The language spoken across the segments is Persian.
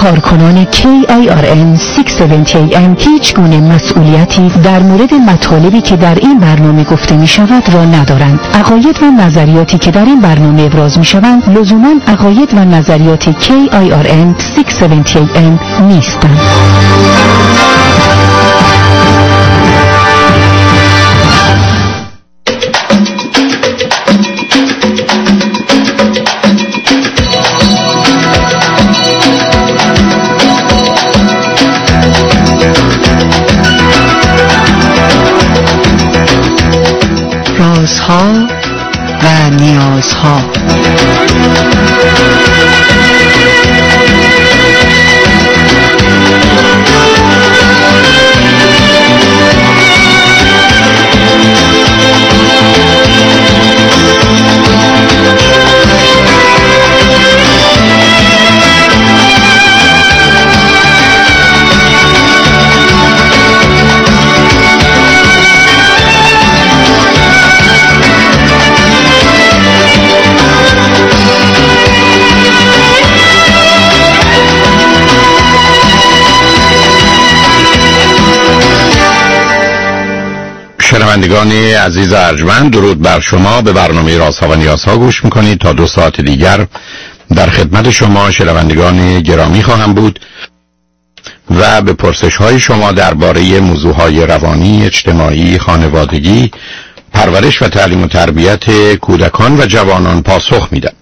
کارکنان KIRN 670AM هیچ گونه مسئولیتی در مورد مطالبی که در این برنامه گفته می شود را ندارند. عقاید و نظریاتی که در این برنامه ابراز می شوند لزوما عقاید و نظریات KIRN 670AM نیستند. رازها و نیازها. شنوندگان عزیز ارجمند، درود بر شما. به برنامه رازها و نیازها گوش میکنید. تا 2 ساعت دیگر در خدمت شما شنوندگان گرامی خواهم بود و به پرسش های شما درباره موضوع های روانی، اجتماعی، خانوادگی، پرورش و تعلیم و تربیت کودکان و جوانان پاسخ میدم.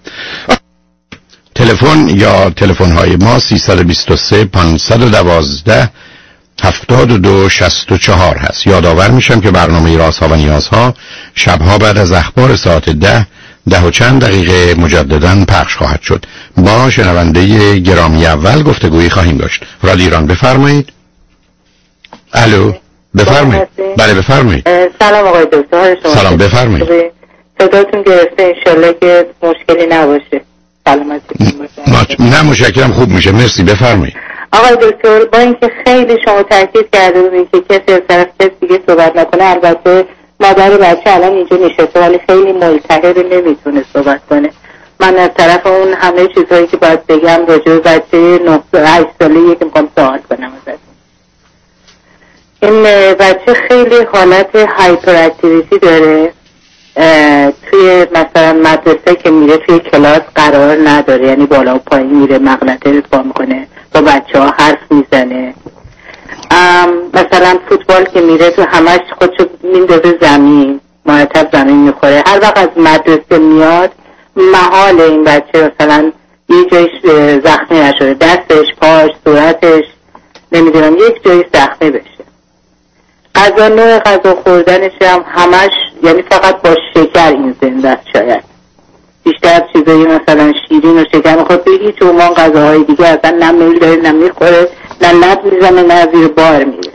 تلفن یا تلفن های ما 323 512 7264 هست. یادآور میشم که برنامه رازها و نیازها شبها بعد از اخبار ساعت 10 و چند دقیقه مجددا پخش خواهد شد. با شنونده گرامی اول گفتگویی خواهیم داشت. رادیو ایران، بفرمایید. الو، بفرمایید. بله بفرمایید. سلام آقای دکتر. سلام، بفرمایید. صداتون گرفته، انشالله که مشکلی نباشه. سلامتی باشه. نه مشکلم، خوب میشه، مرسی، بفرمایید. آقای دکتر، با اینکه خیلی شما تاکید کرده بودین که کسی از طرف کسی دیگه صحبت نکنه، البته مادر بچه الان اینجا نشسته ولی خیلی ملتهب، نمیتونه صحبت کنه. من از طرف اون همه چیزهایی که باید بگم راجع به بچه 8 ساله‌ای که میخوام سوال کنم ازش. این بچه خیلی حالت هایپر اکتیویتی داره. توی مثلا مدرسه که میره توی کلاس قرار نداره، یعنی بالا و پایین میره، مغلطه پا میکنه، با بچه ها حرف میزنه. مثلا فوتبال که میره تو همش خودشو میندازه زمین، مرتب زمین میخوره. هر وقت از مدرسه میاد محال این بچه مثلا یه جایش زخمی نشده، دستش، پاش، صورتش، نمیدونم یک جایی زخمی بشه. غذا، نوع غذا خوردنش هم همش، یعنی فقط با شکر این زنده است. شاید بیشتر چیزایی مثلا شیرین و شکر میخواد، به هیچ عنوان غذاهای دیگه اصلا نه میل داره، نه میخوره، نه لب میزنه، نه زیر بار میره.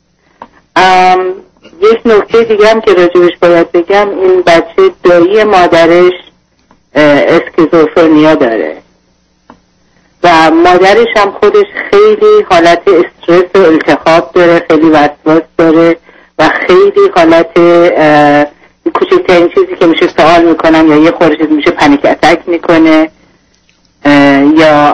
یک نکته دیگه هم که راجبش باید بگم، این بچه دایی مادرش اسکیزوفرنیا داره و مادرش هم خودش خیلی حالت استرس و التهاب داره، خیلی وسواس داره و خیلی حالت کوچکترین چیزی که میشه سوال میکنن یا یه خورده چیز میشه پنیک اتک میکنه یا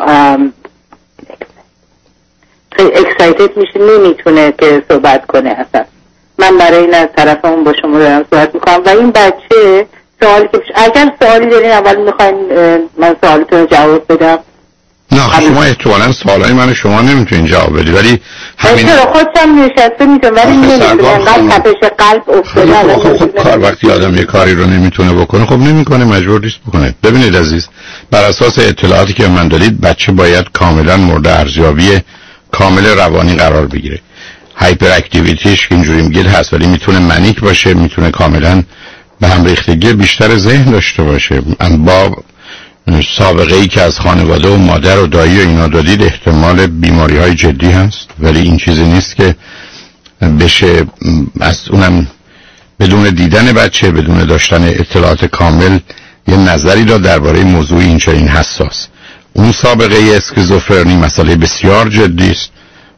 خیلی اکسایتد میشه، نمیتونه که صحبت کنه اصلا. من برای این از طرف اون با شما دارم صحبت میکنم و این بچه سوالی که اگر سوالی دارین اول میخواین من سوالتون رو جواب بدم. نه شما احتمالاً سوالای من شما نمیتونین جواب بدی، ولی همین چرا خودم نشسته میتونم ولی نمیتونم، قلب تپش قلب افتاده. خب کار وقتی آدم یه کاری رو نمیتونه بکنه خب نمیکنه، مجبور نیست بکنه. ببینید عزیز، بر اساس اطلاعاتی که من دادید بچه باید کاملا مورد ارزیابی کامل روانی قرار بگیره. هایپر اکتیویتیش اینجوری میگید هست، ولی میتونه منیک باشه، میتونه کاملا به هم ریختگی بیشتر ذهن داشته باشه. با سابقه ای که از خانواده و مادر و دایی و اینا دادید احتمال بیماری های جدی هست، ولی این چیزی نیست که بشه از اونم بدون دیدن بچه، بدون داشتن اطلاعات کامل یه نظری داد درباره موضوع این چنین حساس. اون سابقه اسکیزوفرنی مسئله بسیار جدی است.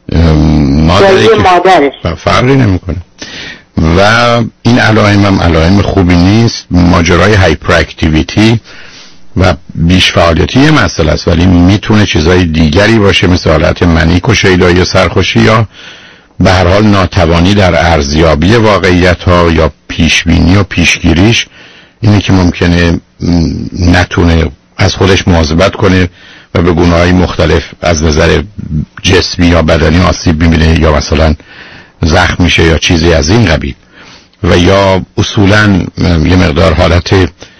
مادرش فرقی نمیکنه و این علائم هم علائم خوبی نیست. ماجرای هایپر اکتیویتی و بیش فعالیتی یه مسئله است، ولی میتونه چیزای دیگری باشه مثل حالت منیک و شیدایی و سرخوشی، یا به هر حال ناتوانی در ارزیابی واقعیت ها یا پیشبینی و پیشگیریش. اینه که ممکنه نتونه از خودش مواظبت کنه و به گونه‌های مختلف از نظر جسمی یا بدنی آسیب می‌بینه، یا مثلا زخم میشه یا چیزی از این قبیل، و یا اصولاً یه مقدار حالت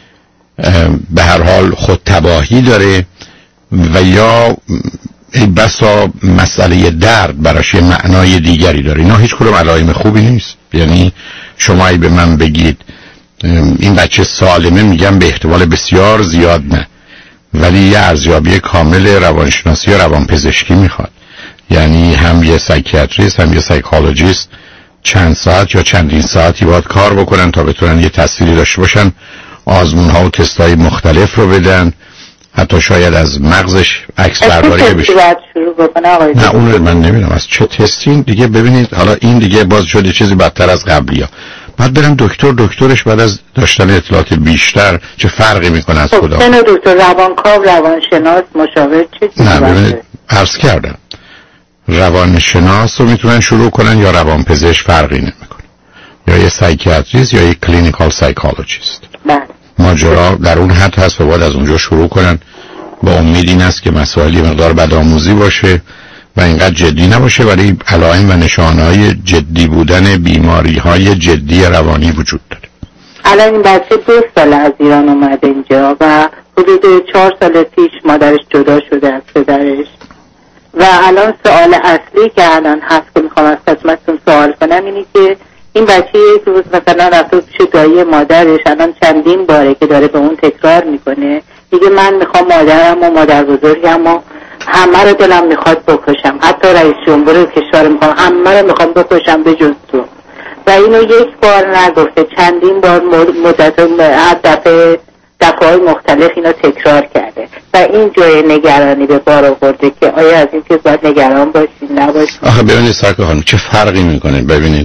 به هر حال خودتباهی داره، و یا ای بسا مسئله درد براش یه معنای دیگری داره. اینا هیچ کدوم علائم خوبی نیست. یعنی شما ای به من بگید این بچه سالمه، میگم به احتمال بسیار زیاد نه، ولی یه ارزیابی کامل روانشناسی و روانپزشکی میخواد. یعنی هم یه سایکیاتریست هم یه سایکولوژیست چند ساعت یا چندین ساعتی باید کار بکنن تا بتونن یه تصویری داشته باشن، آزمون ها و تستای مختلف رو بدن، حتی شاید از مغزش عکس برداری بشه. نه اون رو من نمیدونم از چه تستی دیگه. ببینید حالا این دیگه باز شده چیزی بدتر از قبلی ها. بعد برن دکترش بعد از داشتن اطلاعات بیشتر چه فرقی میکنه از خدا؟ خب دکتر روانکاو، روانشناس، مشاور چه چیزی؟ نه ببینید عرض کردم روانشناس رو میتونن شروع کنن یا روانپزشک، فرقی نمیکنه، یا یه سایکیاتریست یا یه کلینیکال سایکولوژیست. بله. ماجرا در اون حد هست و باید از اونجا شروع کنن. با امید این است که مسائلی مقدار بدآموزی باشه و اینقدر جدی نباشه، ولی علائم و نشانه‌های جدی بودن بیماری‌های جدی روانی وجود داره. الان این بچه 2 سال از ایران اومده اینجا و حدود 4 سال پیش مادرش جدا شده از پدرش، و الان سوال اصلی که الان هست که میخوام از خدمتتون سوال کنم اینه که این بچه یک روز مثلا رفته پیش دایی مادرش، الان چندین باره که داره به اون تکرار میکنه، میگه من میخوام مادرم و مادر بزرگم و همه رو دلم میخواد بکشم، حتی رئیس جمهور کشور میخوام، همه رو میخوام بکشم به جز تو. و اینو یک بار نگفته، چندین بار مدت هر دفعه مختلف اینو تکرار کرده و این جای نگرانی به بار آورده که آیا از این که باید نگران باشیم نباشیم. آخه ببینید سرکار خانم چه فرقی میکنه. ببینید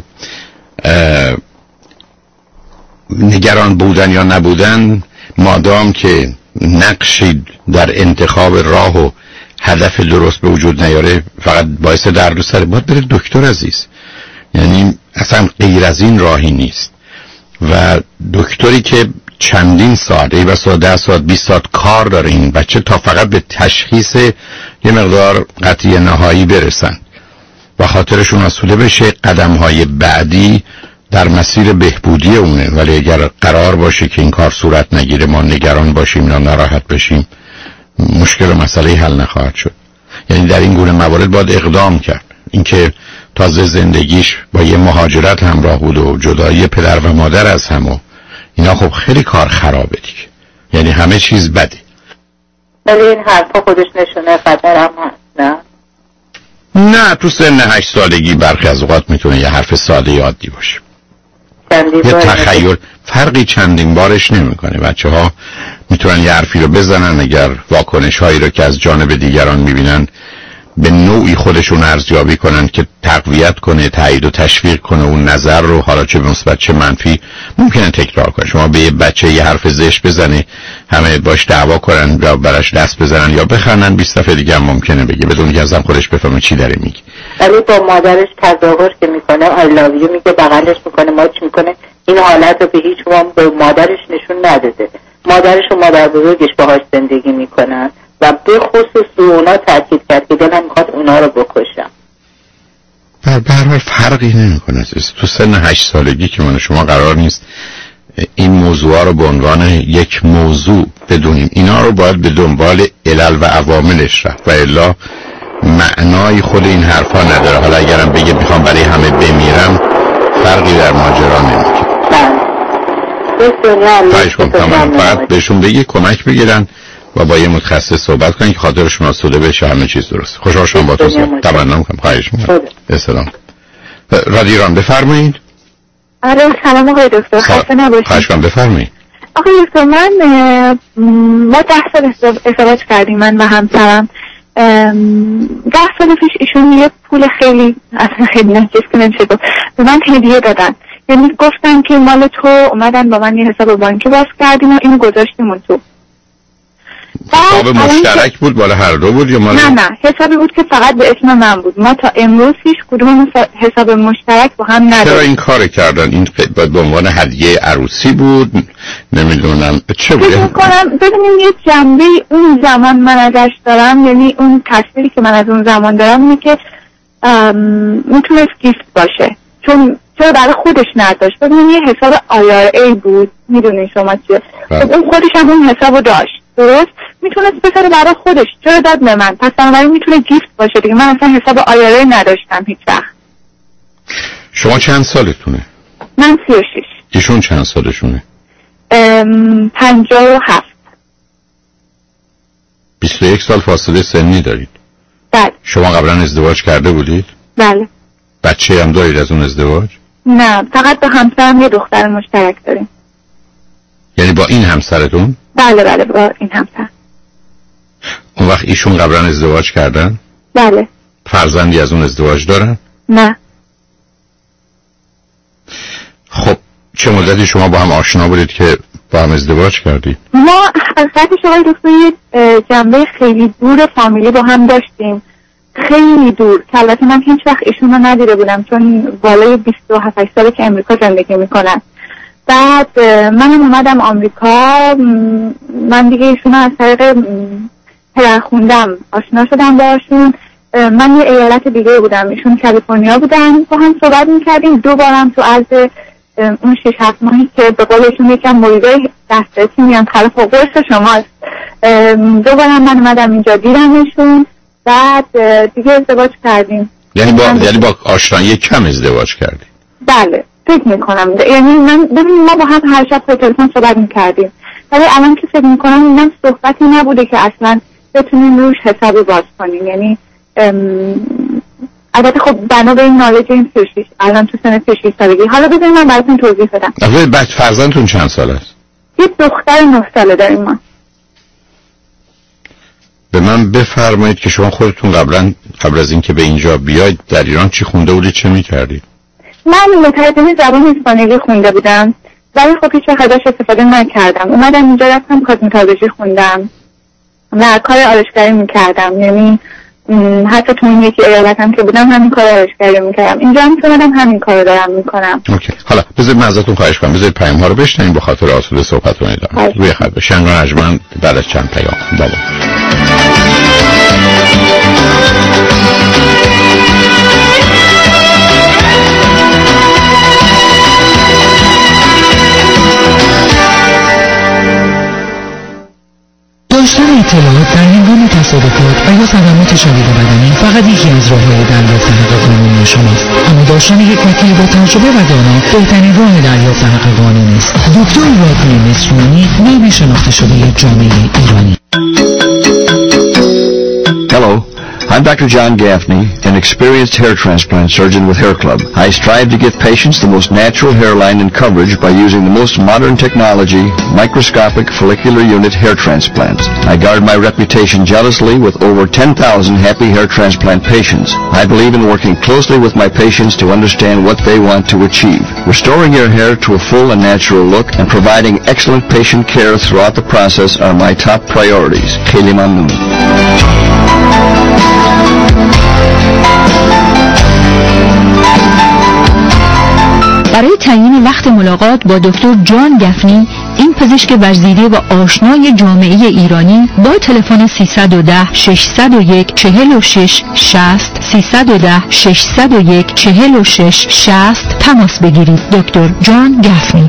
نگران بودن یا نبودن، مادام که نقشی در انتخاب راه و هدف درست به وجود نیاره، فقط باعث درد و سر. باید بره دکتر عزیز. یعنی اصلا غیر از این راهی نیست. و دکتری که چندین ساعت، ای بسا 10 ساعت 20 ساعت کار داره این بچه تا فقط به تشخیص یه مقدار قطعی نهایی برسن و خاطرشون آسوده بشه، قدم‌های بعدی در مسیر بهبودی اونه. ولی اگر قرار باشه که این کار صورت نگیره، ما نگران باشیم یا ناراحت بشیم، مشکل و مسئله حل نخواهد شد. یعنی در این گونه موارد باید اقدام کرد. اینکه تازه زندگیش با یه مهاجرت همراه بود و جدایی پدر و مادر از هم و اینا، خب خیلی کار خرابه دیگه. یعنی همه چیز بده. ولی این حرفا خودش نشونه خطر هم هست. نه تو سن 8 سالگی برخی از اوقات میتونه یه حرف ساده عادی باشه. یه تخیل فرقی چندین بارش نمیکنه. بچه ها میتونن یه حرفی رو بزنن، اگر واکنش هایی رو که از جانب دیگران میبینن به نوعی خودشون ارزیابی کنن که تقویت کنه، تایید و تشویق کنه اون نظر رو، حالا چه مثبت چه منفی، ممکنه تکرار کنه. شما به یه بچه یه حرف زشت بزنی، همه باش دعوا کنن یا براش دست بزنن یا بخندن، 20 دفعه دیگه هم ممکنه بگه بدون که ازم خودش بفهمه چی داره میگه. ولی با مادرش تظاهر که میکنه، آی لاو یو میگه، بغلش میکنه، ماچ میکنه، این حالت رو به هیچ عنوان به مادرش نشون نداده. مادرش و مادر بزرگش باهاش زندگی میکنن و به خصوص اونا تاکید کرد که دلم میخواد اونا رو بکشم. به هر حال فرقی نمیکنه. تو سن 8 سالگی که من شما قرار نیست این موضوع رو به عنوان یک موضوع بدونیم. اینا رو باید به دنبال علل و عواملش رفت و الا معنای خود این حرفا نداره. حالا اگرم بگه میخوام برای همه بمیرم، فرقی در ماجرا نمیکنه. خواهش کنم فقط بهشون بگی کمک بگیرن و با یه متخصص صحبت کنین که خاطرشون آسوده بشه، همه چیز درست. خوشحال شدم با تو تمنا میکنم. خواهش میکنم. السلام. رادیو ایران بفرمایید. آره سلام آقای دکتر. خسته نباشید. خواهش کنم بفرمایید. آقای دکتر ما 10 سال ازدواج کردیم، من و همسرم. 10 سال پیش ایشون یه پول خیلی اصلا خیلی نچیز که نمیشه گفت به من هدیه دادن. یعنی گفتن که مال تو، اومدن با من یه حساب بانکی باز کردیم و اینو گذاشتیم اون تو. حساب مشترک بود بالا هر دو بود یا مال؟ نه حسابی بود که فقط به اسم من بود. ما تا امروز هیچ کدوم حساب مشترک با هم نداشتیم. چرا این کار کردن؟ این به عنوان هدیه عروسی بود؟ نمیدونم چه بود؟ ببینیم یه جنبه اون زمان من ازش دارم، یعنی اون تصویری که من از اون زمان دارم اینه که میتونست گیفت باشه، چون چرا برای خودش نداشت. ببینیم یه حساب IRA بود، میدونین شما چیه. خب اون خودش هم اون حسابو داشت، درست؟ میتونست بذاره برای خودش، چرا داد به من؟ پس بنابراین میتونه گیفت باشه دیگه. من اصلا حساب IRA نداشتم هیچ وقت. شما چند سالتونه؟ من 36. ایشون چند سالشونه؟ 57. 21 سال فاصله سنی دارید؟ بله. شما قبلا ازدواج کرده بودید؟ بله. بچه هم دارید از اون ازدواج؟ نه، فقط با همسرم یه دختر مشترک داریم. یعنی با این همسرتون؟ بله با این همسر. اون وقت ایشون قبلا ازدواج کردن؟ بله. فرزندی از اون ازدواج دارن؟ نه. خب چه مدتی شما با هم آشنا بودید که با هم ازدواج کردید؟ ما حقیقتش آقای دکتر یه جنبه خیلی دور فامیلی با هم داشتیم، خیلی دور، که البته من هیچ وقت ایشون رو ندیده بودم چون بالای 27 ساله که امریکا زندگی میکنن. بعد منم اومدم آمریکا، من دیگه ایشون رو از طریق پدر خوندم آشنا شدم باشون. من یه ایالت دیگه بودم، ایشون کالیفرنیا بودن، با هم صحبت میکردیم. دوبارم تو عرض اون 6-7 ماهی که به قولشون یکم مریضای دسترسی میان خلاف قرص شماست، دوبارم من اومدم اینجا دیدمشون. بعد دیگه ازدواج کردیم. یعنی با آشنایی کم ازدواج کردیم؟ بله فکر میکنم. یعنی من ببینیم ما با هم هر شب په تلفن صحبت میکردیم، ولی الان که فکر میکنم اینم صحبتی نبوده که اصلا بتونیم روش حسابی باز کنیم. یعنی البته خب بنا به این نالج این 36 الان تو سن 36 سالگی. حالا بذارید من براتون توضیح بدم. بچه فرزندتون چند سال است؟ یه دختر 9 ساله داریم ما. به من بفرمایید که شما خودتون قبل از اینکه به اینجا بیاید در ایران چی خونده بودید، چه می‌کردید؟ من مترجم زبان اسپانیایی خونده بودم، ولی خب هیچ وقت ازش استفاده نکردم. اومدم اینجا رفتم کاسمتولوژی خوندم و کار آرایشگری می‌کردم. یعنی حتی تو این یکی ایالتم که بودم همین کار آرایشگری می‌کردم. اینجا هم که اومدم همین کارو دارم می‌کنم. اوکی. حالا بذارید من ازتون خواهش کنم بذارید پیام‌ها رو بشنویم با خاطر آسوده صحبتتون ادامه. روی خط شنگ نجمن بعد از چند پیام. بله. داشتن اطلاعات در هنگام تصادفات و یا صدمات شدید بدنی فقط یکی از راه‌های دریافت حق قانونی شماست، اما داشتن یک وکیل با تجربه و دانا بهترین راه دریافت حق قانونی است. دکتر رادلی مصریانی، نام شناخته شده جامعه ایرانی. Hello, I'm Dr. John Gaffney, an experienced hair transplant surgeon with Hair Club. I strive to give patients the most natural hairline and coverage by using the most modern technology, microscopic follicular unit hair transplants. I guard my reputation jealously with over 10,000 happy hair transplant patients. I believe in working closely with my patients to understand what they want to achieve. Restoring your hair to a full and natural look and providing excellent patient care throughout the process are my top priorities. Kheli Mamnoon. برای تعیین وقت ملاقات با دکتر جان گفنی، این پزشک ورزیده و آشنای جامعه ایرانی، با تلفن 310 601 46 60 310 601 46 60 تماس بگیرید. دکتر جان گفنی.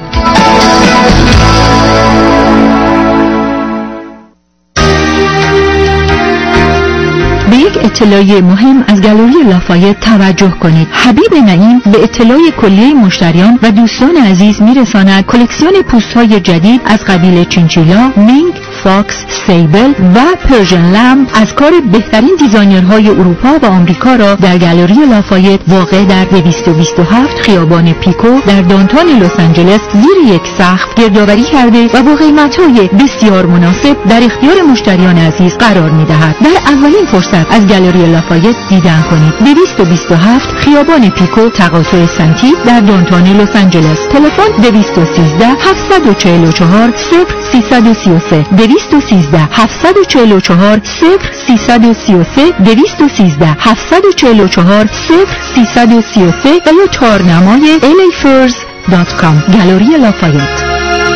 به یک اطلاعیه مهم از گالری لافایت توجه کنید. حبیب نعیم به اطلاع کلیه مشتریان و دوستان عزیز میرساند کلکسیون پوست‌های جدید از قبیل چینچیلا، مینک، فاکس، سیبل و پرژن لمب از کار بهترین دیزاینرهای اروپا و آمریکا را در گالری لافایت واقع در 227 خیابان پیکو در دانتون لس آنجلس زیر یک سقف گردآوری کرده و با قیمت‌های بسیار مناسب در اختیار مشتریان عزیز قرار می‌دهد. در اولین فرصت از گالری لافایت دیدن کنید. 227 خیابان پیکو تقاطع سنتی در دانتون لس آنجلس. تلفن 213 744 0333 213 744 0333 213 744 0333 و یا تارنمای lafers.com. گالری لافایت.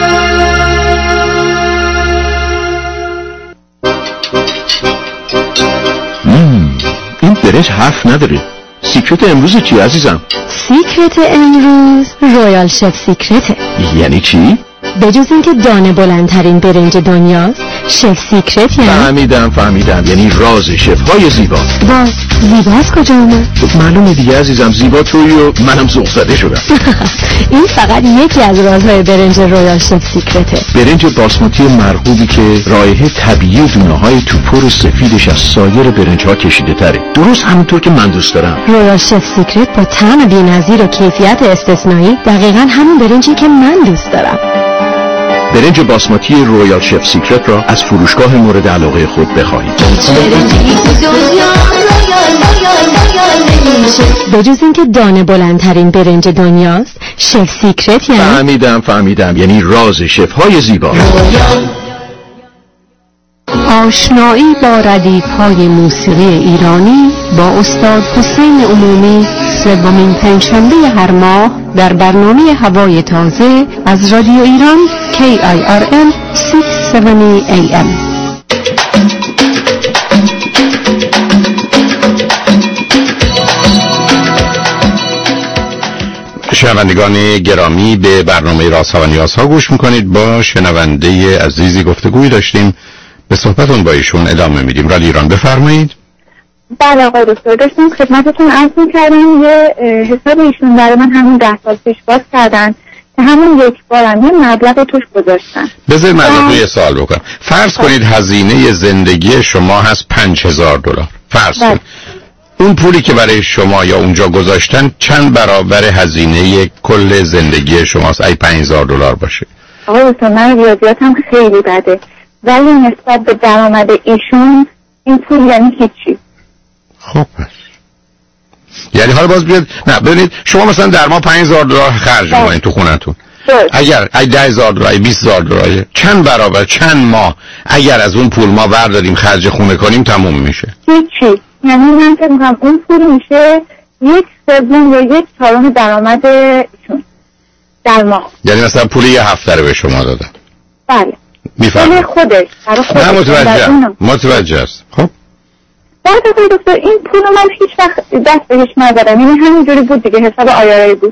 این برنج حرف نداره. سیکرت امروز چی عزیزم؟ سیکرت امروز رویال شف سیکرته. یعنی چی؟ بجز اینکه دانه بلندترین برنج دنیاست، شف سیکرت یعنی فهمیدم یعنی راز شف‌های زیبا. باز زیبا از کجا اومد؟ معلومه دیگه عزیزم، زیبا تویی و منم ذوق زده شدم. این فقط یکی از رازهای برنج رویال شف سیکرته. برنج باسماتی مرغوبی که رایحه طبیعی دونه‌های توپر و سفیدش از سایر برنج‌ها کشیده تره، درست همونطور که من دوست دارم. رویال شف سیکرت با طعم بی‌نظیر و کیفیت استثنایی دقیقاً همون برنجی که من دوست دارم. برنج باسماتی رویال شف سیکرت را از فروشگاه مورد علاقه خود بخواهید. بجز اینکه دانه بلندترین برنج دنیاست، شف سیکرت یعنی فهمیدم یعنی راز شف‌های زیبا. آشنایی با ردیف‌های موسیقی ایرانی با استاد حسین عمومی سومین پنجشنبه هر ماه در برنامه هوای تازه از رادیو ایران KIRM 670 AM. شنوندگان گرامی، به برنامه رازها و نیازها گوش میکنید. با شنونده عزیزی گفتگویی داشتیم، به صحبتون با ایشون ادامه میدیم. رادیو ایران بفرمایید. بله آقای دکتر، داشتم خدمتتون عرض میکردم یه حساب ایشون برای من همون 10 سال پیش باز کردن که همون یک بارم یه مبلغ توش گذاشتن. بذارید من ازتون یه سوال بکنم. فرض کنید هزینه زندگی شما هست $5000. فرض کنید اون پولی که برای شما یا اونجا گذاشتن چند برابر هزینه کل زندگی شماست؟ ای $5000 باشه. آقای دکتر، من ریاضیاتم خیلی بده، ولی نسبت به درآمد ایشون این پول یعنی هیچی. خب پس یعنی حالا باز بیاد، نه ببینید شما مثلا در ما $5000 خرج می‌کنید تو خونتون. اگر $10,000 $20,000 چند برابر چند ماه اگر از اون پول ما برداریم خرج خونه کنیم تموم میشه؟ هیچی. یعنی من فکر می‌کنم اون پول میشه 1/3 یا 1/4 درآمد ایشون در ماه. یعنی مثلا پول یه هفته رو به شما دادن. بله. میفهمم. خودش برای خودش. نه متوجه است. خب بعد آقای دکتر این پول من هیچ وقت دست بهش ندارم، یعنی همینجوری بود دیگه، حساب آیارایی بود.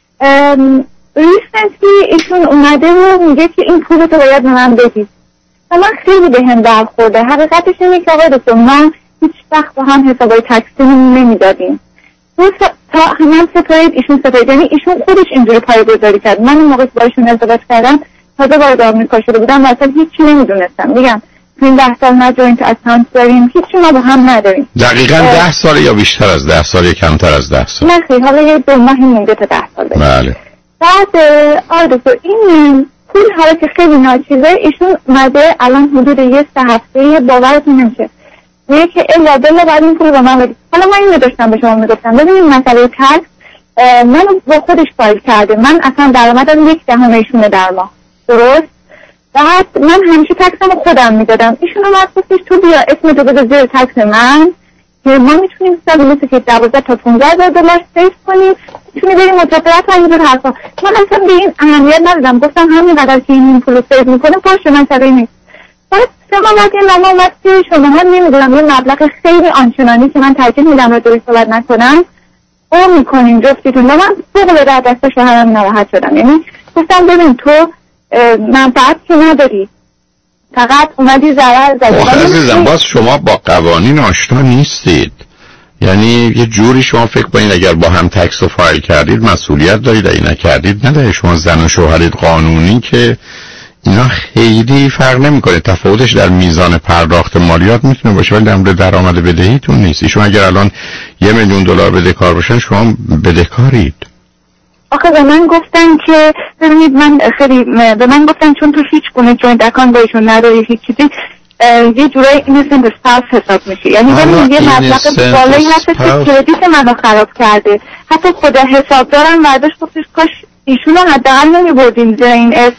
ریسنتلی ایشون اومده و میگه که این پول تو باید به من بدید و من خیلی به هم برخورده. حقیقتش اینه که آقای دکتر ما هیچ وقت با هم حسابای تکسیمون نمیدادیم. تا هم سپرید ایشون سپرید، یعنی ایشون خودش اینجوری پایه‌گذاری کرد. من اون موقع که با ایشون ازدواج کردم تازه وارد آمریکا شده بودم و اصلا هیچی نمیدونستم. میگم تو این 10 سال نه جوینت اکانت داریم، هیچی ما با هم نداریم. دقیقاً 10 سال یا بیشتر از 10 سال یا کمتر از 10 سال؟ نه خیلی، حالا یه 2 ماهی مونده تا 10 سال بشه. بله. بعد این پول حالا که خیلی ناچیزه، ایشون اومده الان حدود یه 3 هفته باورتون نمیشه میگه که الا بلا بعد این پول رو من بدید. حالا من اینو داشتم به شما میگفتم ببینید مسئله تکس منو با خودش فایل کرده، من اصلا درآمدم 1/10 ایشونه در ماه، درست؟ بعد من همیشه تکسمو خودم میدادم. ایشون اومد گفتش تو بیا اسم تو بده زیر تکس من که ما میتونیم مثلا که 12 تا $15,000 سیو کنیم، میتونی بریم مسافرت و اینجور حرفا. من اصلا به این اهمیت ندادم، گفتم همینقدر که این پولو سیو میکنه باشه، مسئله نیست. بعد شما اومد یه نامه اومد که شما هم نمیدونم یه مبلغ خیلی آنچنانی که من ترجیح میدم رو دوری صحبت نکنم او میکنیم جفتیتون. و من فوق در دست شوهرم ناراحت شدم، یعنی گفتم ببین تو منفعت که نداری، فقط اومدی ضرر زدی. عزیزم باز شما با قوانین آشنا نیستید، یعنی یه جوری شما فکر کنید اگر با هم تکس رو فایل کردید مسئولیت دارید، اگه نکردید ندارید. شما زن و شوهرید قانونی که اینا خیلی فرق نمیکنه. تفاوتش در میزان پرداخت مالیات میتونه باشه ولی در مورد درآمد بدهیتون نیست. ایشون اگر الان $1,000,000 بدهکار باشن شما بدهکارید. آخه به من گفتن که ببینید من خیلی به من گفتن چون تو هیچ گونه جوینت اکانت با ایشون نداری هیچ چیزی، یه جورایی اینسنت اسپاوس حساب میشه. یعنی ببینید یه مبلغ بالایی هست که کردیت منو خراب کرده. حتی خود حسابدارم برداشت گفتش کاش ایشونو حداقل نمیبردین زیر این اسم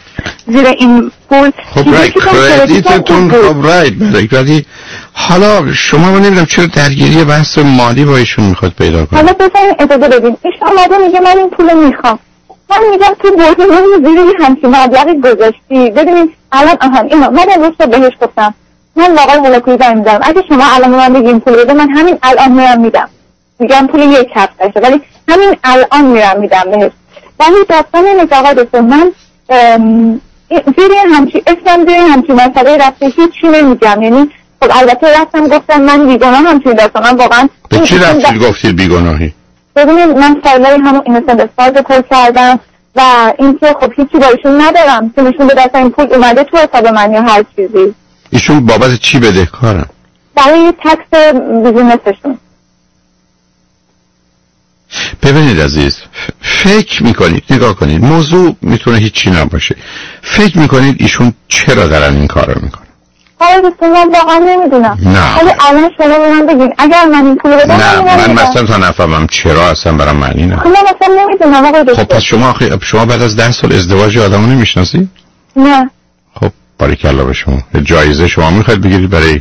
زیر این پول. خب کردیتتون خب ولی حالا شما من نمیدونم چرا درگیری بحث مالی با ایشون میخواد پیدا کنه. حالا بفرمایید اجازه بدین. ایشون اومده میگه من این پول میخوام. من میگم تو بورس زیر همچین مبلغی گذاشتی. ببینید الان اینا من امروز بهش گفتم من واقعا هلاکویی زنگ میزنم. اگه شما الان من بگین پول بده من همین الان میرم میدم. میگم پول یک هفته شه ولی همین الان میرم میدم بهش. ولی داستان اینه آقا دکتر من زیر همچین اسمم زیر همچین مسئله رفته هیچی نمیگم. یعنی خب البته رفتم گفتم من بیگناه همچین داستان من واقعا به چی رفتید گفتید بیگناهی؟ ببینید من فایلای همون اینسنت استارز پر کردم و اینکه خب هیچی با ایشون ندارم که نشون بده اصلا این پول اومده تو حساب من یا هر چیزی. ایشون بابت چی بدهکارن؟ برای تکس بیزینسشون. ببینید عزیز فکر میکنید نگاه کنید موضوع میتونه هیچی نباشه. فکر میکنید ایشون چرا دارن این کارو میکنن؟ آره من واقعا نمیدونم. ولی الان شما به من بگین اگر من این پول بدم نه من مثلا تا نفهمم چرا اصلا برام معنی نه. خب من اصلا نمیدونم آقای دکتر. خب پس شما بعد از 10 سال ازدواج آدمو نمیشناسی؟ نه. خب باریکلا به شما. جایزه شما میخواید بگیرید برای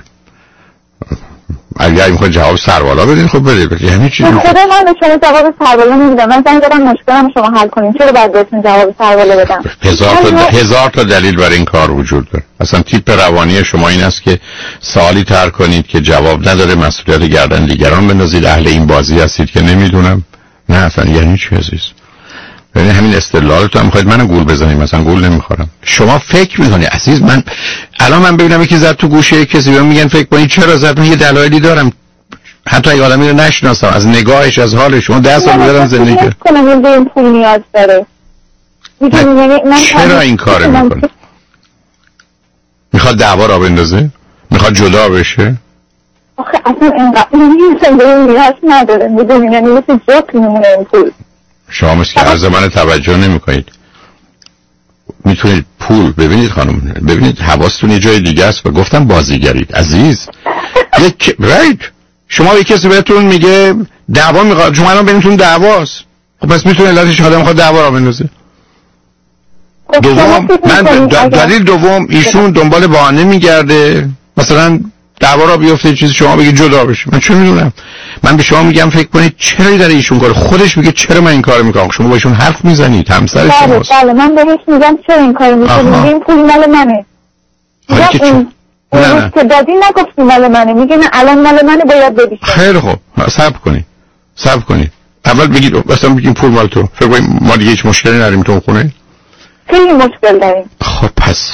اگر میخواید جواب سربالا بدین خب بدید. یعنی چی؟ خدا من به شما جواب سربالا نمیدم. من زنگ زدم مشکلم شما حل کنین. چرا باید بهتون جواب سربالا بدم؟ هزار تا دلیل برای این کار وجود داره. اصلا تیپ روانی شما این است که سوالی طرح کنید که جواب نداره مسئولیت گردن دیگران بندازید اهل این بازی هستید که نمیدونم. نه اصلا یعنی چی عزیز؟ یعنی همین استدلالتون هم میخواید منو گول بزنید. مثلا گول نمیخورم. شما فکر میکنید عزیز من ببینم یکی زد تو گوشه کسی بهم میگن فکر کنید چرا زد. من یه دلایلی دارم حتی اگه آدمی رو نشناسم از نگاهش از حالش. شما 10 سال میذارم زندگی کنم به این پول نیاز داره. چرا این کارو میکنه؟ میخواد دعوا را بندازه؟ میخواد جدا بشه؟ آخه اصلا اینقدر این نیاز نداره. میدونی یعنی مثل جوک میمونه این پول. شما مثل عرض من توجه نمی کنید. میتونید پول ببینید خانم ببینید حواستون یه جای دیگه است و گفتم بازیگرید عزیز. شما یک کسی بهتون میگه دعوا میخواد شما الان بینتون دعواست. خب پس میتونه علتش آدم میخواد دعوا را بندازه. دوم دلیل دوم ایشون دنبال بهانه میگرده مثلا دعوا را بیفته چیزی شما بگید جدا بشه. من چه میدونم. من به شما میگم فکر کنید چرا داره ایشون کار خودش میگه چرا من این کارو میکنم. شما با ایشون حرف میزنید همسر شماست. بله من بهش میگم چرا این کارو میکنی. میگه این پول مال منه. نه که دادی نگفتی مال منه. میگه نه الان مال منه باید بدی. خیلی خوب صبر کنید اول بگید اصلا بگید پول مال تو. فکر کنید ما دیگه هیچ مشکلی نداریم تو خونه. خیلی مشکل داریم. خب پس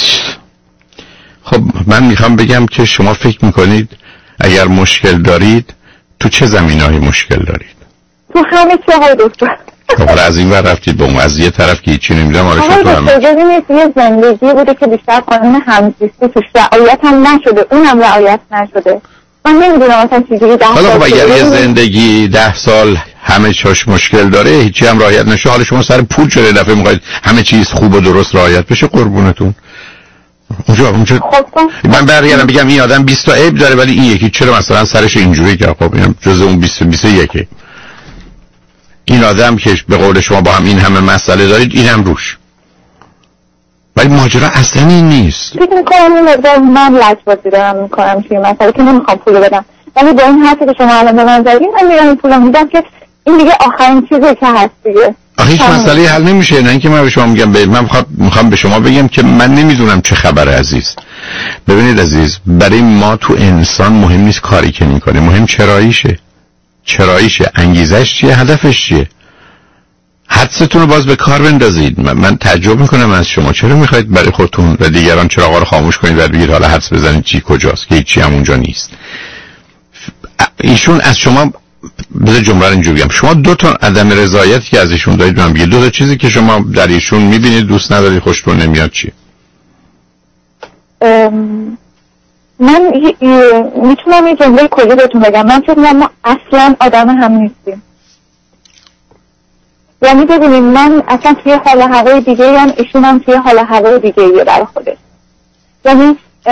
خب من میخوام بگم که شما فکر میکنید اگر مشکل دارید تو چه زمینه‌ای مشکل دارید؟ تو همه چه های دکتر. خب از این ور رفتید به اون از یه طرف که هیچی نمیدونم آره چطور ببینید یه زندگی بوده که بیشتر قانون همزیستی توش رعایت هم نشده اونم رعایت نشده. من نمیدونم اصلا چجوری 10 سال. حالا خب اگر یه زندگی 10 سال همه چاش مشکل داره هیچی هم رعایت نشه حالا شما سر پول شده دفعه میخواید همه چیز خوب و درست رعایت بشه قربونتون. اونجا من برگردم بگم این آدم 20 تا عیب داره ولی این یکی چرا مثلا سرش اینجوری که خب اینم جز اون 21 این آدم که به قول شما با هم این همه مسئله دارید اینم روش. ولی ماجرا اصلا این نیست. فکر می‌کنم این مقدار من لجبازی دارم میکنم توی مسئله که نمیخوام پول بدم ولی با این حرفی که شما الان به من زدین من میرم این پولو میدم که این دیگه آخرین چیزی که هست دیگه. هیچ مسئله حل نمیشه. نه اینکه من به شما میگم من میخوام به شما بگم که من نمیدونم چه خبره عزیز. ببینید عزیز برای ما تو انسان مهم نیست کاری که میکنه مهم چراییشه انگیزش چیه هدفش چیه. حدستون رو باز به کار بندازید. من تعجب میکنم از شما چرا میخواید برای خودتون و دیگران چراغا رو خاموش کنید و بگید حالا حدس بزنید چی کجاست که هیچی هم اونجا نیست. ایشون از شما بذار جمله رو اینجوری بگم شما 2 تا عدم رضایتی که از ایشون دارید من بگید 2 تا چیزی که شما در ایشون میبینید دوست ندارید خوشتون نمیاد چی؟ من میتونم یه جمله کلی بهتون بگم. من فکر می‌کنم ما اصلا آدم هم نیستیم. یعنی ببینید من اصلا توی حال هوای دیگه هم ایشون هم توی حال هوای دیگه یه برای خودش. یعنی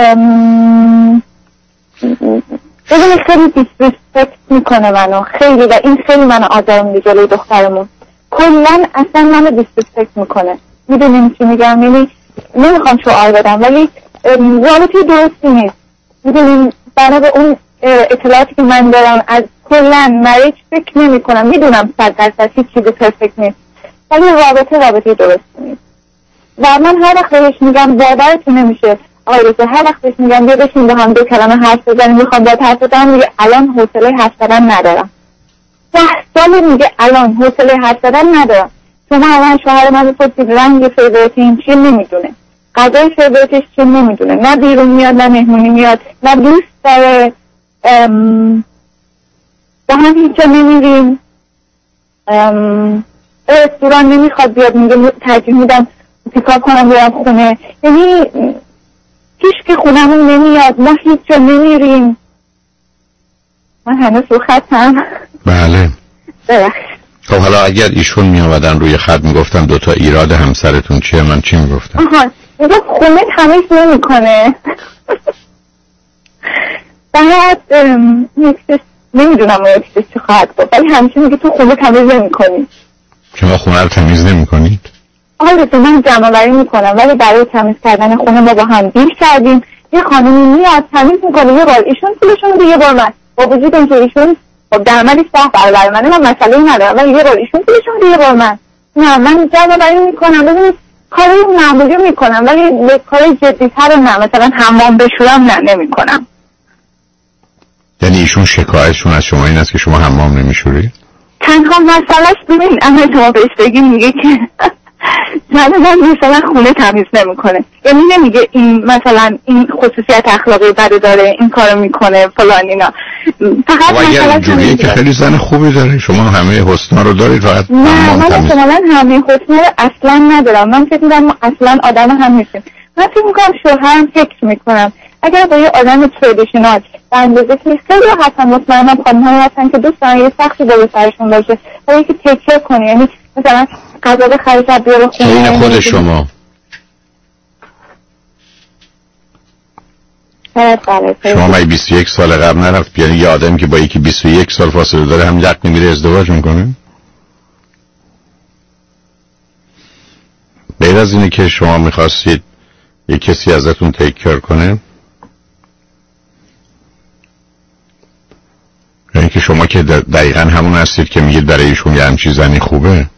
ببینید خیلی دیسریسپکت میکنه منو خیلی و این خیلی منو آزار میده جلوی دخترمون. کلا اصلا منو دیسریسپکت میکنه. میدونیم چی میگم؟ یعنی نمیخوام شعار بدم ولی رابطه درستی نیست. میدونیم بنا به اون اطلاعاتی که من دارم از کلن مریج فکر نمی کنم، میدونم 100% هیچ چیز پرفکت نیست ولی رابطه درستی نیست. و من هر وقت بهش میگم باورتون نمیشه آقای دکتر، هر وقت بهش میگم بیا بشین با هم 2 کلمه حرف بزنیم، میخوام باهات حرف بزنم، میگه الان حوصله حرف زدن ندارم. 10 سال میگه الان حوصله حرف زدن ندارم. شما الان شوهر من بپرسید رنگ فیوریت این چیه نمیدونه، غذای فیوریتش چیه نمیدونه، نه بیرون میاد نه مهمونی میاد نه دوست داره، با هم هیچ جا نمیریم، رستوران نمیخواد بیاد، میگه ترجیح میدم پیکاپ کنم بیارم خونه. یعنی هیچ که خونمون نمیاد، ما هیچ جا نمیریم. من هنوز رو خطم. بله ببخشید. خب حالا اگر ایشون می آمدن روی خط میگفتن 2 تا ایراد همسرتون چیه، من چی میگفتم؟ میگه خونه تمیز نمیکنه. بعد نمیدونم یکیش چی خواهد بود ولی همیشه میگه تو خونه تمیز نمیکنی. شما خونه رو تمیز نمیکنید؟ آره من جمع‌آوری میکنم ولی برای تمیز کردن خونه ما با هم دیل کردیم. یه خانمی میاد تمیز میکنه، یه بار ایشون پولشون میده یه بار من، با وجود اینکه ایشون درآمدش 10 برابر منه، من مسئله‌ای ندارم ولی یه بار ایشون پولشون میده یه بار من. نه من جمع‌آوری میکنم، ببینید کاری معمولی میکنم ولی کاری جدی‌تر نه، مثلا حمام بشورم نه نمیکنم. یعنی ایشون شکایتشون از شما این است که شما حمام نمیشورید؟ تنها مسئلهش ببین اما شما بهش بگین میگه که من مثلا خونه تمیز نمیکنه، یعنی نمیگه این مثلا این خصوصیت اخلاقی بده داره این کارو میکنه فلان اینا. فقط اگر اینجوریه که خیلی زن خوبی داره، شما همه حسنا رو دارید فقط نه من مثلا همه حسنا رو اصلا ندارم. من فکر میکنم اصلا آدم هم نیستم. من فکر میکنم شوهرم فکر میکنم اگر با یه آدم تردیشنال به اندازه که خیلی حتما مطمئنم خانم‌هایی هستن که دوست دارن یه سختی بالا سرشون باشه و یکی تکیه کنه، یعنی مثلا غذا بخری شب بیاره خونه. این خود شما شما مایی 21 سال قبل نرفت، یعنی یه آدم که با یکی 21 سال فاصله داره هم یک میمیره ازدواج میکنه؟ غیر از اینه که شما میخواستید یک کسی ازتون تیکر کنه، یعنی که شما که دقیقا همون هستید که میگید برای ایشون یه همچی زنی خوبه.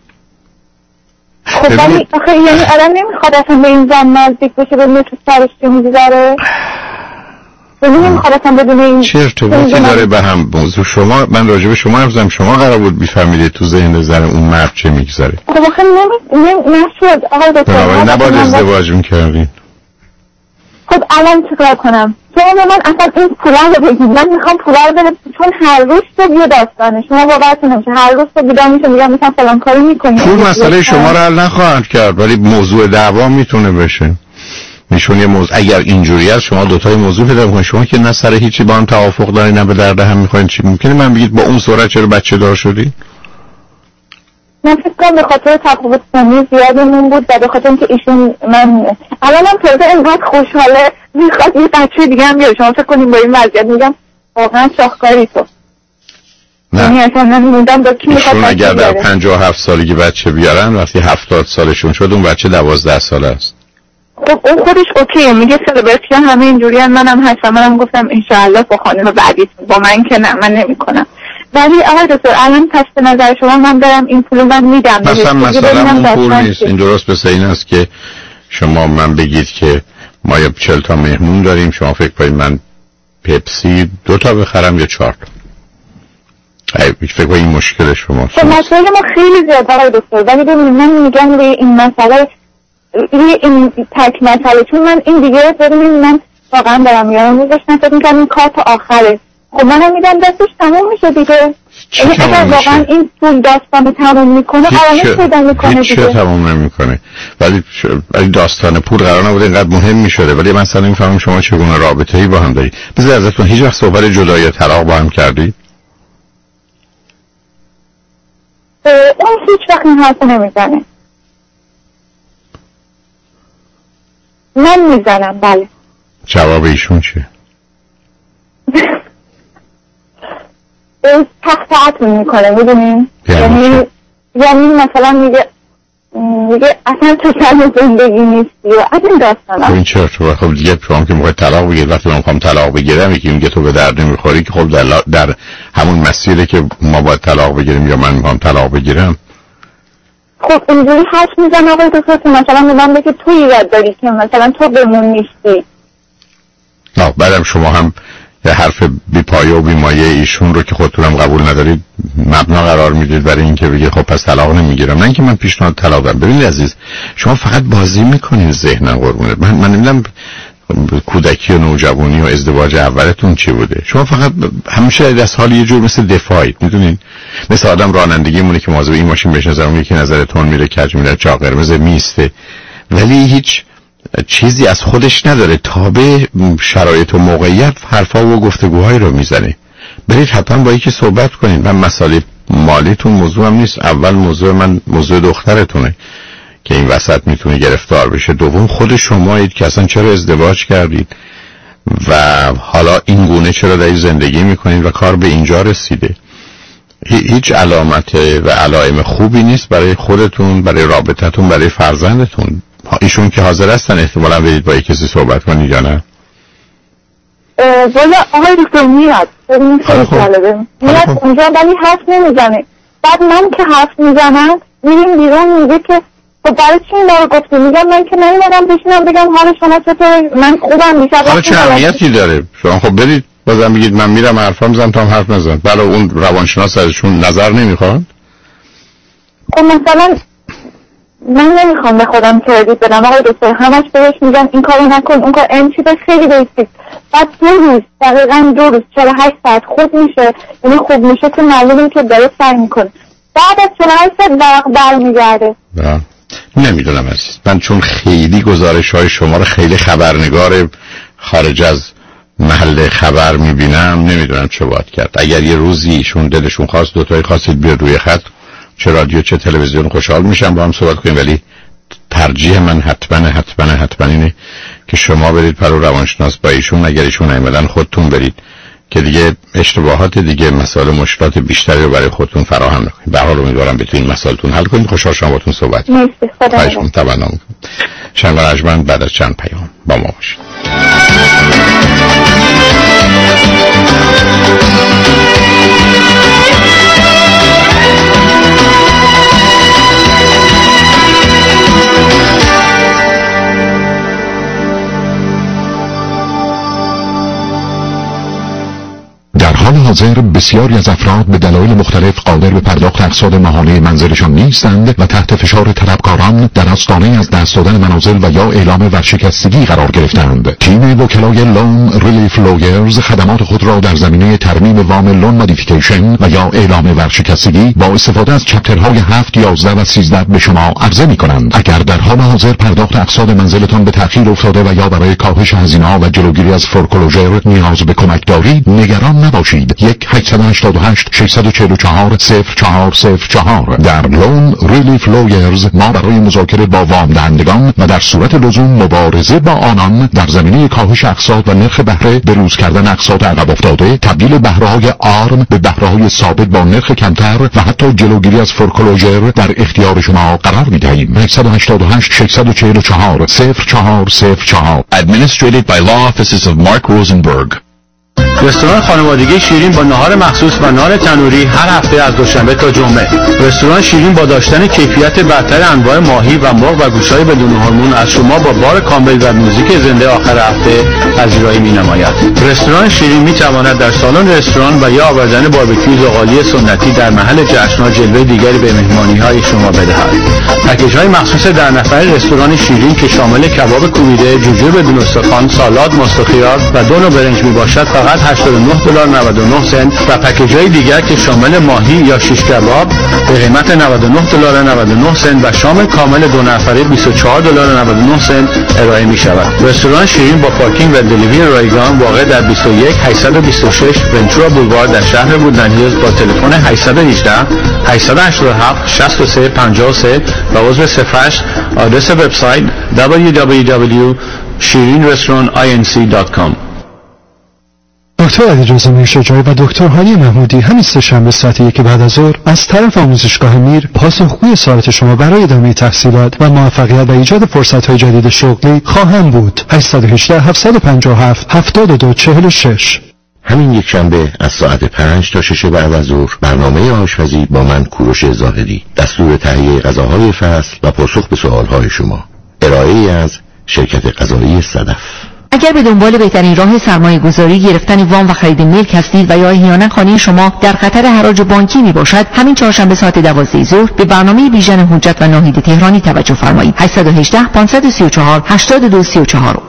خب ولی آخه یعنی آدم نمیخواد اصلا به این زن نزدیک بشه بدونه تو سرش چه میگذره، نمیخواد اصلا بدونه این چه ارتباطی داره به هم موضوع. شما من راجع به شما حرف زدم، شما قرار بود بفهمید تو ذهن زن اون مرد چه میگذره. خب آخه نشد آقای دکتر، نباید ازدواج میکردین. خب الان چیکار کنم؟ شما من اصلا این پولا رو بگید، من میخوام پولا رو بدم چون هر روز تو یه داستانه. شما باورتون نمیشه هر روز تو بیدار میشه میگم مثلا فلان کاری میکنی. پول مسئله شما رو حل نخواهد کرد ولی موضوع دعوا میتونه بشه. میشون یه موضوع اگر اینجوری است شما 2 تا موضوع پیدا کنید. شما که نه سر هیچی با هم توافق دارین نه به درد هم میخواین، چی ممکنه من بگید با اون سرعت چرا بچه دار شدی؟ من فکر کنم به خاطر تفاوت سنی زیادمون بود و به خاطر اینکه ایشون من الانم تازه اینقدر خوشحاله میخواد یه بچه دیگه هم بیاره. شما فکر کنیم با این وضعیت میگم واقعا شاهکاری تو. یعنی اصلا من موندم با کی میخواد ایشون اگر در 57 سالگی بچه بیارن وقتی 70 سالشون شد اون بچه 12 ساله است. خب اون خودش اوکیه، میگه سلبریتی هم همه اینجوری هم منم هستم. منم گفتم انشاءالله با خانم بعدی، با من که نه من نمیکنم. ولی آقای دکتر الان پس به نظر شما من برم این پولو من میدم مثلا اون پول نیست. این درست مثل این است که شما من بگید که ما یه 40 تا مهمون داریم، شما فکر کنید من پپسی 2 تا بخرم یا 4 تا. فکر کنید این مشکل شماست. خب مسئله ما خیلی زیاد آقای دکتر، ولی ببینید من میگم روی این مسئله این تک مسئله، چون من این دیگه ببینید من واقعا دارم میارم روزش نفت میکنم این کار تا آخره. خب منم میدم دستش تموم میشه دیگه. یعنی اگر واقعا این پول داستان تموم میکنه آرامش پیدا میکنه دیگه. هیچ تموم نمیکنه. ولی داستان پول قرار نبوده اینقدر مهم میشده. ولی مثلا نمیفهمم شما چگونه رابطه‌ای با هم دارید. بذار ازتون هیچ وقت صحبت جدایی یا طلاق با هم کردید؟ اون هیچ وقت این حرفو نمیزنه. من میزنم. بله. جواب ایشون چیه؟ تخطئتون میکنه میدونین؟ یعنی مثلا میگه میگه اصلا تو سر زندگی نیستی و از این داستانا. خب این چرا؟ خب دیگه شما که میخوای طلاق بگیری، وقتی من میخوام طلاق بگیرم یکی میگه تو به درد نمیخوری، که خب در همون مسیره که ما باید طلاق بگیریم یا من میخوام طلاق بگیرم. خب اینجوری حرف میزن آقای دکتر که مثلا میگم بگه تو ایراد داری که مثلا تو بمون نیستی. نه بعدم شما هم یه حرف بی پایه و بی مایه ایشون رو که خودتونم قبول ندارید مبنا قرار میدید برای اینکه بگید خب پس طلاق نمیگیرم. نه اینکه من پیشنهاد طلاق دادم. ببینید عزیز، شما فقط بازی میکنین ذهنم قربونت. من نمیدونم کودکی و نوجوانی و ازدواج اولتون چی بوده. شما فقط همیشه از حال یه جور مثل دفاعید، میدونین، مثل آدم رانندگی مونه که مواظب این ماشین بشه، نظر اون یکی نظرتون میره کج میره چا قرمز میسته، ولی هیچ چیزی از خودش نداره، تابع شرایط و موقعیت حرفا و گفتگوهایی رو میزنه. برید حتما با یکی صحبت کنید. من مسئله مالیتون موضوع هم نیست. اول موضوع من موضوع دخترتونه که این وسط میتونه گرفتار بشه. دوم خود شمایید که اصلا چرا ازدواج کردید و حالا این گونه چرا در زندگی میکنید و کار به اینجا رسیده. هیچ علامت و علائم خوبی نیست برای خودتون، برای رابطتون، برای فرزندتون. ایشون که حاضر هستن احتمالاً برید با کسی صحبت کنید یا نه؟ والا آقای دکتر میاد میاد اونجا ولی حرف نمیزنه. بعد من که حرف میزنم میریم بیرون میگه که خب برای چی این رو گفتی؟ میگم من که نمیدونم بشینم بگم حال شما چطوره، من خوبم میشه. حالا چه اهمیتی داره؟ شما خب برید بازم بگید من میرم حرفا میزنم تا هم حرف نزن. بله اون روانشناس ازشون نظر نمیخواد؟ خب مثلا من نمیخوام به خودم کردیت بدم آقای دکتر، همش بهش میگم این کارو نکن اون کار، این چیزا خیلی بیسیک. بعد 2 روز دقیقاً 2 روز 48 ساعت خوب میشه، یعنی خوب میشه که معلومه که داره سعی میکنه. بعد از 48 ساعت برمیگرده. نمیدونم عزیز، من چون خیلی گزارش‌های شما رو خیلی خبرنگار خارج از محل خبر میبینم نمیدونم چه باید کرد. اگر یه روزی ایشون دلشون خواست دوتایی خواستید بیاد روی خط، چه رادیو چه تلویزیون، خوشحال میشم با هم صحبت کنیم، ولی ترجیح من حتما اینه که شما برید پرو روانشناس با ایشون. اگر ایشون نیامدن خودتون برید که دیگه اشتباهات دیگه مسائل مشکلات بیشتری رو برای خودتون فراهم نکنید. به هر حال امیدوارم بتونید مسائلتون حل کنید. خوشحال شدم باهاتون صحبت کنم. خواهش می‌کنم. تمنا می‌کنم. شنوار ارجمند بعد از چند پیام با ما باشید. در حال حاضر بسیاری از افراد به دلایل مختلف قادر به پرداخت اقساط ماهانه منزلشان نیستند و تحت فشار طلبکاران در آستانه از دست دادن منازل و یا اعلام ورشکستگی قرار گرفتند. تیم وکلای لون ریلیف لویرز خدمات خود را در زمینه ترمیم وام لون مودیفیکیشن و یا اعلام ورشکستگی با استفاده از چپترهای 7، 11 و 13 به شما عرضه می‌کنند. اگر در حال حاضر پرداخت اقساط منزلتان به تأخیر افتاده و یا برای کاهش هزینه‌ها و جلوگیری از فورکلوژر نیاز به کمک دارید، نگران نباشید. 1-888-644-0404 در لون ریلیف لویرز ما برای مذاکره با وام دهندگان و در صورت لزوم مبارزه با آنان در زمینه کاهش اقساط و نرخ بهره، بروز کردن اقساط عقب افتاده، تبدیل بهره‌های آرم به بهره‌های ثابت با نرخ کمتر و حتی جلوگیری از فورکلوژر در اختیار شما قرار می‌دهیم. 888-644-0404 Administrated by Law Offices of Mark Rosenberg. رستوران خانوادگی شیرین با نهار مخصوص و نان تنوری هر هفته از دوشنبه تا جمعه. رستوران شیرین با داشتن کیفیت برتر انواع ماهی و مرغ و گوشت‌های بدون هورمون از شما با بار کامل و موزیک زنده آخر هفته پذیرایی می‌نماید. رستوران شیرین می‌تواند در سالن رستوران و یا آوردن باربیکیو زغالی سنتی در محل جشن‌ها جلوه دیگری به مهمانی‌های شما بدهد. پکیج‌های مخصوص در نفره رستوران شیرین که شامل کباب کوبیده، جوجه بدون استخوان، سالاد، ماست و خیار و 2 نوع برنج میباشد فقط $89.99 و پکیج‌های دیگر که شامل ماهی یا شیش کباب به قیمت $99.99 و شام کامل 2 نفره $24.99 ارائه می‌شود. رستوران شیرین با پارکینگ و دلیوری رایگان واقع در 21826 ونچورا بولوار در شهر وودلند هیلز با تلفن 818-887-6353 و عضو صفحش آدرس وبسایت www.shirinrestaurantinc.com. دکتر علیرضا میرشجاعی و دکتر هانی محمودی همین سه‌شنبه ساعت 1 بعد از ظهر از طرف آموزشگاه میر پاسخگوی سوالات شما برای ادامه تحصیلات و موفقیت و ایجاد فرصت‌های جدید شغلی خواهم بود. 818 757 7246. همین یک شنبه از ساعت 5 تا 6 بعد از ظهر برنامه آشپزی با من کوروش زاهدی، دستور تهیه غذاهای فصل و پاسخ به سوالهای شما، ارائه از شرکت غذایی صدف. اگر به دنبال بهترین راه سرمایه گذاری، گرفتن وام و خرید ملک هستید و یا احیانا خانه شما در خطر حراج بانکی می باشد، همین چهارشنبه ساعت 12 ظهر به برنامه بیژن حجت و ناهید تهرانی توجه فرمایید. 818 534 8234.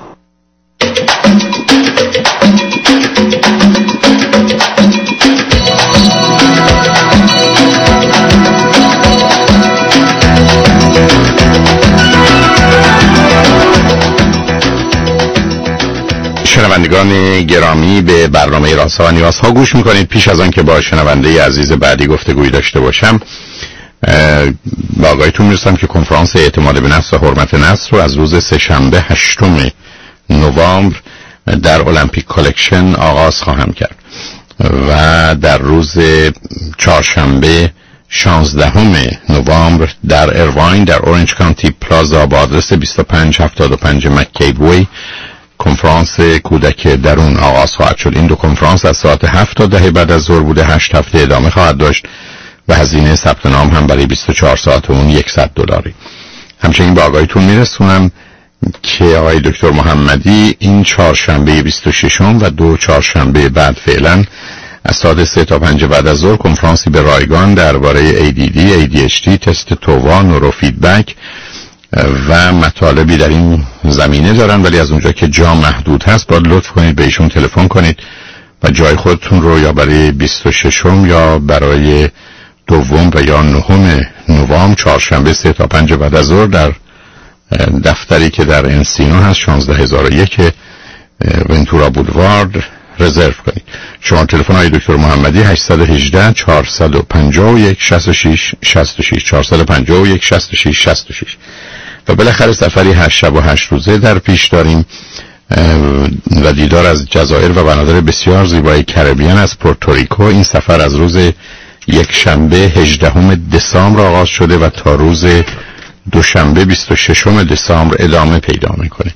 شنوندگان گرامی، به برنامه رازها و نیازها گوش میکنید. پیش از آن که با شنونده عزیز بعدی گفتگویی داشته باشم، با آگاهیتون میرسم که کنفرانس اعتماد به نفس و حرمت نفس رو از روز سه‌شنبه 8 نوامبر در المپیک کالکشن آغاز خواهم کرد و در روز چهارشنبه 16 نوامبر در ایرواین در اورنج کانتی پلازا با آدرس 2575 مک‌کیبوی کنفرانس کودک درون آغاز خواهد شد. این دو کنفرانس از ساعت 7 تا 10 بعد از ظهر بوده. 8 هفته ادامه خواهد داشت و هزینه ثبت نام هم برای 24 ساعت اون $100. همچنین به آگاهیتون میرسونم که آقای دکتر محمدی این چهارشنبه 26 و 2 چهارشنبه بعد فعلا از ساعت 3 تا 5 بعد از ظهر کنفرانسی به رایگان درباره ADD، ADHD، تست تووا، نورو فیدبک و مطالبی در این زمینه دارن، ولی از اونجا که جا محدود هست باید لطف کنید به ایشون تلفن کنید و جای خودتون رو یا برای 26 یا برای 2 و یا 9 نوامبر چهارشنبه 3 تا 5 بعد از ظهر در دفتری که در انسینو هست 16001 ونتورا بولوارد رزرو کنید. شما تلفن های دکتر محمدی 818 451 66 66 451 66 66 و بالاخره سفری 8 شب و 8 روزه در پیش داریم و دیدار از جزایر و بنادر بسیار زیبای کربیان از پورتوریکو. این سفر از روز یک شنبه 18 دسامبر آغاز شده و تا روز دوشنبه 26 دسامبر ادامه پیدا میکنه.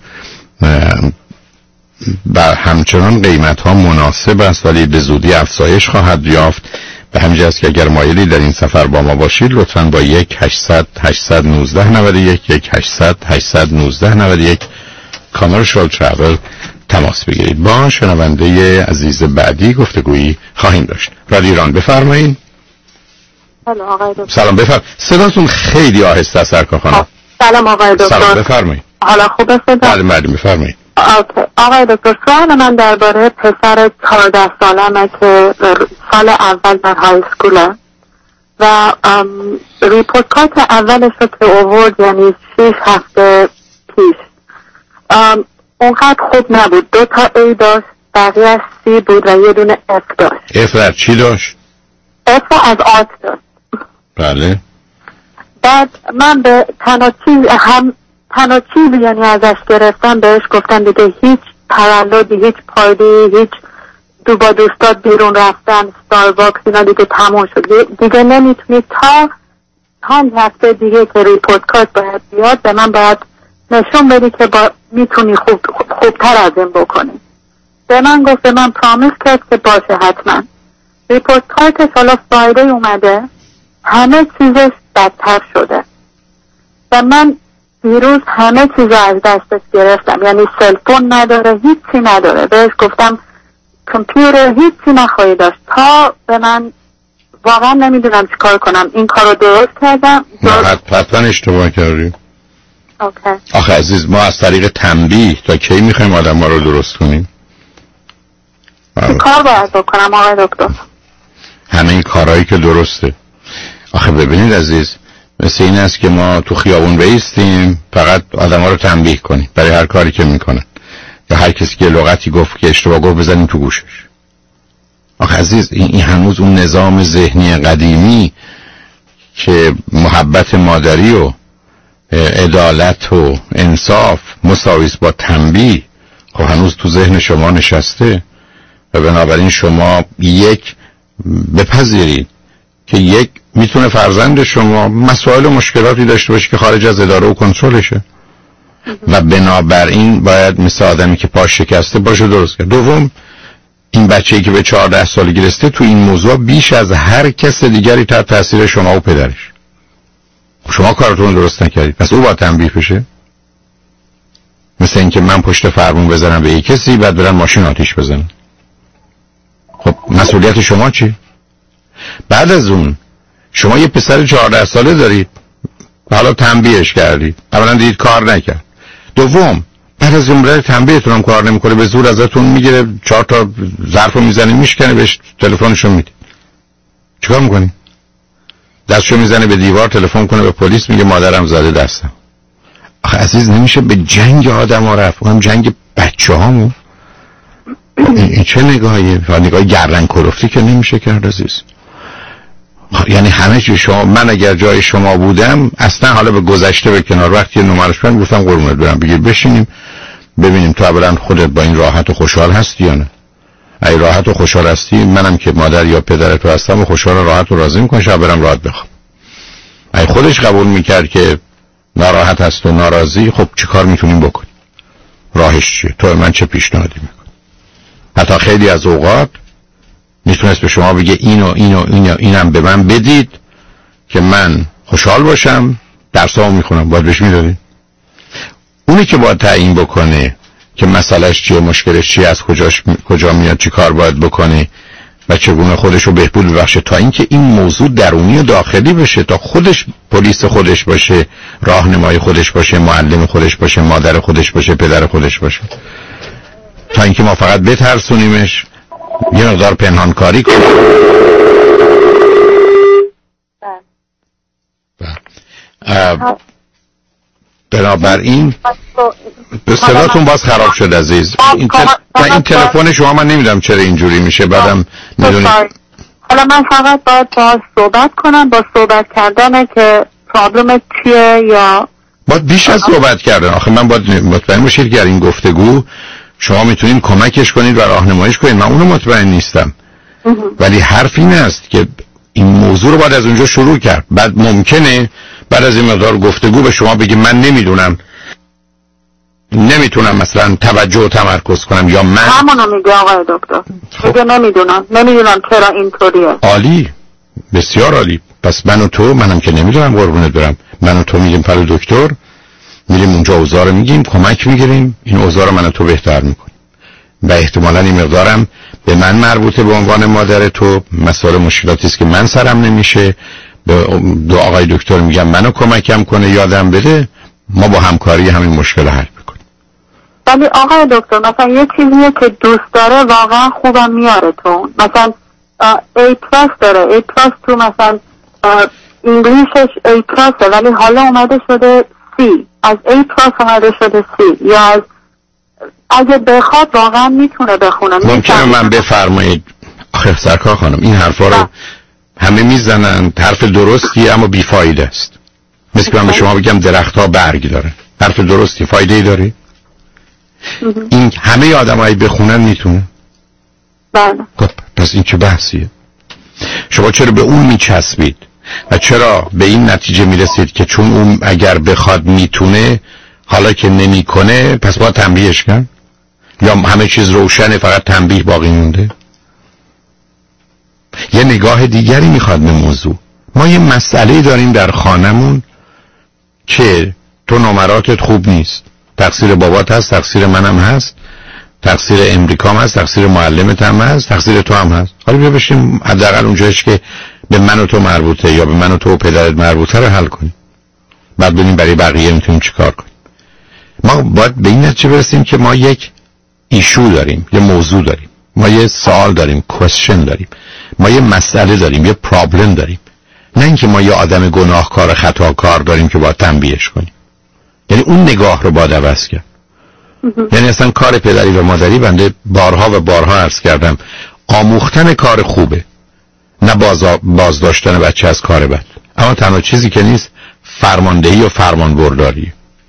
و همچنان قیمت ها مناسب است ولی به زودی افزایش خواهد یافت. به همین جهت که اگر مایلی در این سفر با ما باشید لطفاً با 1-800-819-91 کامرشال ترافل تماس بگیرید. با شنونده عزیز بعدی گفتگویی خواهیم داشت. رادیو ایران بفرمایید. سلام آقای دکتر. سلام بفرمایید. صداتون خیلی آهسته است سرکار خانم. سلام آقای دکتر. سلام بفرمایید. حالا خوبه صدا؟ بله بفرمایید. آقای دکتر، سوال من درباره پسر 14 سالمه که سال اول در های سکوله و ریپورت کارت اولش رو که اوورد یعنی 6 هفته پیش اونقدر خوب نبود. 2 تا A داشت، بقیه C بود و یه دونه F داشت. F در چی داشت؟ F از آرت داشت. بله. بعد من به تنها چیزی یعنی ازش گرفتم، بهش گفتم دیگه هیچ تولدی، هیچ پارتی، هیچ با دوستات بیرون رفتن، ستارباکس، اینا دیگه تموم شد. دیگه نمیتونی تا 5 هفته دیگه که ریپورت کارت باید بیاد به من باید نشون بدی که میتونی خوبتر از این بکنی. به من گفت، به من پرامیس کرد که باشه حتما. ریپورت کارتش حالا فرایده اومده، همه چیزش بدتر شده و من دیروز همه چیز از دستش گرفتم. یعنی سلفون نداره، هیچی نداره. بهش گفتم کامپیوتر هیچی نخواهی داشت. تا به من واقعا نمیدونم چی کار کنم. این کار رو درست کردم؟ حتما اشتباه کردی. اوکی. آخه عزیز، ما از طریق تنبیه تا کی میخوایم آدم ما رو درست کنیم؟ چی کار باید بکنم آقای دکتر؟ همه این کارهایی که درسته. آخه ببینید عزیز، مثل این است که ما تو خیابون بایستیم فقط آدم ها رو تنبیه کنیم برای هر کاری که میکنن، یا هر کسی که لغتی گفت که اشتباه گفت بزنیم تو گوشش. آخه عزیز، این هنوز اون نظام ذهنی قدیمی که محبت مادری و عدالت و انصاف مساویس با تنبیه خب هنوز تو ذهن شما نشسته. و بنابراین شما بپذیرید که میتونه فرزند شما مسائل و مشکلاتی داشته باشه که خارج از اداره و کنترلشه و بنابراین باید مثل آدمی که پاش شکسته باشه درست کرد. دوم، این بچه‌ای که به 14 سالگی رسیده تو این موضوع بیش از هر کس دیگری تحت تاثیر شما و پدرش. شما کارتون درست نکردید، پس او باید تنبیه بشه. مثل اینکه من پشت فرمون بزنم به یک کسی بعد برن ماشین آتیش بزنن. خب مسئولیت شما چی؟ بعد از اون شما یه پسر 14 ساله دارید، حالا تنبیهش کردید، اولا دید کار نکرد. دوم، بعد از اون برای تنبیهتون هم کار نمیکنه، به زور ازتون میگیره، 4 تا ظرفو میزنه میشکنه، بهش تلفنشو میده. چیکار میکنی؟ دستشو میزنه به دیوار، تلفن کنه به پلیس، میگه مادرم زده دستم. آخه عزیز نمیشه به جنگ آدم‌ها رفت، هم جنگ بچه‌هامو. این چه نگاهیه؟ نگاه گردن کلفتی که نمیشه کرد عزیز. یعنی همه چی شما، من اگر جای شما بودم اصلا حالا به گذشته به کنار، وقتی نمرش بدم گفتم قربونت برم بگیر بشینیم ببینیم تو اولا خودت با این راحت و خوشحال هستی یا نه. اگه راحت و خوشحال هستی، منم که مادر یا پدر تو هستم و خوشحال و راحت و راضی میکنم، شب برم راحت بخوام. اگه خودش قبول میکرد که ناراحت هست و ناراضی، خب چه کار میتونیم بکنیم؟ راهش چیه؟ تو من چه پیشنهادی میکنی؟ حتی خیلی از اوقات میتونست به شما بگه اینم به من بدید که من خوشحال باشم، درسامو میخونم. باید بهش میدادید. اونی که باید تعیین بکنه که مسئلهش چیه، مشکلش چیه، از کجا میاد، چی کار باید بکنه و چگونه خودشو بهبود ببخشه، تا اینکه این موضوع درونی و داخلی بشه، تا خودش پلیس خودش باشه، راهنمای خودش باشه، معلم خودش باشه، مادر خودش باشه، پدر خودش باشه، تا اینکه ما فقط بترسونیمش یه مقدار پنهانکاری کنیم. بنابراین صداتون باز خراب شد عزیز. این تلفن شما من نمیدونم چرا اینجوری میشه. بعدم میدونید حالا من فقط باید باز صحبت کنم، با صحبت کردنه که پرابلم چیه یا باید بیش از صحبت کردن. آخه من باید مطمئن باشید که این گفتگو شما میتونید کمکش کنید و راهنماییش کنید. من اونو مطمئن نیستم، ولی حرف این است که این موضوع رو باید از اونجا شروع کرد. بعد ممکنه بعد از این مقدار گفتگو به شما بگی من نمیتونم مثلا توجه و تمرکز کنم، یا من همونو میگه آقای دکتر. میگه نمیدونم چرا اینطوریه. عالی، بسیار عالی. پس منم که نمیدونم قربونت برم، من و تو میگیم پر دکتر، میریم اونجا اوضاع رو میگیم، کمک میگیریم، این اوضاع رو من و تو بهتر میکنیم و احتمالاً این مقدارم به من مربوطه به عنوان مادر تو، مسائل مشکلاتی است که من سرم نمیشه، به دو آقای دکتر میگم منو کمکم کنه، یادم بده، ما با همکاری همین مشکل حل میکنیم. ولی آقای دکتر مثلا یه چیزیه که دوست داره واقعا خوبم میاره تو، مثلا A+ داره، A+ تو مثلا انگلیسش A+، ولی حالا اومده شده C، از A+ اومده شده C، یا از اگه بخواد واقعا میتونه بخونه. ممکنه من بفرمایید آخه سرکار خانم این حرفا رو همه میزنن، حرف درستی اما بیفایده است. مثل که من به شما بگم درختها برگ داره، حرف درستی فایده ای داره؟ این همه آدمایی بخونن میتونه؟ بله. خب پس این چه بحثیه؟ شما چرا به اون میچسبید و چرا به این نتیجه میرسید که چون اون اگر بخواد میتونه، حالا که نمیکنه پس باید تنبیهش کن؟ یا همه چیز روشنه فقط تنبیه باقی مونده؟ یه نگاه دیگری میخواد به موضوع. ما یه مسئله داریم در خانمون که تو نمراتت خوب نیست، تقصیر بابات هست، تقصیر منم هست، تقصیر امریکام هست، تقصیر معلمت هم هست، تقصیر تو هم هست. حالا بیا بشیم حداقل اونجایش که به من و تو مربوطه یا به من و تو و پدرت مربوطه رو حل کنیم، بعد ببینیم برای بقیه میتونیم چیکار کنیم. ما باید به این نتیجه برسیم که ما یک ایشو داریم، یه موضوع داریم، ما یه سوال داریم، کوئسچن داریم، ما یه مسئله داریم، یه پرابلم داریم، نه اینکه ما یه آدم گناهکار خطاکار داریم که باید تنبیهش کنیم. یعنی اون نگاه رو باید عوض کرد. یعنی اصلا کار پدری و مادری، بنده بارها و بارها عرض کردم، آموختن کار خوبه، نه بازداشتن بچه از کار بد. اما تنها چیزی که نیست فرماندهی و فرمانبرداریه.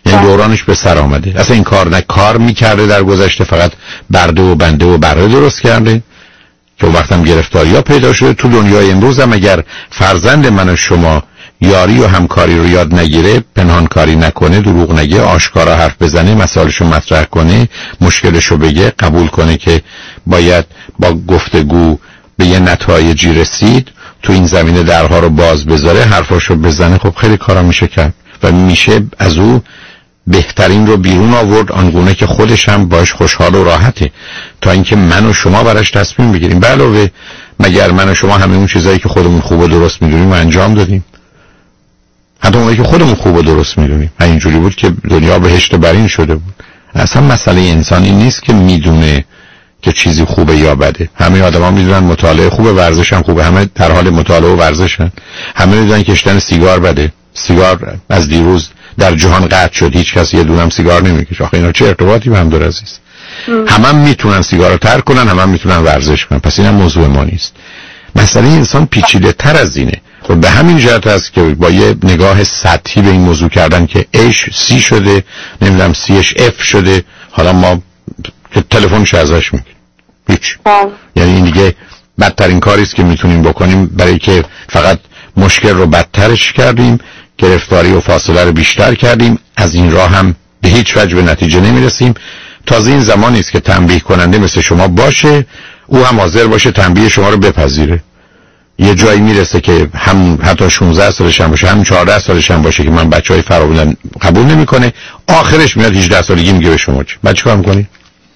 یعنی دورانش به سر آمده. اصلا این کار میکرده در گذشته، فقط برده و بنده و بره درست کرده که اون وقتم گرفتاریا پیدا شده. تو دنیای امروز هم اگر فرزند من و شما یاری و همکاری رو یاد نگیره، پنهانکاری نکنه، دروغ نگه، آشکارا حرف بزنه، مسائلشو مطرح کنه، مشکلشو بگه، قبول کنه که باید با گفتگو به یه نتایجی رسید، تو این زمینه درها رو باز بذاره، حرفاشو بزنه، خب خیلی کارا میشه کرد و میشه از او بهترین رو بیرون آورد، آنگونه که خودش هم باش خوشحال و راحته، تا اینکه من و شما براش تصمیم بگیریم. به علاوه مگر من و شما همه اون چیزایی که خودمون خوب و درست میدونیم انجام دادیم؟ حتی اونایی که خودمون خوب و درست میدونیم. اینجوری بود که دنیا بهشت برین شده بود. اصلا مسئله انسانی نیست که میدونه که چیزی خوبه یا بده. همه آدما میدونن مطالعه خوبه، ورزش هم خوبه، همه در حال مطالعه و ورزشن. همه میدونن که کشیدن سیگار بده. سیگار از دیروز در جهان قطع شد، هیچ کسی یه دونم سیگار نمیکشه. آخه اینا چه ارتباطی به هم داره عزیز؟ همه میتونن سیگار رو ترک کنن، همه میتونن ورزش کنن. پس اینم موضوع ما نیست. مسئله انسان پیچیده تر از اینه. و به همین جهت هست که با یه نگاه سطحی به این موضوع کردن که H C شده، نمیدونم Cش F شده، حالا ما تلفنش ازش میگیریم. هیچ. یعنی این دیگه بدترین کاری است که میتونیم بکنیم، برای که فقط مشکل رو بدترش کردیم، گرفتاری و فاصله رو بیشتر کردیم. از این راه هم به هیچ وجه به نتیجه نمیرسیم. تازه این زمانی است که تنبیه کننده مثل شما باشه، او هم حاضر باشه تنبیه شما رو بپذیره. یه جایی میرسه که هم حتی 16 سالش هم باشه، هم 14 سالش هم باشه که من بچهای فراوون قبول نمیکنه، آخرش میاد 18 سالگی میگه به شما چی؟ بعد چیکار میکنی؟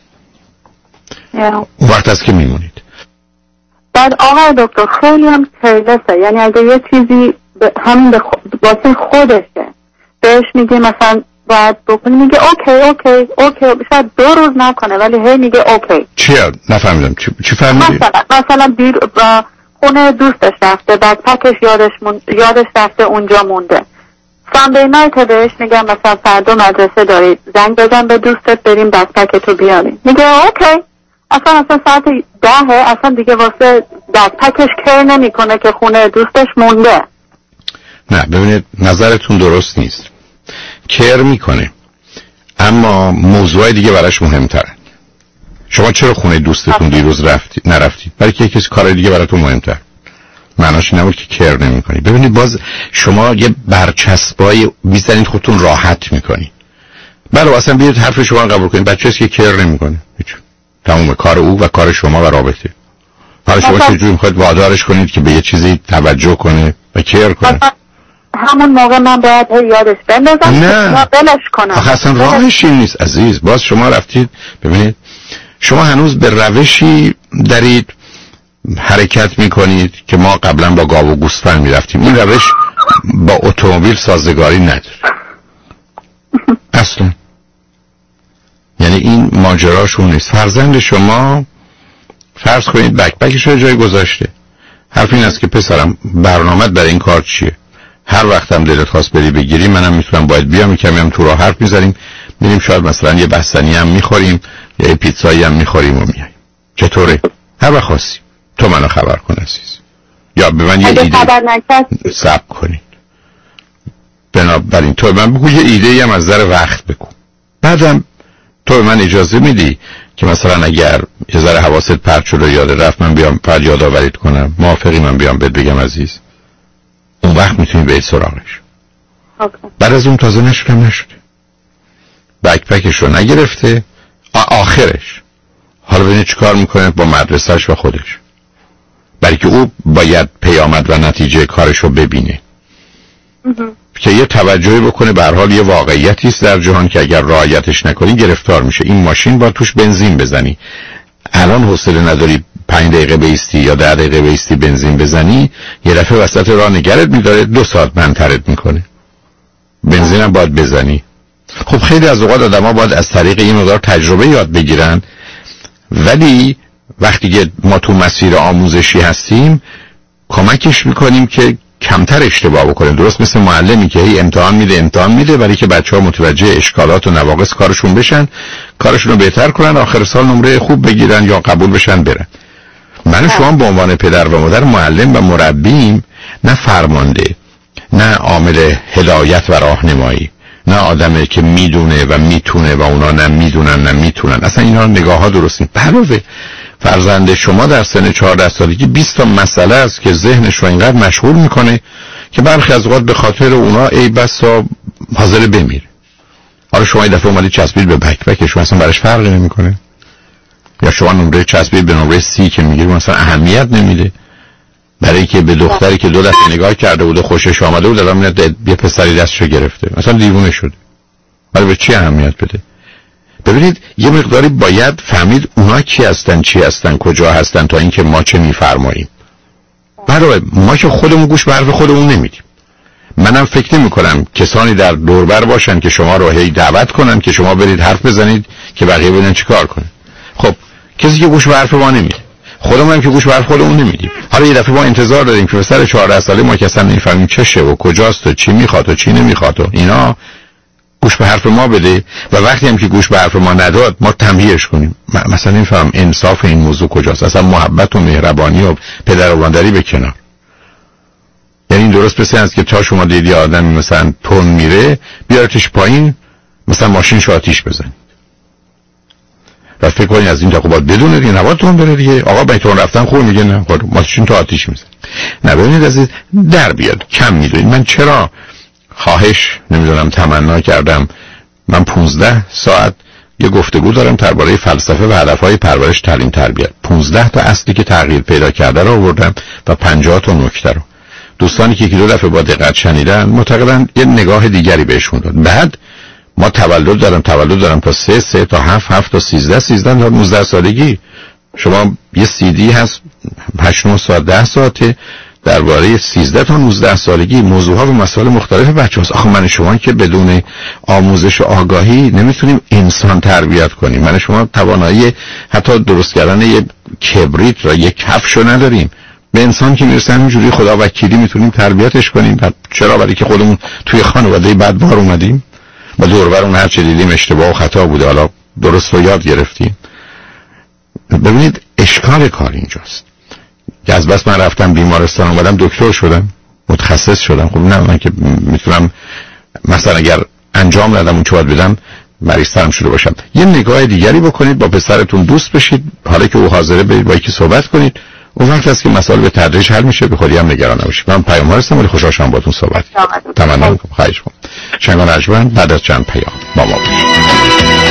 اون وقت است که میمونید. بعد آقای دکتر خیلی هم کیلسه، یعنی اگه یه چیزی همین واسه خودشه بهش میگه مثلا باید بکنی، میگه اوکی شاید 2 روز نکنه ولی هی میگه اوکی. چیه؟ نفهمیدم. چی فهمیدی؟ مثلا خونه دوستش رفته، بعد پکش یادش رفته اونجا مونده. ساندی نایت بهش میگم مثلا فردا مدرسه داری، زنگ بزن به دوستت بریم بکپک تو بیاریم. میگه اوکی. اصلا ساعت 10 اصلا دیگه واسه بکپکش کر نمیکنه که خونه دوستش مونده. نه ببینید، نظرتون درست نیست. کر میکنه اما موضوع دیگه براش مهمتره. شما چرا خونه دوستتون دیروز نرفتید؟ برای که کسی کار دیگه براتون مهمتر. معناش نبود که کر نمی‌کنی. ببینید باز شما یه برچسبای میزنید خودتون راحت می‌کنید. بله اصلا بیاید حرف شما رو قبول کنید. بچه‌ای که کر نمی‌کنه هیچ. تمام کار او و کار شما و رابطه. حالا شما چجوری می‌خواید وادارش کنید که به یه چیزی توجه کنه و کر کنه؟ همون موقع من باید یادش بندازم یا بلش کنم. آخه اصلا راهش این نیست عزیز. باز شما رفتید، ببینید شما هنوز به روشی دارید حرکت میکنید که ما قبلا با گاو و گوسفند میرفتیم. این روش با اتومبیل سازگاری نداره اصلا. یعنی این ماجراشون نیست. فرزند شما فرض کنید بکپکش رو جای گذاشته، حرف این است که پسرم برنامه‌ت برای این کار چیه؟ هر وقتم دلت خواست بری بگیری منم میتونم باید بیام، کمی هم تو راه حرف میزنیم، میریم شاید مثلا یه بستنی هم میخوریم یا یه پیتزایی هم میخوریم و میاییم. چطوره؟ هر وقت خواستی تو منو خبر کن عزیز، یا به من یه ایده صبر کنید. بنابراین تو به من بگو یه ایده هم از نظر وقت بگو، بعدم تو به من اجازه میدی که مثلا اگر یه ذره حواست پرت شد و یاد رفت من بیام فرد یادآوریت کنم؟ موافقی من بیام بهت بگم عزیز؟ اون وقت میتونی برید سراغش. بعد از اون تازه نشده بکپکش رو نگرفته آخرش، حالا ببینید چی کار میکنه با مدرسهش و خودش، برای که او باید پیامد و نتیجه کارش رو ببینه که یه توجهی بکنه. به هر حال یه واقعیتی است در جهان که اگر رعایتش نکنی گرفتار میشه. این ماشین با توش بنزین بزنی، الان حوصله نداری 5 دقیقه بیستی یا 10 دقیقه بیستی بنزین بزنی، یه دفعه وسط راه نگرت میداره 2 ساعت منترت میکنه. بنزین هم باید بزنی. خب خیلی از اوقات آدم‌ها باید از طریق این مقدار تجربه یاد بگیرن، ولی وقتی که ما تو مسیر آموزشی هستیم کمکش میکنیم که کمتر اشتباه بکنه. درست مثل معلمی که هی امتحان میده برای که بچه‌ها متوجه اشکالات و نواقص کارشون بشن، کارشون رو بهتر کنن، آخر سال نمره خوب بگیرن یا قبول بشن برن. من شما به عنوان پدر و مادر، معلم و مربیم، نه فرمانده، نه عامل هدایت و راهنمایی، نه آدمی که میدونه و میتونه و اونا نه میدونن نه میتونن. اصلا اینا نگاه ها درست نیست. علاوه فرزند شما در سن 14 سالگی 20 تا مسئله است که ذهنش رو اینقدر مشغول میکنه که برخی از اوقات به خاطر اونا ای بسا حاضر بمیره. حالا شما این دفعه اومدی چسبید به بک شما اصلا براش فرقی نمیکنه، یا شما نمره چسبید به نمره سی که میگیری مثلا اهمیت نمیده، برای که به دختری که 2 دفعه نگاه کرده بود و خوشش آمده بود الان میاد یه پسری دستشو گرفته، مثلا دیوونه شده. ولی به چی اهمیت بده؟ ببینید یه مقداری باید فهمید اونا کی هستن، چی هستن، کجا هستن تا اینکه ما چه میفرماییم. برای ما که خودمون گوش به حرف خودمون نمیدیم. منم فکر نمی کنم کسانی در دوربر باشن که شما رو هی دعوت کنن که شما برید حرف بزنید که بقیه بدن چی کار کنن. خب کسی که گوش به حرف ما نمیده، خودمون هم که گوش به حرف خودمون نمیدیم. حالا یه دفعه ما انتظار داریم که پسر 14 ساله ما که اصلا نمیفهمیم چشه و کجاست و چی میخواد و چی نمیخواد و اینا گوش به حرف ما بده، و وقتی هم که گوش به حرف ما نداد ما تنبیهش کنیم. مثلا نمیفهم انصاف این موضوع کجاست، اصلا محبت و مهربانی و پدر و مادری به کنار. یعنی این درست مثل است که تا شما دیدی آدم مثلا تون میره بیارتش پایین، مثلا ماشینش آتیش بزنید و فکر کنید از این تا باید بدونه دیگه نباید تون بره دیگه. آقا به تون رفتن خوب میگه نه ماشین تو آتیش میزنه. نه ببینید عزیز در بیاد کم میدونید. من چرا خواهش نمیدونم تمنا کردم من 15 ساعت یه گفتگو دارم درباره فلسفه و هدفهای پرورش تعلیم تربیت. 15 تا اصلی که تغییر پیدا کرده رو آوردم و 50 تا نکته رو. دوستانی که 1-2 دفعه با دقت شنیدن معتقدن یه نگاه دیگری بهشون داد. بعد ما تولد دارم تا 3 تا 7 تا 13 تا 19 سالگی. شما یه CD هست 8-9 ساعت 10 ساعته درباره 13 تا 19 سالگی موضوعها و مسائل مختلف بچه‌هاست. آخه من شما که بدون آموزش و آگاهی نمیتونیم انسان تربیت کنیم. من شما توانایی حتی درست کردن یه کبریت را یک کفشو نداریم. به انسان که میرسه همینجوری خدا وکیلی میتونیم تربیتش کنیم. چرا؟ برای که خودمون توی خانواده بدبار اومدیم و دور بر اون هر چه دیدیم اشتباه و خطا بوده، حالا درست رو یاد گرفتیم. ببینید اشکال کار اینجاست که از بس من رفتم بیمارستان اومدم دکتر شدم متخصص شدم. خب نه من که میتونم مثلا اگر انجام ندم اون چه باید بدم مریض‌ترم شده باشم. یه نگاه دیگری بکنید، با پسرتون دوست بشید، حالا که او حاضره برید با یکی صحبت کنید. اون وقت است که مسائل به تدریج حل میشه. به خودی هم نگران نباشید. من پیام‌ها هستم ولی خوشحال شدم باهاتون صحبت کردم. تمنا می‌کنم. خواهش می‌کنم. شنگان ارجمند بعد از چند پیام با ما باشید.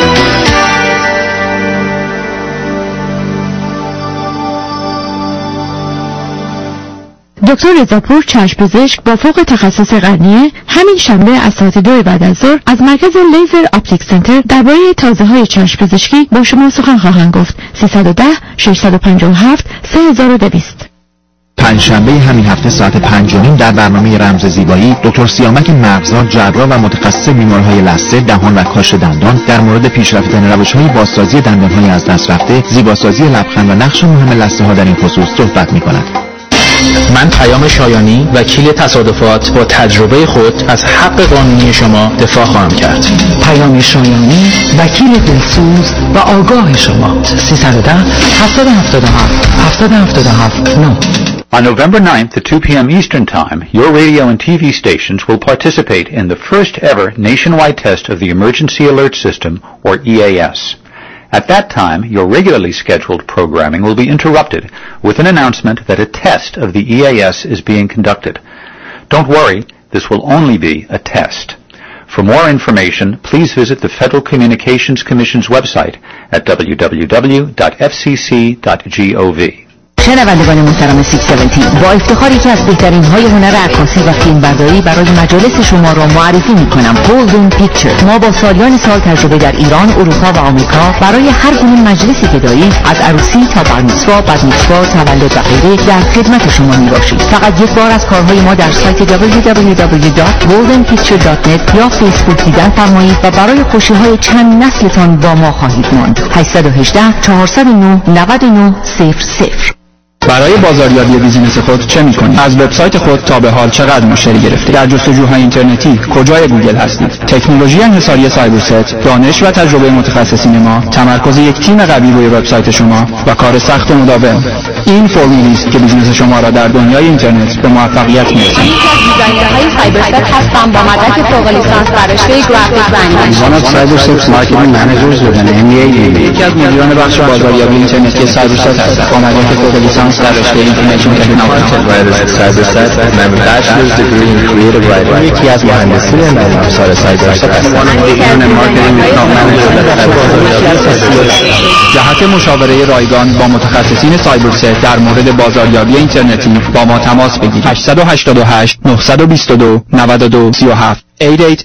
دکتر رضاپور چشم‌پزشک با فوق تخصص قرنیه همین شنبه از ساعت 2 بعد از ظهر از مرکز لیزر اپتیک سنتر درباره تازه‌های چشم‌پزشکی با شما سخن خواهند گفت. 310 657 3200. پنجشنبه همین هفته ساعت 5:30 در برنامه رمز زیبایی دکتر سیامک مغزاد جراح و متخصص بیماری‌های لثه، دهان و کاش دندان در مورد پیشرفتن روش‌های بازسازی دندان‌های از دست رفته، زیباسازی لبخند و نقش مهم لثه‌ها در این خصوص صحبت می‌کند. من پیام شایانی وکیل تصادفات با تجربه خود از حق قانونی شما دفاع خواهم کرد. پیام شایانی وکیل دلسوز و آگاه شما. 310 777 777 9. On November 9th at 2 p.m. Eastern Time, your radio and TV stations will participate in the first ever nationwide test of the Emergency Alert System, or EAS. At that time, your regularly scheduled programming will be interrupted with an announcement that a test of the EAS is being conducted. Don't worry, this will only be a test. For more information, please visit the Federal Communications Commission's website at www.fcc.gov. شنوندگان محترم 670 با افتخار یکی از بهترین های هنر عکاسی و فیلمبرداری برای مجالس شما را معرفی می‌کنم. گلدن پیکچر. ما با سالیان سال تجربه در ایران، اروپا و آمریکا برای هر گونه مجلسی که دارید، از عروسی تا برمی‌سوا، بدمی‌سوا، تولد و غیره در خدمت شما میباشیم. فقط یک بار از کارهای ما در سایت www.goldenpicture.net یا فیسبوک دیدن فرمایید و برای خوشی‌های چند نسلتان با ما خواهید ماند. 818 409 9900. برای بازاریابی بیزینس خود چه می‌کنید؟ از وبسایت خود تا به حال چقدر مشتری گرفتید؟ در جستجوهای اینترنتی کجای گوگل هستید؟ تکنولوژی انحصاری سایبرست، دانش و تجربه متخصصین ما، تمرکز یک تیم قوی روی وبسایت شما و کار سخت و مداوم. این فرمولی است که بیزنس شما را در دنیای اینترنت به موفقیت می‌رساند. یکی از دیزاینرهای سایبرست هستم با مدرک فوق لیسانس در رشته گرافیک دیزاین. سایبرست مارکتینگ منیجرز with an MBA. یکی از مدیران بخش بازاریابی اینترنتی سایبرست هستم با مدرک فوق لیسانس در رشته اینفورمیشن تکنولوژی. سایبرست من بچلرز دیگری این کریتیو رایتینگ. یکی از مهندسین نرم افزار سایبرست هستم. جهت مشاوره رایگان با متخصصین سایبرست در مورد بازاریابی اینترنتی با ما تماس بگیرید. 888 922 9237 888-922-9237.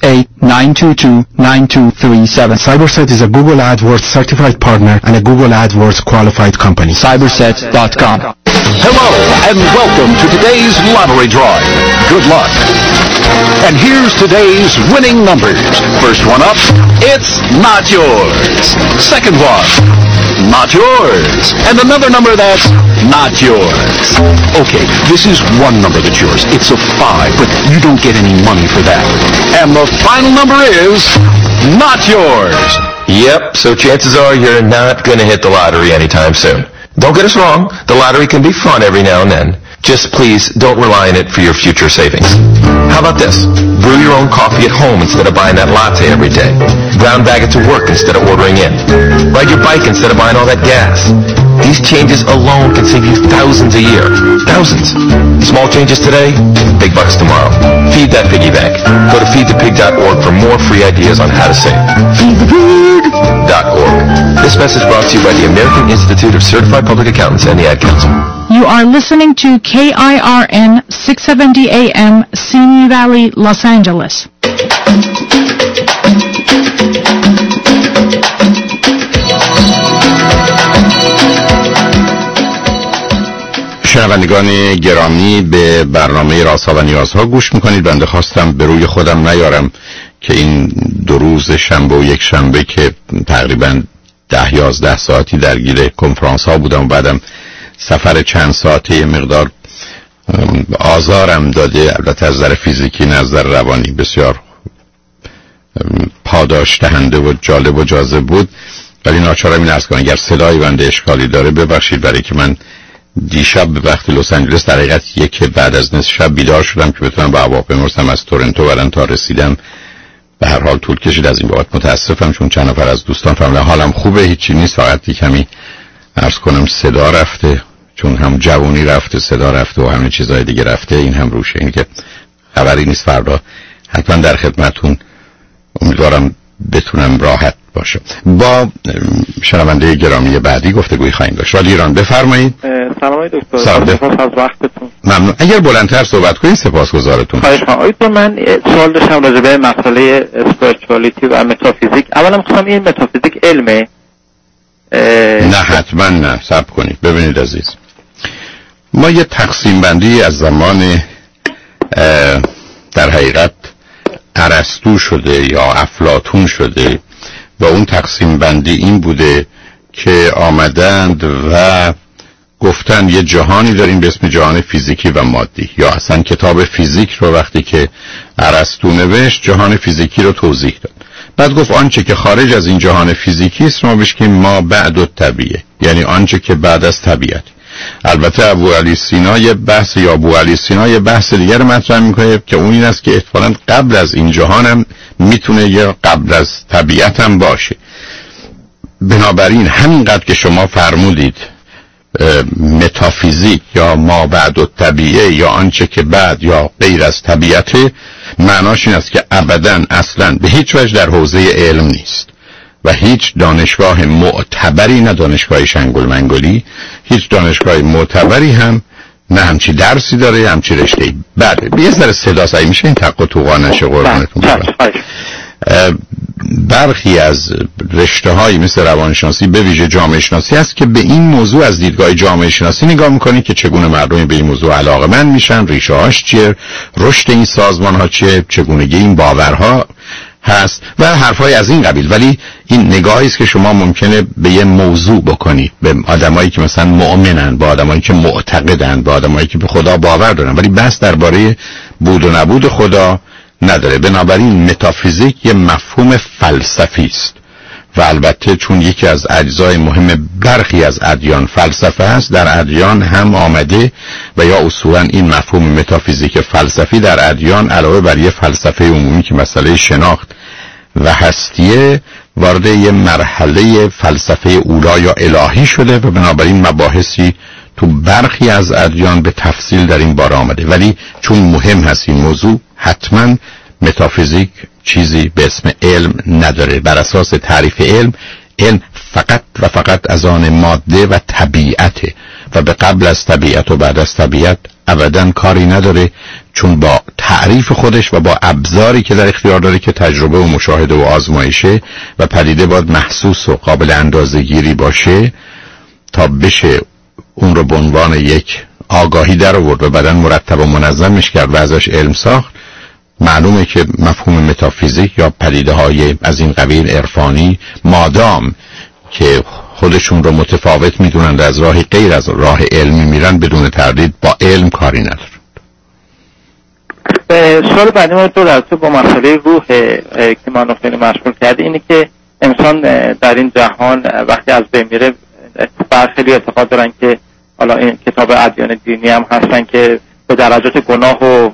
CyberSet is a Google AdWords certified partner and a Google AdWords qualified company. Cyberset.com. Hello and welcome to today's lottery drawing. Good luck. And here's today's winning numbers. First one up, it's not yours. Second one, not yours. And another number that's not yours. Okay, this is one number that's yours. It's a 5, but you don't get any money for that. And the final number is not yours. Yep, so chances are you're not going to hit the lottery anytime soon. Don't get us wrong, the lottery can be fun every now and then. Just please don't rely on it for your future savings. How about this? Brew your own coffee at home instead of buying that latte every day. Brown bag it to work instead of ordering in. Ride your bike instead of buying all that gas. These changes alone can save you thousands a year. Thousands. Small changes today, big bucks tomorrow. Feed that piggy bank. Go to feedthepig.org for more free ideas on how to save. Feedthepig.org. This message brought to you by the American Institute of Certified Public Accountants and the Ad Council. You are listening to KIRN 670 AM, Simi Valley, Los Angeles. شنوندگان گرامی، به برنامه رازها و نیازها گوش میکنید. بنده خواستم به روی خودم نیارم که این 2 روز شنبه و یک شنبه که تقریبا 10-11 ساعتی درگیر کنفرانس ها بودم و بعدم سفر چند ساعته یه مقدار آزارم داده، البته از نظر فیزیکی نه از نظر روانی بسیار پاداش دهنده و جالب و جاذب بود. ولی ناچارم این عرض کنم اگر صدای بنده اشکالی داره ببخشید، برای که من دیشب به وقت لس آنجلس در حقیقت یک بعد از نصف شب بیدار شدم که بتونم به هواپیما برسم. از تورنتو برن تا رسیدم به هر حال طول کشید. از این بابت متاسفم، چون چند نفر از دوستان فهمیدن حالم خوبه، هیچی نیست، فقط کمی عرض کنم صدا رفته، چون هم جوانی رفته، صدا رفته و همه چیزای دیگه رفته. این هم روشه، این که خبری نیست. فردا حتما در خدمتون، امیدوارم بتونم راحت باشم. با شنونده گرامی بعدی گفتگوی خواهیم داشت. ولی ایران بفرمایید. سلام دکتر، سپاس از وقتتون. ممنون. اگر بلندتر صحبت کنید سپاسگزارتون. خواهش می‌کنم. آقای من سوال داشتم راجع به مسئله اسپریچوالیتی و متافیزیک. اولا می‌خوام این متافیزیک علمه؟ نه حتما نه. صبر کنید ببینید عزیز، ما یه تقسیم بندی از زمان در حقیقت ارسطو شده یا افلاطون شده و اون تقسیم بندی این بوده که آمدند و گفتن یه جهانی داریم به اسم جهان فیزیکی و مادی، یا اصلا کتاب فیزیک رو وقتی که ارسطو نوشت جهان فیزیکی رو توضیح داد. بعد گفت آنچه که خارج از این جهان فیزیکی است ما بهش که ما بعد الطبیعه، یعنی آنچه که بعد از طبیعت. البته ابو علی سینا یه بحث یا ابو علی سینا یه بحث دیگر مطرح میکنه که اون این است که احتمالاً قبل از این جهانم میتونه یا قبل از طبیعت هم باشه. بنابراین همینقدر که شما فرمودید متافیزیک یا ما بعد الطبیعه یا آنچه که بعد یا غیر از طبیعته، معناش این است که ابداً اصلاً به هیچ وجه در حوزه علم نیست و هیچ دانشگاه معتبری، نه دانشگاه شنگل منگلی، هیچ دانشگاه معتبری هم نه همچی درسی داره همچی رشته‌ای. بله یه ذره صدا سعی میشه این تق و توقع نشه قربانتون برم. برخی از رشته‌های مثل روانشناسی به ویژه جامعه شناسی هست که به این موضوع از دیدگاه جامعه شناسی نگاه می‌کنی که چگونه مردم به این موضوع علاقه‌مند میشن، ریشه‌هاش چیه، رشد این سازمان‌ها چیه، چگونگی این باورها هست و حرفای از این قبیل. ولی این نگاهی است که شما ممکنه به یه موضوع بکنید، به آدمایی که مثلا مؤمنن، با آدمایی که معتقدن، با آدمایی که به خدا باور دارن، ولی بس درباره بود و نبود خدا نداره. بنابراین متافیزیک یه مفهوم فلسفی است و البته چون یکی از اجزای مهم برخی از ادیان فلسفه است، در ادیان هم آمده و یا اصولا این مفهوم متافیزیک فلسفی در ادیان علاوه بر یه فلسفه عمومی که مسئله شناخت و هستیه، وارد یه مرحله فلسفه اولا یا الهی شده و بنابراین مباحثی تو برخی از ادیان به تفصیل در این باره آمده. ولی چون مهم هست این موضوع، حتما متافیزیک چیزی به اسم علم نداره. بر اساس تعریف علم فقط و فقط از آن ماده و طبیعته و به قبل از طبیعت و بعد از طبیعت ابدا کاری نداره، چون با تعریف خودش و با ابزاری که در اختیار داره که تجربه و مشاهده و آزمایشه و پدیده باید محسوس و قابل اندازه‌گیری باشه تا بشه اون رو به عنوان یک آگاهی در آورد و بعداً مرتب و منظمش کرد و ازش علم ساخت. معلومه که مفهوم متافیزیک یا پدیده های از این قبیل عرفانی، مادام که خودشون رو متفاوت میدونند از راهی غیر از راه علمی میرن، بدون تردید با علم کاری ندارن. سوال بعدی ما تو در تو با مسئله روح که ما نقطه مشغول کرده اینه که انسان در این جهان وقتی از بین میره، خیلی اعتقاد دارن که حالا این کتاب ادیان دینی هم هستن که به درجات گناه و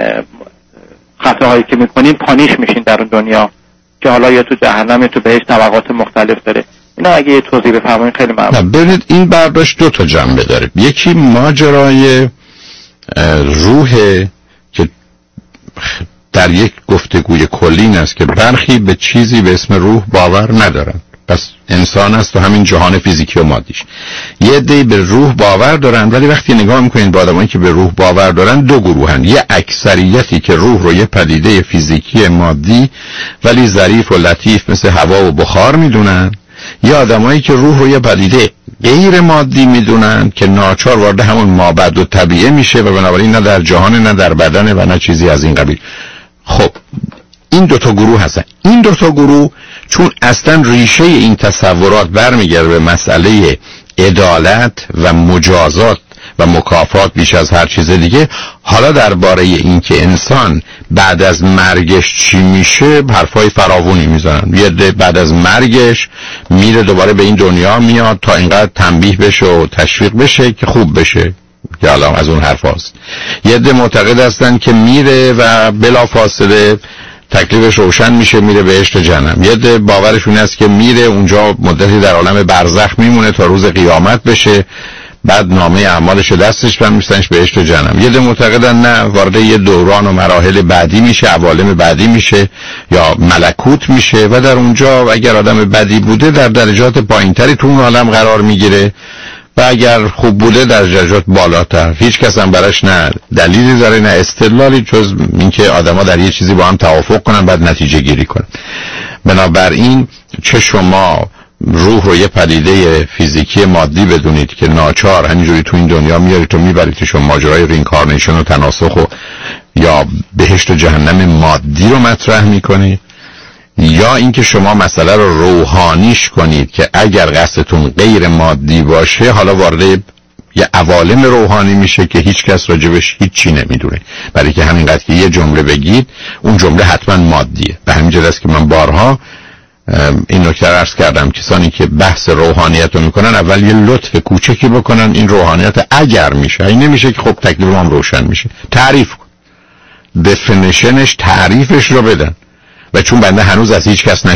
خطاهایی که میکنین پانیش میشین در اون دنیا، که حالا یا تو جهنم یا تو بهشت طبقات مختلف داره. اینا اگه یه توضیح بفرمایید خیلی ممنون. ببینید این برداشت دو تا جنبه داره. یکی ماجرای روح که در یک گفتگوی کلی این است که برخی به چیزی به اسم روح باور ندارن، پس انسان است و همین جهان فیزیکی و مادیش. یه عده‌ای به روح باور دارن، ولی وقتی نگاه میکنین با آدمایی که به روح باور دارن دو گروهن. یه اکثریتی که روح رو یه پدیده فیزیکی مادی ولی ظریف و لطیف مثل هوا و بخار میدونن، یا آدمایی که روح رو یه پدیده غیر مادی میدونن که ناچار وارد همون مابعد و طبیعه میشه و بنابراین نه در جهان نه در بدن و نه چیزی از این قبیل. خب این دوتا گروه هستن. این دوتا گروه چون اصلا ریشه این تصورات برمیگرده به مسئله عدالت و مجازات و مکافات بیش از هر چیز دیگه، حالا درباره این که انسان بعد از مرگش چی میشه حرفای فراوانی میزنن. یه ده بعد از مرگش میره دوباره به این دنیا میاد تا اینقدر تنبیه بشه و تشویق بشه که خوب بشه، که الان از اون حرف هست. یه ده معتقد هستن که میره و بلا فاصله تکلیفش روشن میشه، میره بهشت جهنم. یه ده باورشون است که میره اونجا مدتی در عالم برزخ میمونه تا روز قیامت بشه، بعد نامه اعمالش دستش میستنش بهشت جهنم. یه ده معتقدن نه، وارد یه دوران و مراحل بعدی میشه، عوالم بعدی میشه یا ملکوت میشه و در اونجا اگر آدم بدی بوده در درجات پایینتری تو اون عالم قرار میگیره و اگر خوب بوده در درجات بالاتر. هیچ کس هم براش نه دلیلی داره نه استدلالی جز اینکه آدما در یه چیزی با هم توافق کنن بعد نتیجه گیری کنن. بنابراین چه شما روح رو یه پدیده فیزیکی مادی بدونید که ناچار همینجوری تو این دنیا میارید تو میبرید که شما ماجرای رینکارنیشن و تناسخ و یا بهشت و جهنم مادی رو مطرح میکنید، یا اینکه شما مسئله رو روحانیش کنید که اگر قصدتون غیر مادی باشه حالا وارد یه عوالم روحانی میشه که هیچ کس راجبش هیچی نمیدونه، برای که همینقدر که یه جمله بگید اون جمله حتما مادیه. به همین جهت است که من بارها این نکته رو عرض کردم، کسانی که بحث روحانیت رو میکنن اول یه لطف کوچکی بکنن این روحانیت اگر میشه، این نمیشه که خب تکلیف هم روشن میشه، تعریف کن، دفینیشنش تعریفش رو بدن. و چون بنده هنوز از هیچ کس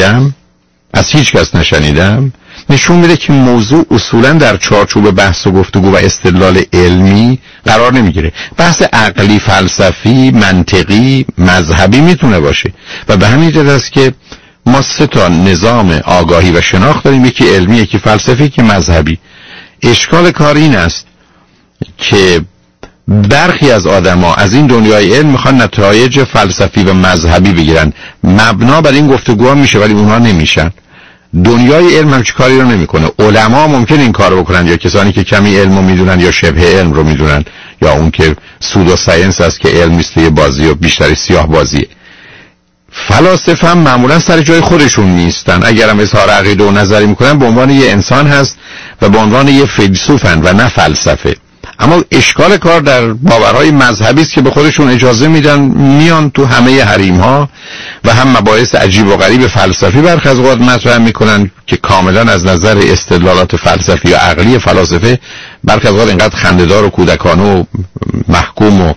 نشنیدم نشون میده که موضوع اصولا در چارچوب بحث و گفتگو و استدلال علمی قرار نمیگیره. بحث عقلی، فلسفی، منطقی، مذهبی میتونه باشه و به همین جهت است که ما سه تا نظام آگاهی و شناخت داریم، یکی علمی، یکی فلسفی، یکی مذهبی. اشکال کار این است که برخی از آدما از این دنیای علم میخوان نتایج فلسفی و مذهبی بگیرن، مبنا بر این گفتگوها میشه ولی اونها نمیشن. دنیای علم هم چه کاری رو نمیکنه. علما ممکن این کارو بکنن، یا کسانی که کمی علمو میدونن یا شبه علم رو میدونن، یا اون که سودو ساینس است که علم نیست، یه بازی و بیشتری سیاه بازیه. فلاسفه هم معمولا سر جای خودشون نیستن، اگر هم اظهار عقیده و نظری میکنن به عنوان یه انسان هست و به عنوان یه فیلسوفن و نه فلسفه. اما اشکال کار در باورهای مذهبی است که به خودشون اجازه میدن میان تو همه حریم‌ها و هم مباحث عجیب و غریب فلسفی برخی از اوقات مطرح میکنن که کاملا از نظر استدلالات فلسفی یا عقلی فلاسفه برخی از اوقات اینقدر خنده‌دار و کودکانه و محکوم و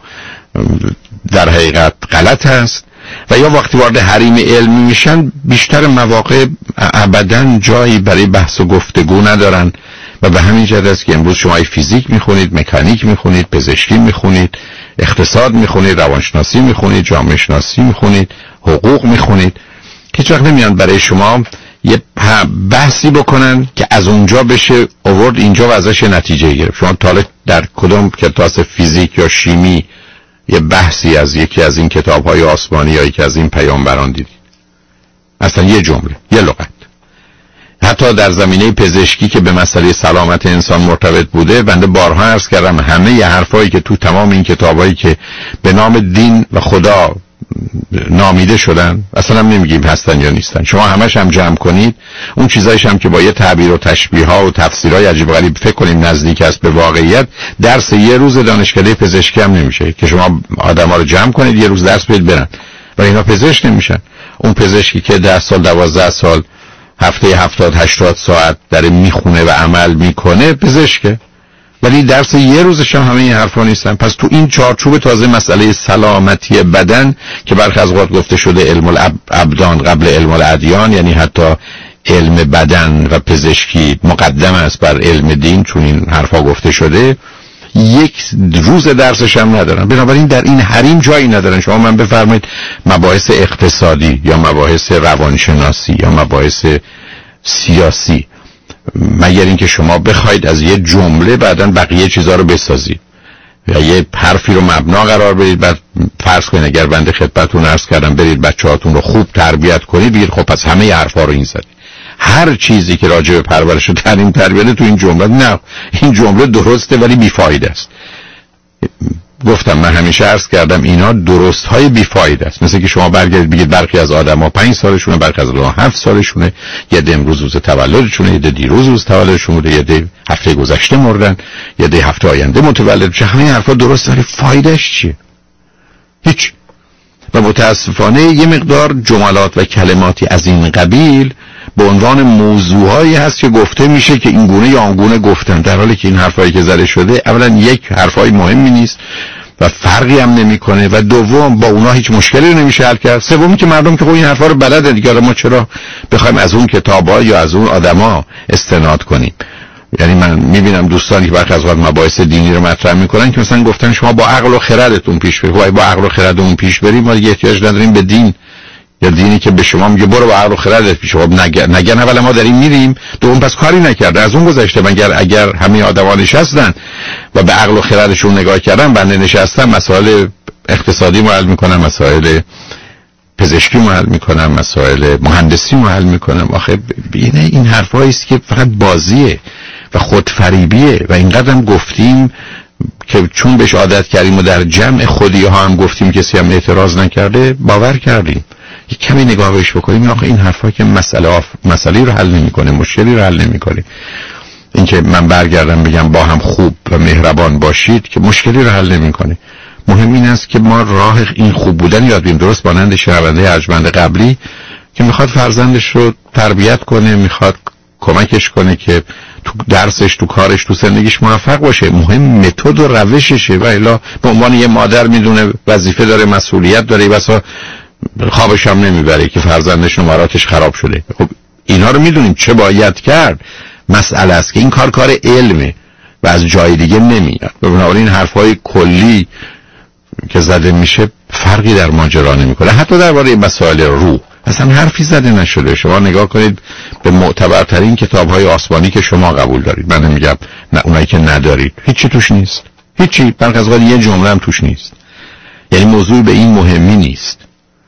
در حقیقت غلط هست. و یا وقتی وارد حریم علمی میشن بیشتر مواقع ابداً جایی برای بحث و گفتگو ندارن و به همین جهت است که امروز شما فیزیک میخونید، مکانیک میخونید، پزشکی میخونید، اقتصاد میخونید، روانشناسی میخونید، جامعه شناسی میخونید، حقوق میخونید، هیچ وقت نمیان برای شما یه بحثی بکنن که از اونجا بشه آورد اینجا و ازش نتیجه گرفت. شما تا در کدام کلاس فیزیک یا شیمی یه بحثی از یکی از این کتاب‌های آسمانی یا یکی از این پیامبران دیدید؟ اصلا یه جمله، یه لغت. حتی در زمینه پزشکی که به مسئله سلامت انسان مرتبط بوده، بنده بارها عرض کردم همه ی حرفایی که تو تمام این کتابایی که به نام دین و خدا نامیده شدن اصلا هم نمیگیم هستن یا نیستن. شما همش هم جمع کنید اون چیزایش هم که با یه تعبیر و تشبیه ها و تفسیرهای عجیب غریب فکر کنیم نزدیک است به واقعیت، درس یه روز دانشکده پزشکی هم نمیشه که شما آدما رو جمع کنید یه روز درس بدید برن و اینا پزشک نمیشن. اون پزشکی که 10 سال 12 سال هفته 70-80 ساعت داره میخونه و عمل میکنه پزشکه، ولی درس یه روزش هم همه این حرفا نیستن. پس تو این چارچوب تازه مسئله سلامتی بدن که برخی از اوقات گفته شده علم الابدان قبل علم الادیان، یعنی حتی علم بدن و پزشکی مقدم است بر علم دین، چون این حرفا گفته شده، یک روز درسش هم ندارن. بنابراین در این حریم جایی ندارن. شما من بفرمایید مباحث اقتصادی یا مباحث روانشناسی یا مباحث سیاسی، مگر اینکه شما بخواید از یه جمله بعداً بقیه چیزا رو بسازید یا یه حرفی رو مبنا قرار بدید، بعد فرض کنید اگر بنده خدمتتون عرض کردم برید بچه‌هاتون رو خوب تربیت کنید، بگید خب پس همه حرفا رو این زدید. هر چیزی که راجع به پرورش و تعلیم تربیت تو این جمله، نه این جمله درسته ولی بیفایده است. گفتم من همیشه عرض کردم اینا درست های بیفایده است. مثل که شما برگردید بگید برخی از آدما 5 سالشونه، برخی از آدما 7 سالشونه، یه ده امروز روز تولدشونه، یه ده دیروز روز تولدشون بوده، یه ده هفته گذشته مردن، یه ده هفته آینده متولد بشه. همه حرفا درسته ولی فایدهش چیه؟ هیچ. و متاسفانه یه مقدار جملات و کلماتی از این قبیل به عنوان موضوعهایی هست که گفته میشه که این گونه یا آن گونه گفتن، در حالی که این حرفایی که زده شده اولا یک حرفای مهمی نیست و فرقی هم نمیکنه و دوم با اونا هیچ مشکلی رو نمیشه حل کرد، سومی که مردم که خب این حرفا رو بلدن دیگه، ما چرا بخوایم از اون کتابا یا از اون آدما استناد کنیم؟ یعنی من میبینم دوستانی که برخی از وقت مباحث دینی رو مطرح میکنن که مثلا گفتن شما با عقل و خردتون پیش برید. با عقل و خردمون پیش بریم ما دیگه احتیاج نداریم به دین یا دینی که به شما میگه برو با عقل و خردت پیش. خب نگن اولا ما داریم میریم، دوم پس کاری نکرده. از اون گذشته اگر همه آدما نشستن و به عقل و خردشون نگاه کردن، بنده نشستم مسائل اقتصادی حل میکنم، مسائل پزشکی حل میکنم، مسائل مهندسی حل میکنم. آخه این حرفایی است که فقط بازیه و خودفریبیه و اینقدرم گفتیم که چون بهش عادت کردیم و در جمع خودی ها هم گفتیم کسی هم اعتراض نکرده باور کردیم. یک کمی نگاه بهش بکنیم. آخه این حرفا که مسئله رو حل نمیکنه، مشکلی رو حل نمیکنه. اینکه من برگردم بگم با هم خوب و مهربان باشید که مشکلی رو حل نمیکنه. مهم این است که ما راه این خوب بودن یاد بگیریم. درست مانند شنونده ارجمند قبلی که میخواد فرزندش رو تربیت کنه، میخواد کمکش کنه که تو درسش، تو کارش، تو زندگیش موفق باشه. مهم متد و روششه و الا به عنوان یه مادر میدونه وظیفه داره، مسئولیت داره، بسا خوابش هم نمیبره که فرزندش نمراتش خراب شده. خب اینا رو میدونیم چه باید کرد. مسئله است که این کار علمه و از جای دیگه نمیاد. بنابراین حرفای کلی که زده میشه فرقی در ماجرا نمیکنه. حتی درباره مسائل روح اصلا حرفی زده نشده. شما نگاه کنید به معتبرترین کتاب‌های آسمانی که شما قبول دارید، من نمیگم نه اونایی که ندارید، هیچی توش نیست. هیچی. برخی از اوقات یه جمله هم توش نیست. یعنی موضوع به این مهمی نیست.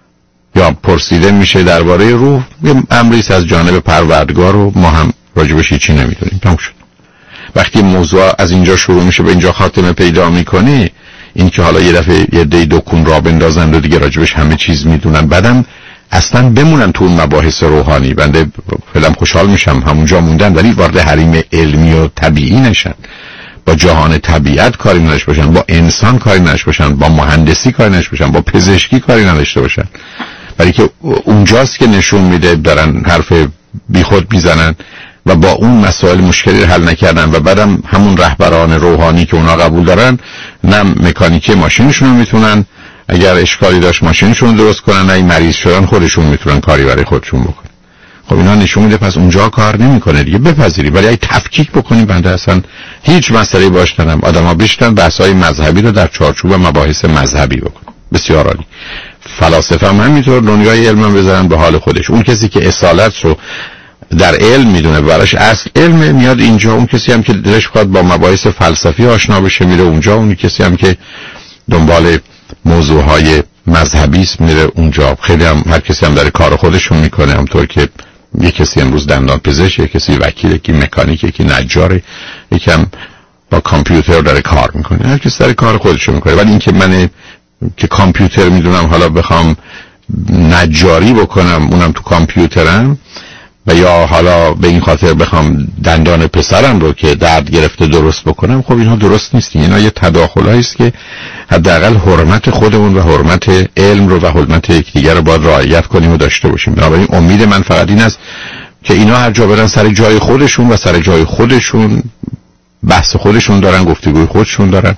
یا پرسیده میشه درباره روح، یه امری از جانب پروردگار و ما هم راجبش هیچی نمیدونیم. تموم شد. وقتی موضوع از اینجا شروع میشه به اینجا خاتمه پیدا میکنه، این که حالا یه دفعه یه دکون را بندازن و دیگه راجبش همه چیز میدونن، بعدم اصلا بمونن تو اون مباحث روحانی. بنده فعلا خوشحال میشم همونجا موندن ولی وارد حریم علمی و طبیعی نشن. با جهان طبیعت کاری نداشته باشن، با انسان کاری نداشته باشن، با مهندسی کاری نداشته باشن، با پزشکی کاری نداشته باشن، برای که اونجاست که نشون میده دارن حرف بیخود میزنن و با اون مسائل مشکلی حل نکردن و بعدم همون رهبران روحانی که اونا قبول دارن نه مکانیکی ماشینشون میتونن اگر اشکالی داشت ماشینشون درست کنن، نه مریض شدن خودشون میتونن کاری برای خودشون بکنن. خب اینا نشون میده پس اونجا کار نمیکنه دیگه. بپذیری ولی اگه تفکیک بکنی بنده اصلا هیچ مسئله باش ندارم. آدما بیشتر بحث‌های مذهبی رو در چارچوب مباحث مذهبی بکن. بسیار عالی. فلاسفه هم همینطور دنیای علم بذارن به حال خودش. اون کسی که اصالت رو در علم میدونه براش اصل علم میاد اینجا، اون کسی هم که دلش خواد با مباحث فلسفی آشنا بشه میره اونجا، اون کسی هم که دنبال موضوعهای مذهبی است میره اونجا. خیلی هم هر کسی هم داره کار خودشون میکنه، همونطور که یک کسی امروز دندان پزشک، یک کسی وکیل، یکی مکانیک، یکی نجار، یکی هم با کامپیوتر داره کار میکنه. هر کسی داره کار خودشون میکنه. ولی اینکه من که کامپیوتر میدونم حالا بخوام نجاری بکنم اونم تو کامپیوترم و یا حالا به این خاطر بخوام دندان پسرم رو که درد گرفته درست بکنم، خب اینها درست نیست. اینا یه تداخلایی است که حداقل حرمت خودمون و حرمت علم رو و حرمت یکدیگر رو باید رعایت کنیم و داشته باشیم. بنابراین امید من فقط این است که اینا هر جا برن سر جای خودشون و سر جای خودشون بحث خودشون دارن، گفتگوی خودشون دارن،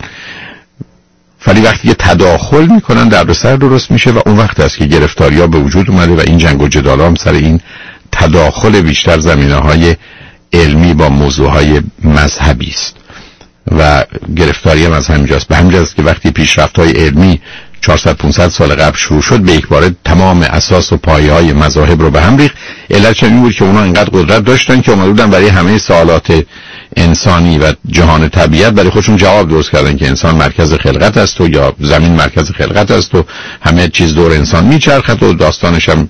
ولی وقتی که تداخل میکنن دردسر درست میشه و اون وقت است که گرفتاری‌ها به وجود اومده و این جنگ و جدال هم سر این تداخل بیشتر زمینه‌های علمی با موضوعهای مذهبی است و گرفتاری هم از همینجاست. به همینجاست که وقتی پیشرفت‌های علمی 400-500 سال قبل شروع شد به یک باره تمام اساس و پایه‌های مذاهب رو به هم ریخت. علتش این بود که اونا انقدر قدرت داشتن که اومده بودن برای همه سوالات انسانی و جهان طبیعت برای خودشون جواب درست کردن که انسان مرکز خلقت است و یا زمین مرکز خلقت است و همه چیز دور انسان میچرخد و داستانش هم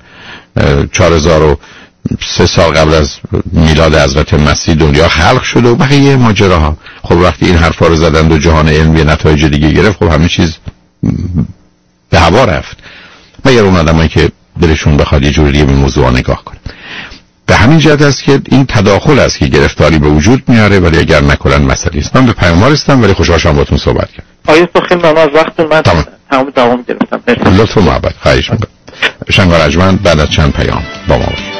4003 سال قبل از میلاد حضرت مسیح دنیا خلق شده و بقیه ماجراها. خب وقتی این حرفا رو زدند و جهان علمی نتایج دیگه گرفت، خب همه چیز به هوا رفت. مگر اون آدمایی که دلشون بخواد یه جوری به موضوع نگاه کنه. به همین جهت است که این تداخل است که گرفتاری به وجود میاره، ولی اگر نکنن مسئله است. من به پیاموار هستم ولی خوشحال شدم باهاتون صحبت کردم. آیه تو خیلی ممنون از وقت من. تمام دوام گرفتم. لطف و محبت. خواهش می‌کنم. شنگار ارجمند بعد از چند پیام با ما باشید.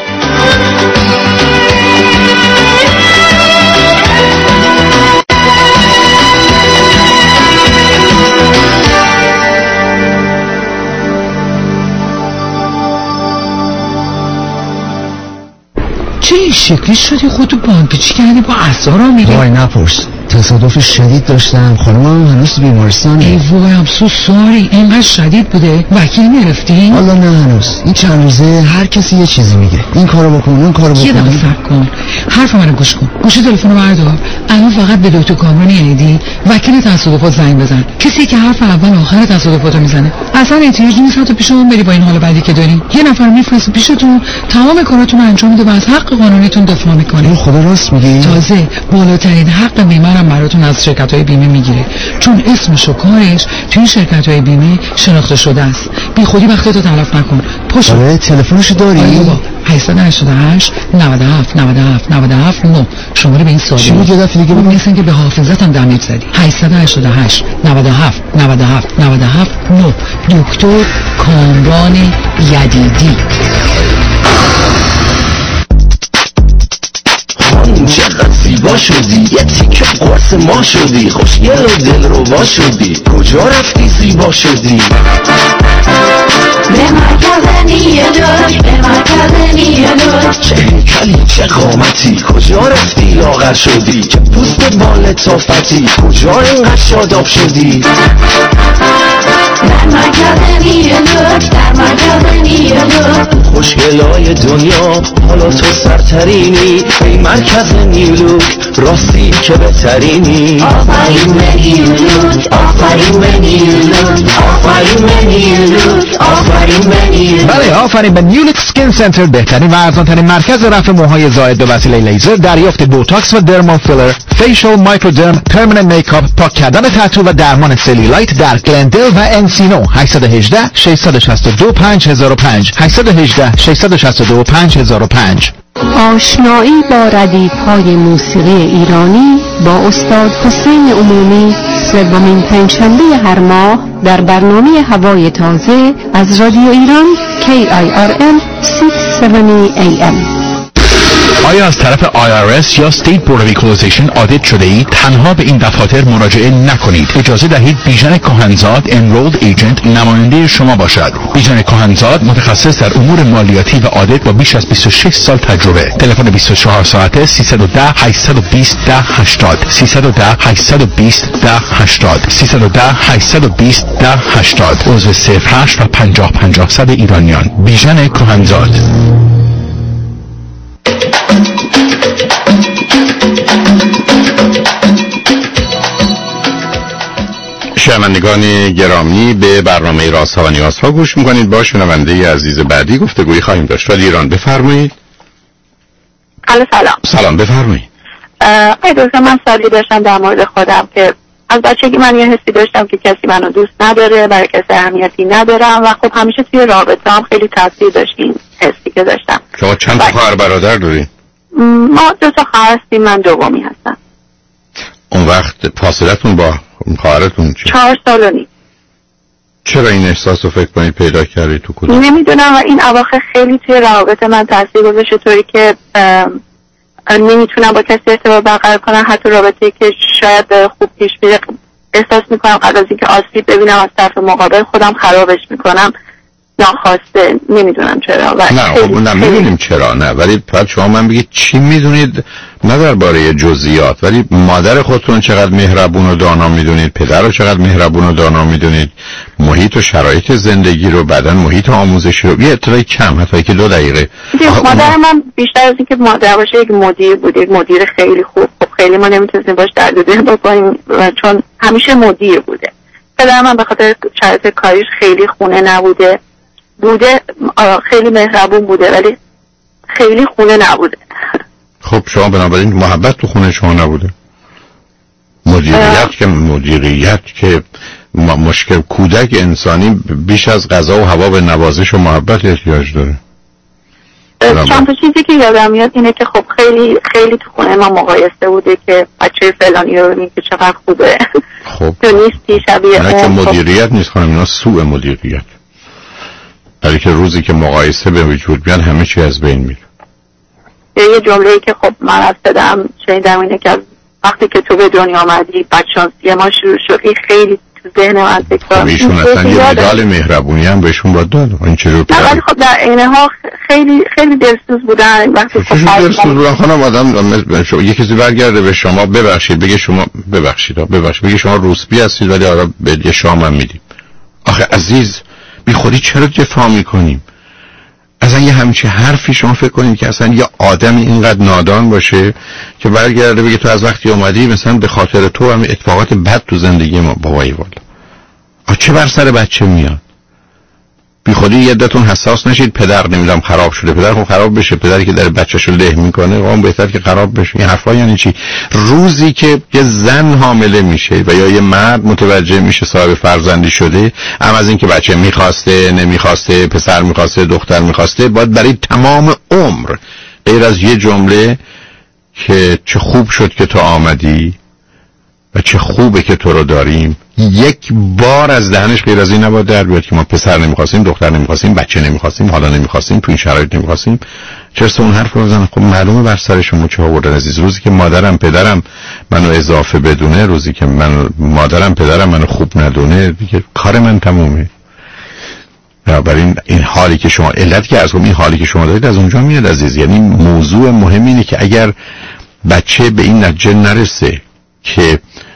چه این شکلی شدی خودتو بانپیچی کردی با اعصارا میری؟ وای نپرس، تصادف شدید داشتم، خانمم هنوز تو بیمارستانه. ای وای ام سو ساری. اینقدر شدید بوده؟ وکیل نرفتی؟ حالا نه هنوز. این چند روزه هر کسی یه چیزی میگه، این کارو بکن اون کارو بکن. یه دقیقه صبر کن، حرف منو گوش کن. گوشی تلفنو بردار، الان فقط به دکتر کامران عیدی وکیل تصادفات زنگ بزن. کسی که حرف اول آخر تصادفاتو میزنه. اصلا احتیاج نیست تو پیش اون بری با این حال بعدی که داری. یه نفر میفرسته پیشتون، تمام کاراتون انجام میده و از حق قانونیتون دفاع میکنه. خدا راست میگی؟ تازه بالاترین حق بیمه هم براتون از شرکت‌های بیمه میگیره، چون اسمش و کارش توی شرکت‌های بیمه شناخته شده است. بی خودی وقتتو تلف نکن. پاشو. آره تلفنشو داری؟ آره بابا. 888 97 97 97 9. شماره به این سوالی. چی میگه دفعه دیگه؟ مثل اینکه به حافظتم دمیج زدی. 888 97 97 97 9. دکتر کامران یدیدی. چقدر زیبا شدی، یه تیکه قرص ما شدی، خوشگل و دل رو وا شدی، کجا رفتی زیبا شدی؟ به مرکز نیلوک، به مرکز نیلوک. چه هیکلی چه قامتی، کجا رفتی لاغر شدی، که پوست بال تافتی، کجا اینقدر شاداب شدی؟ در مرکز نیلوک، در مرکز نیلوک. خوشگلای دنیا حالا تو سرترینی، ای مرکز نیلوک راستی که بهترینی. آفرین به نیلوک، آفرین به نیلوک، آفرین به نیلوک، آفرین به نیلوک. بله آفرین به نیولوک سکین سنتر، بهترین و ارزان‌ترین مرکز رفع موهای زائد به وسیله لیزر، دریافت بوتاکس و درمال فیلر، فیشل، مایکرودرم، پرمننت میکاپ، پاک کردن تتو و درمان سلیولایت در گلندل و انسینو. 818 662 5005 818 662 5005. آشنایی با ردیف‌های موسیقی ایرانی با استاد حسین عمومی سومین پنجشنبه هر ماه در برنامه هوای تازه از رادیو ایران KIRM 670 AM. آیا از طرف IRS یا State Board of Equalization آدیت شده اید؟ تنها به این دفاتر مراجعه نکنید. اجازه دهید بیژن کهنزاد Enrolled Agent نماینده شما باشد. بیژن کهنزاد متخصص در امور مالیاتی و آدیت با بیش از 26 سال تجربه. تلفن 24 ساعته 310 820 1080 310 820 1080 310 820 1080 عضو 08 و 50 ایرانیان. بیژن کهنزاد. شنوندگان گرامی، به برنامه رازها و نیازها گوش میکنید. با شنونده عزیز بعدی گفتگویی خواهیم داشت. رادیو ایران، بفرمایید. سلام. سلام، بفرمایید. دکتر، من سوالی داشتم در مورد خودم که از بچگی من یه حسی داشتم که کسی منو دوست نداره، برای کسی اهمیتی ندارم و خب همیشه توی رابطه هم خیلی تاثیر داشت این حسی که داشتم. شما چند تا خواهر برادر دارید؟ ما 2 تا خواهر هستیم، من دومی هستم. اون وقت فاصلتون با خواهرتون چه؟ 4 سال و نیم. چرا این احساس رو فکر کنید پیدا کردید تو کدوم؟ نمیدونم و این اواخر خیلی توی روابط من تاثیر گذاشته، طوری که نمیتونم با کسی ارتباط برقرار کنم، حتی رابطه‌ای که شاید خوب پیش میره احساس میکنم قبل از اینکه آسیب ببینم از طرف مقابل خودم خرابش میکنم ناخواسته. نمیدونم چرا. نه خب نمیدونیم چرا، نه، ولی فقط شما من بگید چی میدونید، نه درباره جزئیات، ولی مادر خودتون چقدر مهربون و دانا میدونید، پدر رو چقدر مهربون و دانا میدونید، محیط و شرایط زندگی رو، بعدن محیط آموزشی رو، یه اطلاعی کم، حتی که 2 دقیقه. مادر من بیشتر از اینکه مادر باشه یک مدیر بود، یک مدیر خیلی خوب. خب خیلی ما نمیتونستیم باش درد و دل بکنیم چون همیشه مدیر بوده. پدر من به خاطر شرایط کاریش خیلی خونه نبوده، خیلی مهربون بوده ولی خیلی خونه نبوده. خب شما بنابراین محبت تو خونه شما نبوده. مدیریت که مشکل، کودک انسانی بیش از غذا و هوا به نوازش و محبت احتیاج داره. چند تا چیزی که یادم میاد اینه که خب خیلی خیلی تو خونه ما مقایسه بوده که بچه فلانی رو ببین که چقدر خوبه. خب تو نیستی شبیه نه که مدیریت نیست خانم، اینا سوء مدیریت. برای که روزی که مقایسه به وجود بیاد همه چی از بین میره. یه جمله‌ای که خب من از پدرم شنیدم اینه که وقتی که تو به دنیا آمدی بدشانسی ما شروع شد. خیلی تو ذهن من تکرار میشه. ایشون اصلا یه مدال مهربونی هم بهشون باید داد. این چجور نه ولی خب در عین حال خیلی خیلی دلسوز بودن. وقتی خب دلسوز بودن خانم، آدم یه کسی برگرده به شما ببخشید بگه شما بگه شما روسبی هستید ولی حالا به یه شام هم میدیم. آخه عزیز بی خودی چرا دفاع میکنیم؟ اصلا یه همچه حرفی شما فکر کنید که اصلا یه آدمی اینقدر نادان باشه که برگرده بگه تو از وقتی اومدی مثلا به خاطر تو هم اتفاقات بد تو زندگی ما. بابایی والا چه بر سر بچه میاد؟ بی خودی یه عدتون حساس نشید پدر نمیدونم خراب شده. پدر خب خراب بشه، پدری که داره بچه‌شو له میکنه اون بهتر که خراب بشه. این حرفا یعنی چی؟ روزی که یه زن حامله میشه و یا یه مرد متوجه میشه صاحب فرزندی شده، هم از این که بچه میخواسته نمیخواسته، پسر میخواسته دختر میخواسته، باید برای تمام عمر غیر از یه جمله که چه خوب شد که تو آمدی و چه خوبه که تو رو داریم، یک بار از دهنش غیر از این نباید در بیاد که ما پسر نمیخواستیم، دختر نمیخواستیم، بچه نمیخواستیم، حالا نمیخواستیم، تو این شرایط نمیخواستیم. چرا اون حرف رو بزنن؟ خب معلومه بر سر شما چه آوردن عزیز. روزی که مادرم پدرم منو اضافه بدونه، روزی که مادرم پدرم منو خوب ندونه، دیگه کار من تمومه. بنابراین این حالی که شما علت که از این حالی که شما دارید از اونجا میاد عزیز. یعنی موضوع مهم اینه که اگر بچه به این نتیجه نرسه که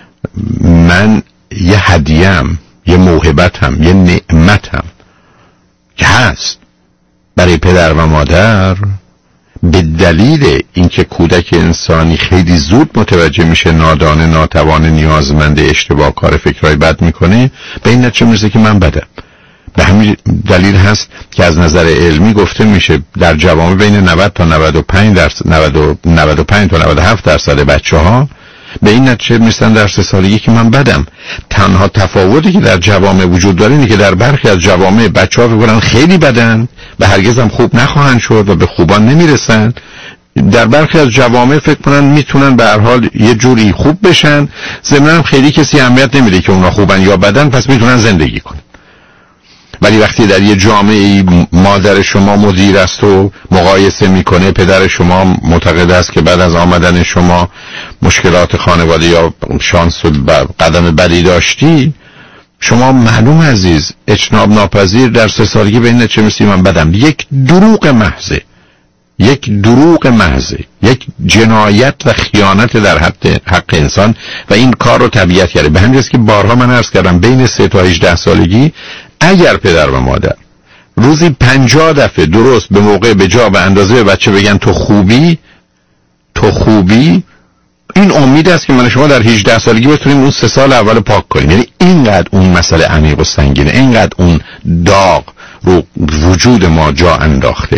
من یه هدیه‌ام، یه موهبتم، یه نعمتم که هست برای پدر و مادر، به دلیل اینکه کودک انسانی خیلی زود متوجه میشه نادانه، ناتوان، نیازمند، اشتباه کار، فکرهای بد میکنه، به این نتیجه میرسه که من بدم. به همین دلیل هست که از نظر علمی گفته میشه در جوامع بین 90 تا 95 تا 97% بچه‌ها به این نتیجه میرسن در 3 سالگی که من بدم. تنها تفاوتی که در جوامع وجود داره اینه که در برخی از جوامع بچه‌ها فکر کنن خیلی بدن و هرگز هم خوب نخواهند شد و به خوبان نمیرسن، در برخی از جوامع فکر کنن میتونن به هر حال یه جوری خوب بشن، ضمناً خیلی کسی اهمیت نمیده که اونا خوبن یا بدن، پس میتونن زندگی کنن. ولی وقتی در یه جامعه مادر شما مدیر است و مقایسه میکنه، پدر شما معتقد است که بعد از آمدن شما مشکلات خانواده یا شانس و قدم بدی داشتی، شما معلوم عزیز اجتناب ناپذیر در 3 سالگی به این چه میسی من بدم. یک دروغ محضه، یک جنایت و خیانت در حق انسان و این کار رو طبیعت کرده. به همین جاست که بارها من عرض کردم بین 3 تا 18 سالگی اگر پدر و مادر روزی 50 دفعه درست به موقع به جا به اندازه به بچه بگن تو خوبی، این امید است که من شما در 18 سالگی بتونیم اون 3 سال اول پاک کنیم. یعنی اینقدر اون مسئله عمیق و سنگینه، اینقدر اون داغ رو وجود ما جا انداخته.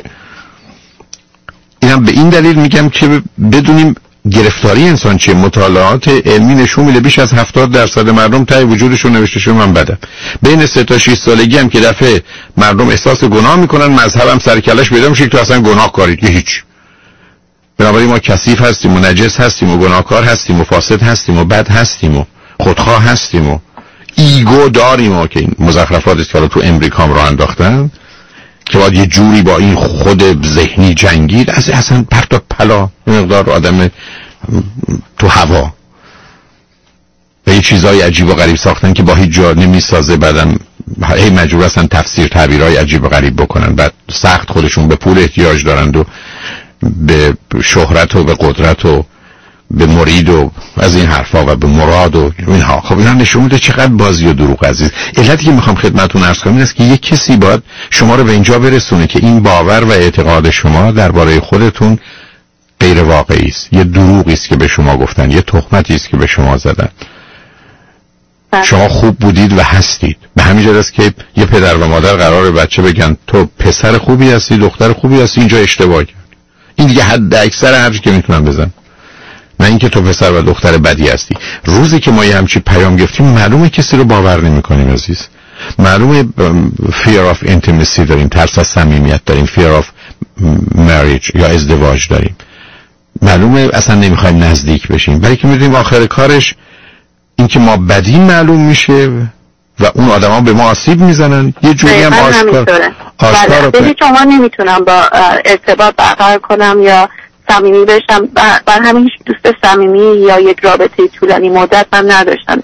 اینم به این دلیل میگم که بدونیم گرفتاری انسان چیه. مطالعات علمی نشون میده بیش از 70% مردم ته وجودشون نوشته شده من بدم. بین 3 تا 6 سالگی هم که دفعه مردم احساس گناه میکنن، مذهبم سر کلش پیدا میشه که تو اصلا گناه کارید که هیچ. بنابراین ما کثیف هستیم و نجس هستیم و گناهکار هستیم و فاسد هستیم و بد هستیم و خودخواه هستیم و ایگو داریم و که این مزخرفاتی که تو امریکا هم راه انداختن که باید یه جوری با این خود ذهنی جنگید. اصلا پرت و پلا مقدار آدم تو هوا و یه چیزای عجیب و غریب ساختن که با هیچ جا نمیسازه. بعدم هی مجبور هستن تفسیر تعبیرهای عجیب و غریب بکنن. بعد سخت خودشون به پول احتیاج دارند و به شهرت و به قدرت و به مرید و از این حرفا و به مراد و اینها. خب اینا نشون میده چقدر بازی و دروغ عزیز. علتی که میخوام خدمتتون عرض کنم این است که یک کسی باید شما رو به اینجا برسونه که این باور و اعتقاد شما درباره خودتون غیر واقعی است، یه دروغی است که به شما گفتن، یه تهمتی است که به شما زدن. شما خوب بودید و هستید. به همین جهت است که یه پدر و مادر قراره بچه بگن تو پسر خوبی هستی، دختر خوبی هستی، اینجا اشتباه کردی. این دیگه حد اکثر حرفی که میتونن بزن، نه اینکه تو پسر و دختر بدی هستی. روزی که ما یه همچین پیام گرفتیم معلومه کسی رو باور نمی‌کنیم عزیز. معلومه fear of intimacy داریم، ترس از صمیمیت داریم، fear of marriage یا ازدواج داریم. معلومه اصلا نمیخوایم نزدیک بشیم، ولی که میدونیم آخر کارش این که ما بدی معلوم میشه و اون آدما به ما آسیب میزنن. یه جوری هم آشکار به هیچ عنوان نمیتونم با ارتباط برقرار کنم یا صمیمی بشم. بر همین هیچ دوست صمیمی یا یک رابطه طولانی مدت هم نداشتم.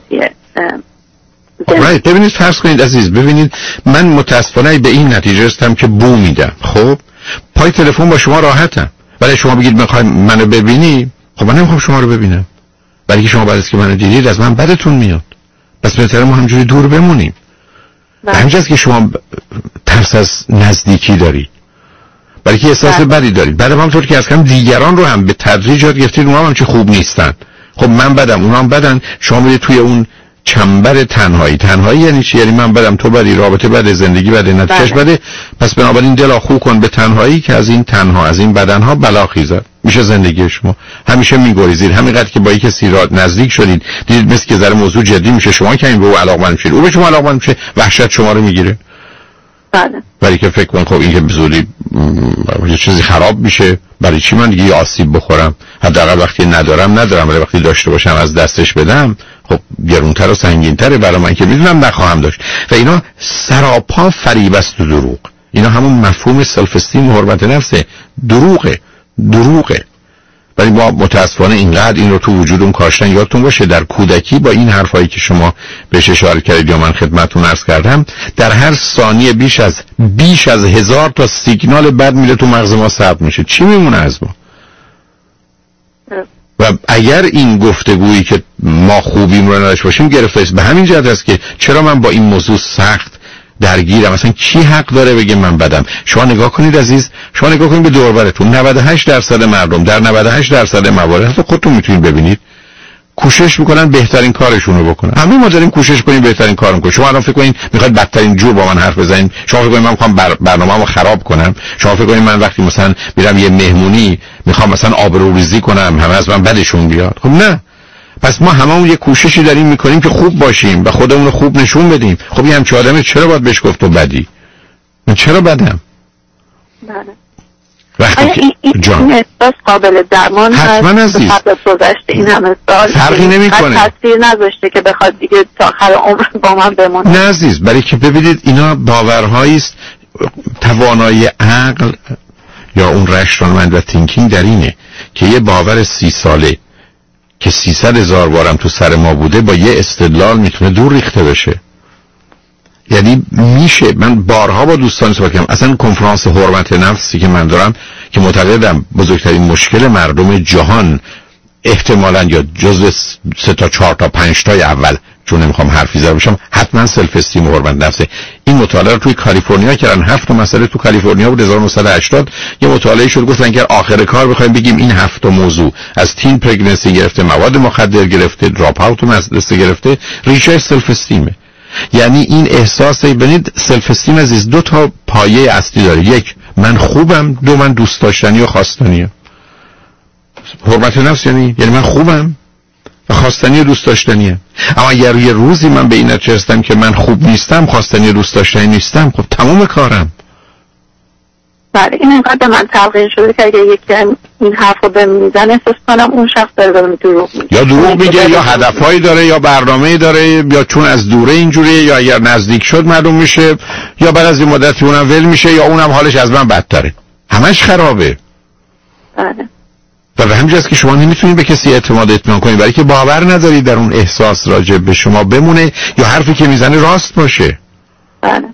ببینید فرض کنید عزیز، ببینید من متاسفانه به این نتیجه رسیدم که بو میدم. خب پای تلفن با شما راحتم، ولی شما بگید میخواید منو ببینی، خب من نمیخوام شما رو ببینم، ولی که شما بعد از که منو دیدید از من بدتون میاد. پس بهتره ما همجوری دور بمونیم. همینجاست که شما ترس از نزدیکی دارید، برای که احساس بدی دارید. بعد همونطور که از کم دیگران رو هم به تدریج یاد گرفتید اونها هم چه خوب نیستن. خب من بدم، اونها هم بدن، شما میرید توی اون چنبر تنهایی. تنهایی یعنی چی؟ یعنی من بدم، تو بدی، رابطه بده، زندگی بده، نتیجهش بده. پس بنابراین دل آخو کن به تنهایی که از این تنها، از این بدنها بلا خیزد میشه زندگی شما. همیشه میگریزید. همینقدر که با یک کسی را نزدیک شدید دیدید مثل که ذره موضوع جدی میشه، شما که این به او علاقمند میشید، او به شما علاقمند میشه، وحشت شما رو میگیره. بله. ولی که فکر کن خب این که بزودی یه چیزی خراب میشه، برای چی من دیگه آسیب بخورم؟ حداقل وقتی ندارم، ولی وقتی داشته باشم از دستش بدم، خب گرونتر و سنگینتره برای من که میدونم نخواهم داشت. و اینا سراپا فریب است و دروغ. اینا همون مفهوم سلف استیم و حرمت نفسه. دروغه. ولی ما متاسفانه اینقدر این رو تو وجودمون کاشتن. یادتون باشه در کودکی با این حرفایی که شما بهش اشاره کردید یا من خدمتتون عرض کردم، در هر ثانیه بیش از 1000 تا سیگنال بد میره تو مغز ما ثبت میشه. چی میمونه از ما؟ و اگر این گفتگویی که ما خوبیم رو نداشته باشیم گرفته است. به همین جهت است که چرا من با این موضوع سخت درگیرم. مثلا کی حق داره بگه من بدم؟ شما نگاه کنید عزیز، شما نگاه کنید به دور و برتون. 98% مردم در 98% موارد، حتی خودتون میتونید ببینید، کوشش میکنن بهترین کارشون رو بکنن. همه ما داریم کوشش کنیم بهترین کارو کنیم. شما الان فکر کنید میخواید بدترین جور با من حرف بزنید. شما فکر کنید من میخوام برنامه‌مو خراب کنم. شما فکر کنید من وقتی مثلا میرم یه مهمونی میخوام مثلا آبروریزی کنم، همه از من بدشون بیاد. خب نه. پس ما هممون یه کوششی داریم میکنیم که خوب باشیم و خودمون رو خوب نشون بدیم. خب یه همچین آدمی چرا باید بهش گفت تو بدی؟ من چرا بدم؟ بله. این احساس قابل درمان هست؟ حتما عزیز. قبل از گذشته این همه سال فرقی نمی‌کنه. تاثیر نذاشته که بخواد دیگه تا آخر عمر با من بمونه. نه عزیز، برای که ببینید اینا باورهایی است. توانایی عقل یا اون رشنالمند و تینکینگ در اینه که یه باور 30 ساله که 300,000 بارم تو سر ما بوده با یه استدلال میتونه دور ریخته بشه. یعنی میشه، من بارها با دوستان صحبت کردم، اصلا کنفرانس حرمت نفسی که من دارم که معتقدم بزرگترین مشکل مردم جهان احتمالاً یا جزو 3 تا 4 تا 5 تای اول، چون نمیخوام حرفی زده باشم، حتما سلف استیم و حرمت نفسه. این مطالعه رو توی کالیفرنیا کردن، 7 مسئله تو کالیفرنیا بود 1980. یه مطالعه شد گفتن که آخر کار بخوایم بگیم این 7 موضوع از تین پرگننسی گرفته، مواد مخدر گرفته، دراپ اوت مدرسه گرفته، ریشه سلف استیمه. یعنی این احساس، ببینید سلف استیم عزیز 2 تا پایه اصلی داره. یک، من خوبم. 2، من دوست داشتنی و خواستنیه. حرمت نفس یعنی من خوبم و خواستنی و دوست داشتنیه. اما اگر یه روزی من به این نتیجه رسیدم که من خوب نیستم، خواستنی و دوست داشتنی نیستم، خب تمام کارم. بله، این انقدر به من تلقین شده که اگه یکی این حرف رو به میزن احساس کنم اون شخص داره به من دروغ میگه، یا دروغ میگه یا هدفهایی داره یا برنامه‌ای داره، یا چون از دوره اینجوریه، یا اگر نزدیک شد معلوم میشه، یا بعد از این مدتی اونم ول میشه، یا اونم حالش از من بدتره. همش خرابه. بله. و به همین جاست که شما نمیتونید به کسی اعتماد اطمینان کنید، برای که باور ندارید در اون احساس راجع به شما بمونه یا حرفی که میزنه راست باشه. بله.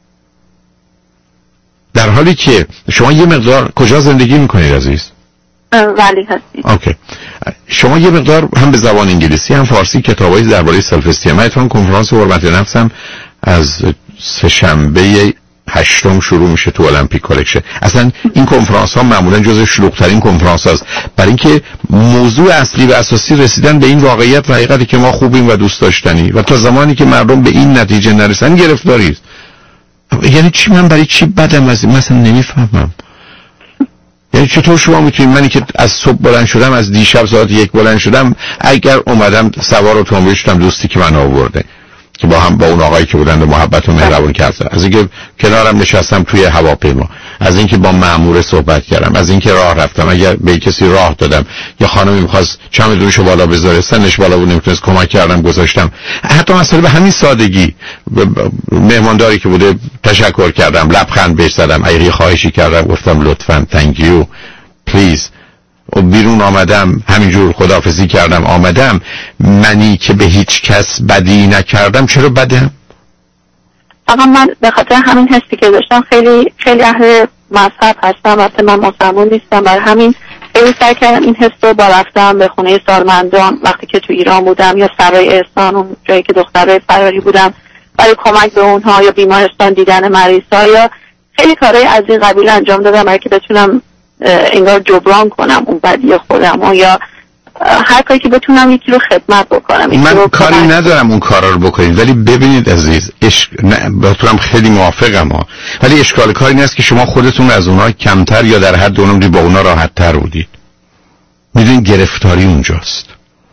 در حالی که شما یه مقدار کجا زندگی میکنید عزیز؟ ولی هستید. اوکی. شما یه مقدار هم به زبان انگلیسی هم فارسی کتابایی درباره سلف استیم. من کنفرانس حرمت نفسم از سه‌شنبه 8 شروع میشه تو المپیک کالکشن. اصلا این کنفرانس ها معمولا جزو شلوغ‌ترین کنفرانس هاست، برای اینکه موضوع اصلی و اساسی رسیدن به این واقعیت و حقیقتی که ما خوبیم و دوست داشتنی، و تا زمانی که مردم به این نتیجه نرسن گرفتاری است. یعنی چی؟ من برای چی بدم از این؟ مثلا نمیفهمم. یعنی چطور شما میتونید، منی که از صبح بلند شدم، از دیشب ساعت 1 بلند شدم، اگر اومدم سوار اتومبیل شدم، دوستی که من آورده که با اون آقایی که بودن محبت و مهربون کردن، از اینکه کنارم نشستم توی هواپیما، از اینکه با مأمور صحبت کردم، از اینکه راه رفتم، اگر به کسی راه دادم یا خانمی می‌خواست چمدونشو بالا بذاره، سنش بالا بود نمیتونست، کمک کردم گذاشتم. حتی مثلا به همین سادگی مهمانداری که بوده تشکر کردم، لبخند بهش زدم، اگه خواهشی کردم گفتم لطفاً thank you please، و بیرون آمدم همینجور خداحافظی کردم آمدم. منی که به هیچ کس بدی نکردم چرا بدم؟ آقا من به خاطر همین حسی که داشتم خیلی اهل مذهب هستم، وقتی من مسلمان نیستم، برای همین خیلی سعی کردم این حس رو با رفتم به خونه سالمندان وقتی که تو ایران بودم، یا سرای احسان، اون جایی که دخترای فراری بودم، برای کمک به اونها، یا بیمارستان دیدن مریضا، یا خیلی کارهای از این قبیل انجام دادم برای که بتونم انگار جبران کنم اون بدی خودم، یا هر کاری که بتونم یکی رو خدمت بکنم. من کاری ندارم اون کارا رو بکنید، ولی ببینید عزیز، باتونم خیلی موافقم ها، ولی اشکال کاری نیست که شما خودتون از اونها کمتر یا در حد اونم با اونا راحت تر بودید. میدونید گرفتاری اونجاست.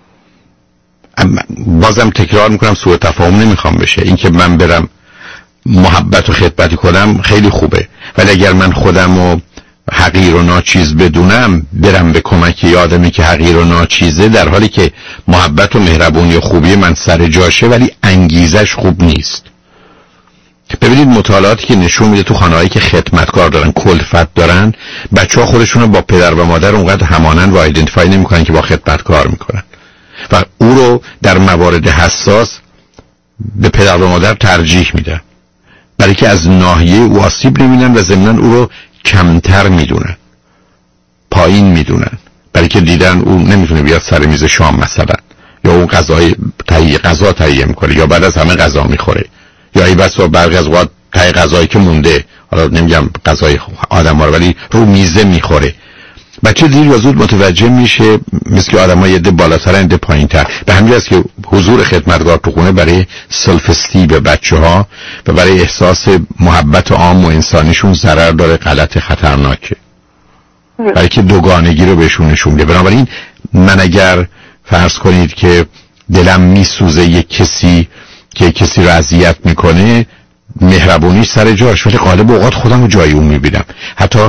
بازم تکرار میکنم، سوء تفاهم نمیخوام بشه. این که من برم محبت و خدمتی کنم خیلی خوبه، ولی اگر من خودم رو حقیر و ناچیز بدونم، برم به کمک یه آدمی که حقیر و ناچیزه، در حالی که محبت و مهربونی و خوبی من سر جاشه ولی انگیزش خوب نیست. ببینید مطالعاتی که نشون میده تو خانه‌هایی که خدمتکار دارن، کلفت دارن، بچه‌ها خودشونو با پدر و مادر اونقدر همانند و آیدنتیفای نمی‌کنن که با خدمتکار میکنن، و او رو در موارد حساس به پدر و مادر ترجیح میدن، برای که از ناحیه او آسیب نمی‌بینن و ضمناً او رو کمتر میدونن، پایین میدونن، برای که دیدن اون نمیتونه بیاد سر میز شام مثلا، یا اون غذا تهیه میکنه، یا بعد از همه غذا میخوره، یا ای بس برخی از اوقات تهیه غذایی که مونده، حالا نمیگم غذای آدم‌ها رو، ولی رو میزه میخوره. بچه دیر یا زود متوجه میشه مثل که آدم‌ها یه ده بالاتر یه ده پایین‌تر. به همین جاست که حضور خدمتگار تو خونه برای سلف استیم بچه‌ها و برای احساس محبت عام و انسانیشون ضرر داره، غلط، خطرناکه، برای که دوگانگی رو بهشون نشون میده. بنابراین من اگر فرض کنید که دلم میسوزه یک کسی که کسی رو اذیت میکنه، مهربونیش سر جاش، ولی غالب اوقات خودم رو جای اون میبینم. حتی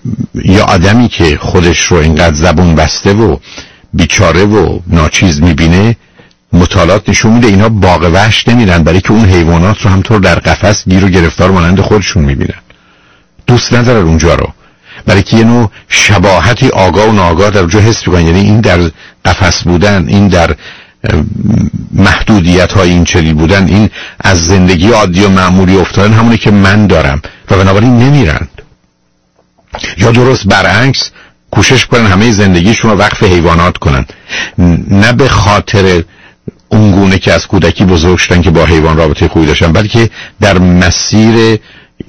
یا آدمی که خودش رو اینقدر زبون بسته و بیچاره و ناچیز میبینه، مطالعات نشون میده اینا باغ وحش نمیرن، برای که اون حیوانات رو همطور در قفس گیر و گرفتار مانند خودشون میبینن، دوست ندارن اونجا رو، برای که یه نوع شباهتی آگاه و ناآگاه در اونجا حس میکنن. یعنی این در قفس بودن، این در محدودیت های این چنین بودن، این از زندگی عادی و معمولی افتادن همونی که من دارم و بنابراین نمیرن. یا درست برعکس کوشش کنن همه زندگیشون رو وقف حیوانات کنن، نه به خاطر اونگونه که از کودکی بزرگ شدن که با حیوان رابطه خوبی داشتن، بلکه در مسیر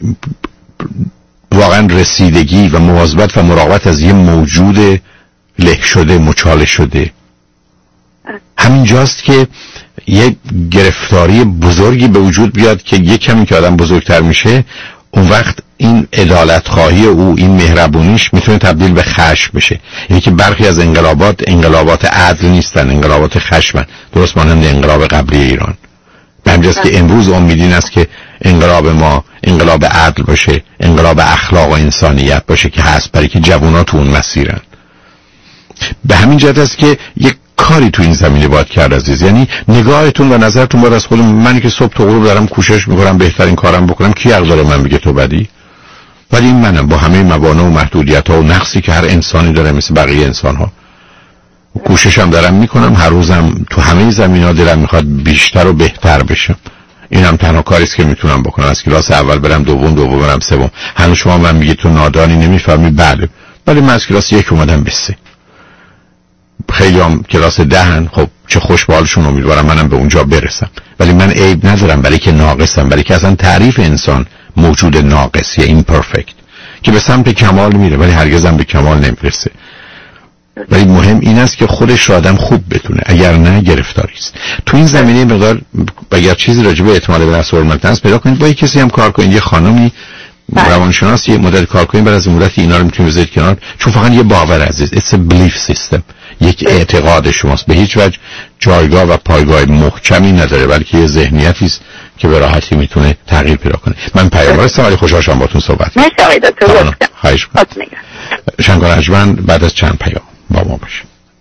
واقعا رسیدگی و مواظبت و مراقبت از یه موجود له شده، مچاله شده. همینجاست که یه گرفتاری بزرگی به وجود بیاد که یک کمی که آدم بزرگتر میشه، اون وقت این عدالت خواهی او، این مهربونیش میتونه تبدیل به خشم بشه. یعنی که برخی از انقلابات عدل نیستن، انقلابات خشمن، درست مانند انقلاب قبلی ایران. به همینجاست که امروز امیدین است که انقلاب ما انقلاب عدل باشه، انقلاب اخلاق و انسانیت باشه که هست، برای که جوونا تو اون مسیرن. به همین جهت است که یک کاری تو این زمینه باید کرد عزیز. یعنی نگاهتون و نظرتون باید از خودم، منی که صبح تا غروب دارم کوشش میکنم بهترین کارم بکنم، کی حق داره من بگه تو بدی؟ ولی این منم با همه موانع و محدودیت‌ها و نقصی که هر انسانی داره مثل بقیه انسان‌ها. کوششم دارم میکنم، هر روزم تو همه زمینه‌ها دلم میخواد بیشتر و بهتر بشم. اینم تنها کاری است که میتونم بکنم. از کلاس اول برم دوم برم سوم. هنوز شما من میگی تو نادانی نمیفهمی، بله، ولی من از کلاس 1 اومدم به 3. خیلی هم کلاس 10، خب چه خوشبالشون، امیدوارم منم به اونجا برسم. ولی من عیب ندارم برای که ناقصم، برای که اصلا تعریف انسان موجود ناقص یا imperfect که به سمت کمال میره ولی هرگز هم به کمال نمیرسه. ولی مهم این است که خودش رو آدم خوب بتونه، اگر نه گرفتاری است. تو این زمینه مقدار اگر چیزی راجع به اعتماد به نفس هست پیدا کنید، با کسی هم کار کنید، یه خانمی روانشناس یه مدل کار کنید، بعد از مدت اینا رو میتونید بذارید کنار، چون فقط یه باور عزیز، it's a belief system، یک اعتقاد شماست، به هیچ وجه جایگاه و پایگاه محکمی نداره، بلکه یه ذهنیتی است که به راحتی میتونه تغییر پیدا کنه. من پیام‌آور هستم ولی خوشحال شدم باهاتون صحبت کردم. مرسی آقای دکتر. خواهش می‌کنم. شنگار ارجمند بعد از چند پیام با ما باشید.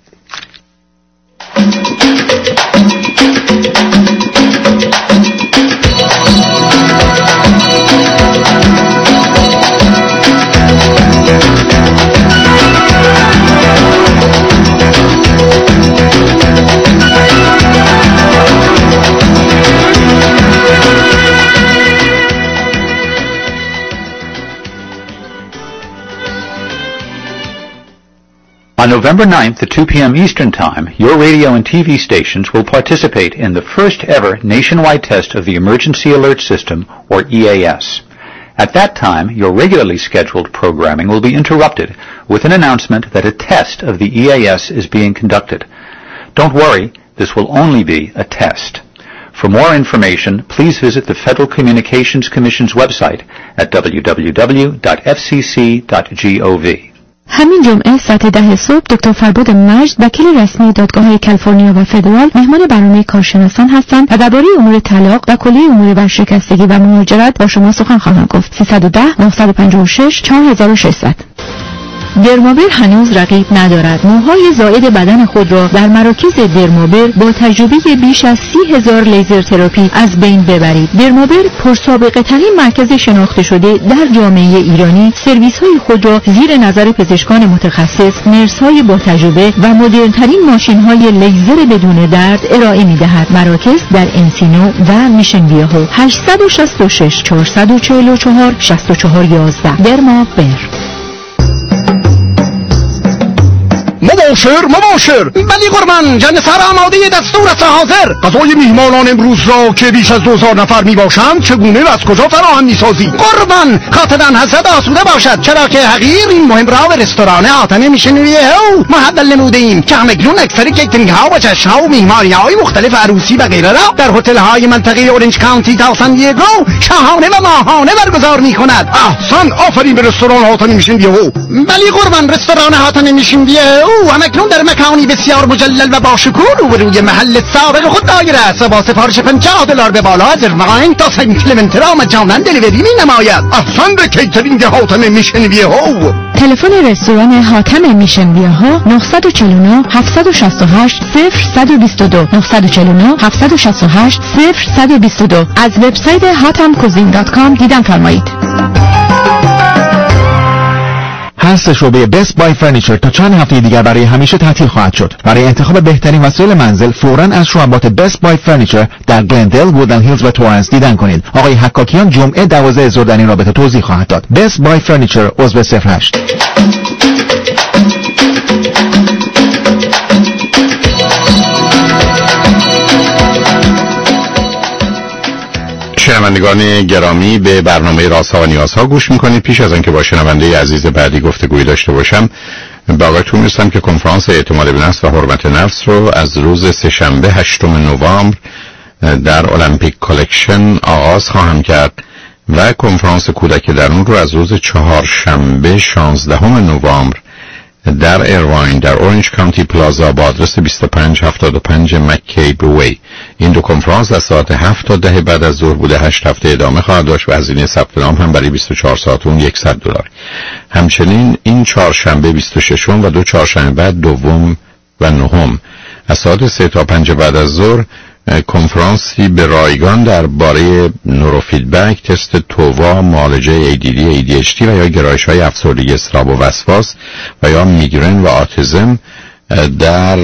On November 9th at 2 p.m. Eastern Time, your radio and TV stations will participate in the first ever nationwide test of the Emergency Alert System, or EAS. At that time, your regularly scheduled programming will be interrupted with an announcement that a test of the EAS is being conducted. Don't worry, this will only be a test. For more information, please visit the Federal Communications Commission's website at www.fcc.gov. همین جمعه ساعت 10 صبح دکتر فرباد مجد وکیل رسمی دادگاه کالیفرنیا و فدرال مهمان برنامه کارشناسان هستند و درباره امور طلاق و کلیه امور ورشکستگی و مهاجرت با شما سخن خواهند گفت. 310 956 4600. درمابر هنوز رقیب ندارد. موهای زائد بدن خود را در مراکز درمابر با تجربه بیش از 30,000 لیزر تراپی از بین ببرید. درمابر پرسابقه ترین مرکز شناخته شده در جامعه ایرانی سرویس های خود را زیر نظر پزشکان متخصص، نرس های با تجربه و مدرن ترین ماشین های لیزر بدون درد ارائه می دهد. مراکز در انسینو و میشن ویهو. 866 444 6411. درمابر. مباشر بلی قربان، جنسر آماده دستور است حاضر. غذای میهمانان امروز را که بیش از 2000 نفر می باشند چگونه و از کجا فراهم می سازی؟ قربان خاطران حسد آسوده باشد، چرا که حقیر این مهم را به رستوران آتن میشنویه محول نموده ایم که همکنون اکثر کیترینگ ها و جشن ها و میهمانی های مختلف عروسی و غیره را در هتل های منطقه اورنج کانتی تا سان دیگو شاهانه و ماهانه برگزار می کند. احسن، آفرین به رستوران آتن میشنویه. بلی قربان، رستوران آتن میشنویه همکنون در مکانی بسیار مجلل و باشکوه روبروی محل سابق خود دایر است و با سفارش $50 به بالا از ارمغان تا سن کلمنترا مجانا دلیوری می نماید. احسن کیترینگ حاتم میشن ویهو. تلفن رستوران حاتم میشن ویهو 949 768 0122 949 768 0122. از وبسایت hatamcuisine.com دیدن فرمایید. هست شعبه بست بای فرنیچر تا چند هفته دیگر برای همیشه تعطیل خواهد شد. برای انتخاب بهترین وسایل منزل فوراً از شعبات بست بای فرنیچر در گلندل، وودلند هیلز و تورنس دیدن کنید. آقای حکاکیان جمعه 12 ظهر در این رابطه توضیح خواهد داد. بست بای فرنیچر عضو 08. شنوندگان گرامی، به برنامه رازها و نیازها گوش میکنید. پیش از آنکه با شنونده عزیز بعدی گفتگویی داشته باشم، به آقایتون میرسم که کنفرانس اعتماد به نفس و حرمت نفس رو از روز سه‌شنبه 8 نوامبر در المپیک کالکشن آغاز خواهم کرد و کنفرانس کودک درون رو از روز چهارشنبه 16 نوامبر در ایرواین در اورنج کانتی پلازا با آدرس 2575 مککیب وی. این دو کنفرانس از ساعت 7 تا 10 بعد از ظهر بوده. 8 هفته ادامه خواهد داشت و هزینه ثبت نام هم برای 24 ساعت اون $100. همچنین این چهارشنبه 26 و دو چهارشنبه بعد دوم و نهم از ساعت 3 تا 5 بعد از ظهر کنفرانسی به رایگان درباره نوروفیدبک، تست تووا، معالجه ADD، ADHD و یا گرایش‌های افسردگی، اضطراب و وسواس و یا میگرن و آتیسم در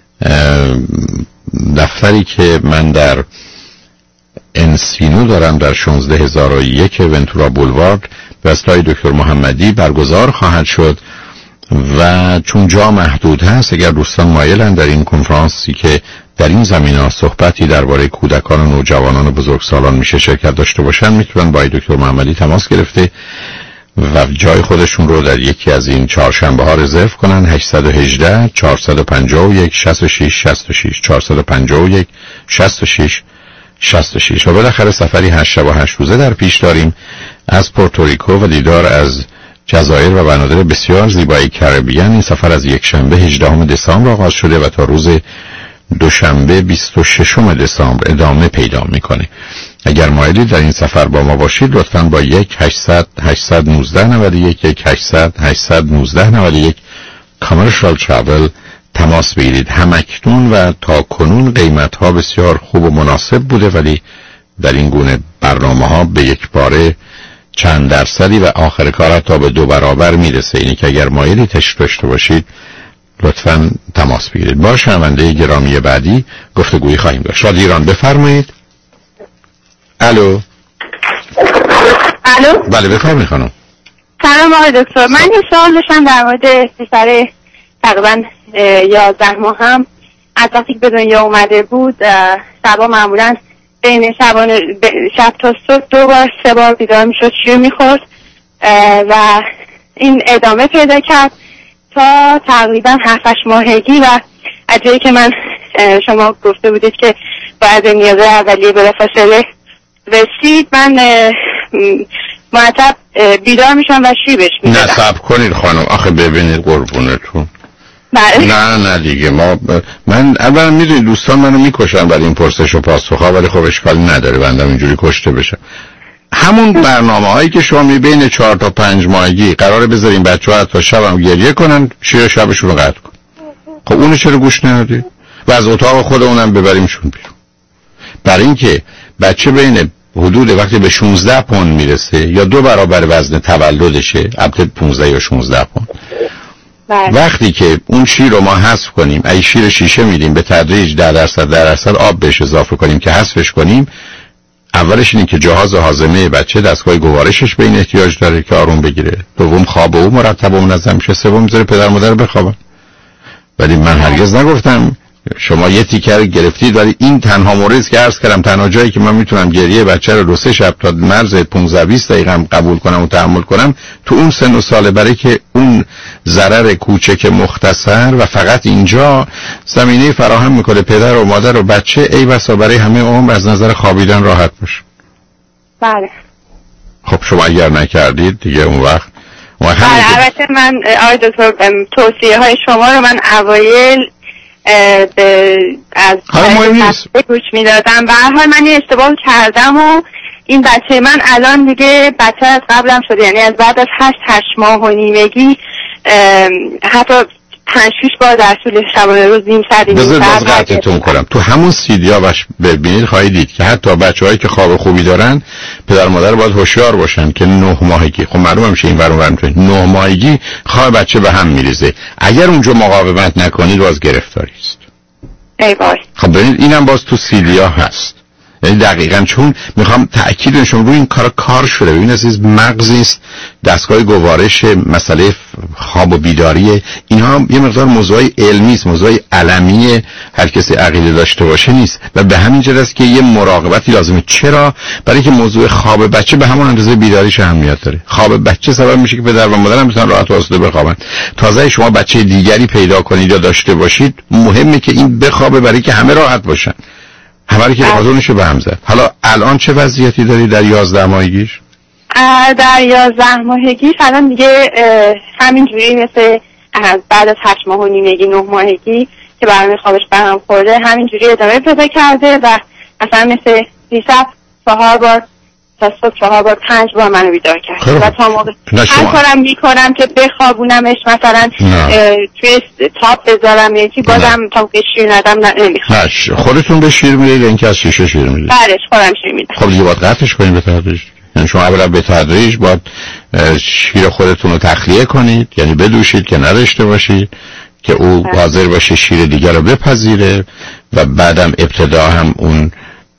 دفتری که من در انسینو دارم در 16001 ونتورا بولوارد به واسطه دکتر محمدی برگزار خواهد شد و چون جا محدود هست، اگر دوستان مایلن در این کنفرانسی که در این زمینه صحبتی درباره کودکان و نوجوانان و بزرگسالان میشه شرکت داشته باشن، میتونن با دکتر محمدی تماس گرفته و جای خودشون رو در یکی از این چهارشنبه ها رزرو کنن. 818 451 66 66 451 66 66 و بالاخره سفری 8 شب و 8 روزه در پیش داریم از پورتوریکو و دیدار از جزایر و بنادر بسیار زیبای کربیان. این سفر از یک شنبه 18 دسامبر آغاز شده و تا روز دوشنبه 26 دسامبر ادامه پیدا میکنه. اگر مایلید در این سفر با ما باشید، لطفاً با 1-800-819-91 کامرشال ترافل تماس بگیرید. همکنون و تا کنون قیمت ها بسیار خوب و مناسب بوده، ولی در این گونه برنامه ها به یک باره چند درصدی و آخر کار تا به 2 برابر میرسه. اینی که اگر مایلی تشریف داشته باشید لطفاً تماس بگیرید. با شنونده گرامی بعدی گفتگویی خواهیم داشت. رادیو ایران بفرمایید. الو. الو. بله بفرمایید خانم. سلام آقای دکتر، من یه سوال داشتم در مورد پسر تقریبا 11 ماه هم از وقتی که به دنیا اومده بود. شبا معمولا بین شب تا صبح 2 بار 3 بار بیدار میشد، شیر میخورد و این ادامه پیدا کرد تا تقریبا 7-8 ماهگی و از جایی که من شما گفته بودید که باید نیاز اولیه بلافاصله رسید، من مرتب بیدار میشم و شیر بهش میدم. نه صبر کنید خانم، آخه ببینید قربونتون. بله. نه دیگه من اولا میدونید دوستان منو میکشن برای این پرسش و پاسخ‌ها، ولی خب اشکالی نداره بندم اینجوری کشته بشم. همون برنامه هایی که شما بین 4 تا 5 ماهگی قراره بذارین بچه‌ها حتی شبم گریه کنن، شیر شبشون رو قطع کن. خب اونو چرا گوش ندید و از اتاق خودمونم ببریمشون بیرون؟ برای اینکه بچه بین حدود وقتی به 16 پوند میرسه یا 2 برابر وزن تولدشه، البته 15 یا 16 پوند، وقتی که اون شیر رو ما حذف کنیم، ای شیر شیشه میدیم به تدریج 10% آب بهش اضافه کنیم که حذفش کنیم، اولش اینه که جهاز هاضمه بچه دستگاه گوارشش به این احتیاج داره که آروم بگیره، دوم خواب او مرتب و منظم میشه، سوم میذاره پدر مادر بخوابن. ولی من هرگز نگفتم شما یه تیکر گرفتید، ولی این تنها موردی که عرض کردم، تنها جایی که من میتونم گریه بچه رو 2-3 شب تا مرز 15-20 دقیقه هم قبول کنم و تحمل کنم تو اون سن و ساله، برای که اون ضرر کوچک مختصر و فقط اینجا زمینه فراهم میکنه پدر و مادر و بچه ای بسا برای همه عمر از نظر خوابیدن راحت باشه. بله. خب شما اگر نکردید دیگه اون وقت البته من آقای دکتر توصیه های شما رو من اوایل از گوش میدادم. به هر حال من یه اشتباه کردم و این بچه من الان دیگه بچه از قبلم شده، یعنی از بعد از 8 ماه و نیمگی حتی 5-6 بار در طول شبانه روز نیم ساعت قطعتون کنم. تو همون سیدیا ببینید خواهید دید که حتی بچه‌هایی که خواب خوبی دارن پدر مادر باید هوشیار باشن که 9 ماهگی، خب معلومه میشه این ور اون ور میتونه 9 ماهگی خواب بچه به هم میریزه. اگر اونجا مقاومت نکنید باز گرفتاری است. ای وای. خب ببینید اینم باز تو سیدیا هست. یعنی دقیقاً چون میخوام تأکید نشون روی این کار شده. ببین عزیز، مغزی است، دستگاه گوارش، مسئله خواب و بیداری، اینها یه مقدار موضوع علمی است، موضوع علمی هر کسی عقیده داشته باشه نیست و به همین جهت است که یه مراقبتی لازمه. چرا؟ برای که موضوع خواب بچه به همون اندازه بیداریش اهمیت داره. خواب بچه سبب میشه که پدر و مادر هم بتونن راحت و آسوده بخوابن. تازه شما بچه دیگری پیدا کنید یا داشته باشید، مهمه که این بخوابه برای که همه راحت باشن. همه که بازونشو به هم زد. حالا الان چه وضعیتی داری در 11 ماهگیش؟ در 11 ماهگیش الان دیگه همینجوری مثل بعد از 8 ماه و نیمگی 9 ماهگی که برنامه خوابش برهم خورده همینجوری ادامه پیدا کرده و مثلا مثل 4 بار تا صبح 4 بار 5 بار منو بیدار کرد و تا موقع هر کارم میکنم که بخوابونمش، مثلا توی تاپ بذارم یا چی، بازم تا که شیر ندم نمیخوام. خودتون به شیر میدید یا اینکه از شیشه شیر میدید؟ بله خودم شیر میدم. خب دیگه باید قطعش کنید به تدریج. یعنی شما اولا به تدریج باید شیر خودتون رو تخلیه کنید، یعنی بدوشید که نداشته باشید که او حاضر باشه شیر دیگر رو بپذیره و بعدم ابتدا هم اون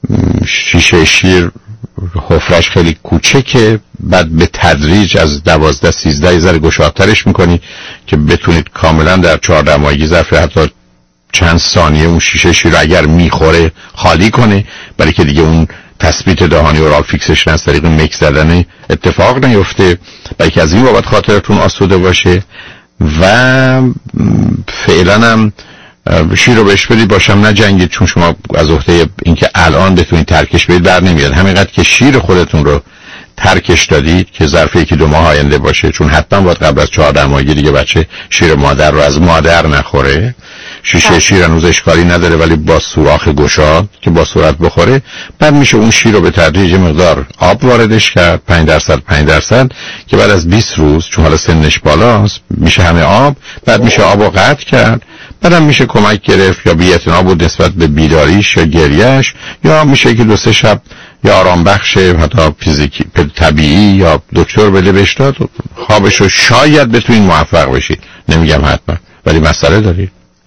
شیشه شیر حفرش خیلی کوچکه، بعد به تدریج از 12-13 یه ذره گشادترش میکنی که بتونید کاملا در 14 ماهگی ظرف حتی چند ثانیه اون شیشه شیر اگر میخوره خالی کنه، برای که دیگه اون تثبیت دهانی و اورال فیکسیشن از طریق میکس زدن اتفاق نیفته، برای که از این بابت خاطرتون آسوده باشه. و فعلا هم شیر رو بهش بدید، باشم نجنگید، چون شما از عهده اینکه الان بتونید ترکش بدید بر نمیاد. همینقدر که شیر خودتون رو ترکش دادید که ظرف 1-2 ماه آینده باشه، چون حتما باید قبل از 14 ماهگی دیگه بچه شیر مادر رو از مادر نخوره. شیشه شیر هنوز اشکالی نداره ولی با سوراخ گشاد که با صورت بخوره، بعد میشه اون شیر رو به تدریج مقدار آب واردش کرد، 5% که بعد از 20 روز چون حالا سنش بالاست میشه همه آب، بعد میشه آب رو قطع کرد، بعدم میشه کمک گرفت یا بی‌اعتنا بود نسبت به بیداریش یا گریهش، یا میشه که 2-3 شب یا آرام بخش حتی فیزیکی طبیعی یا دکتر بده بهش داد خوابش رو شاید بتونید موفق بشید. نمیگم حتما ولی مسئله دارید.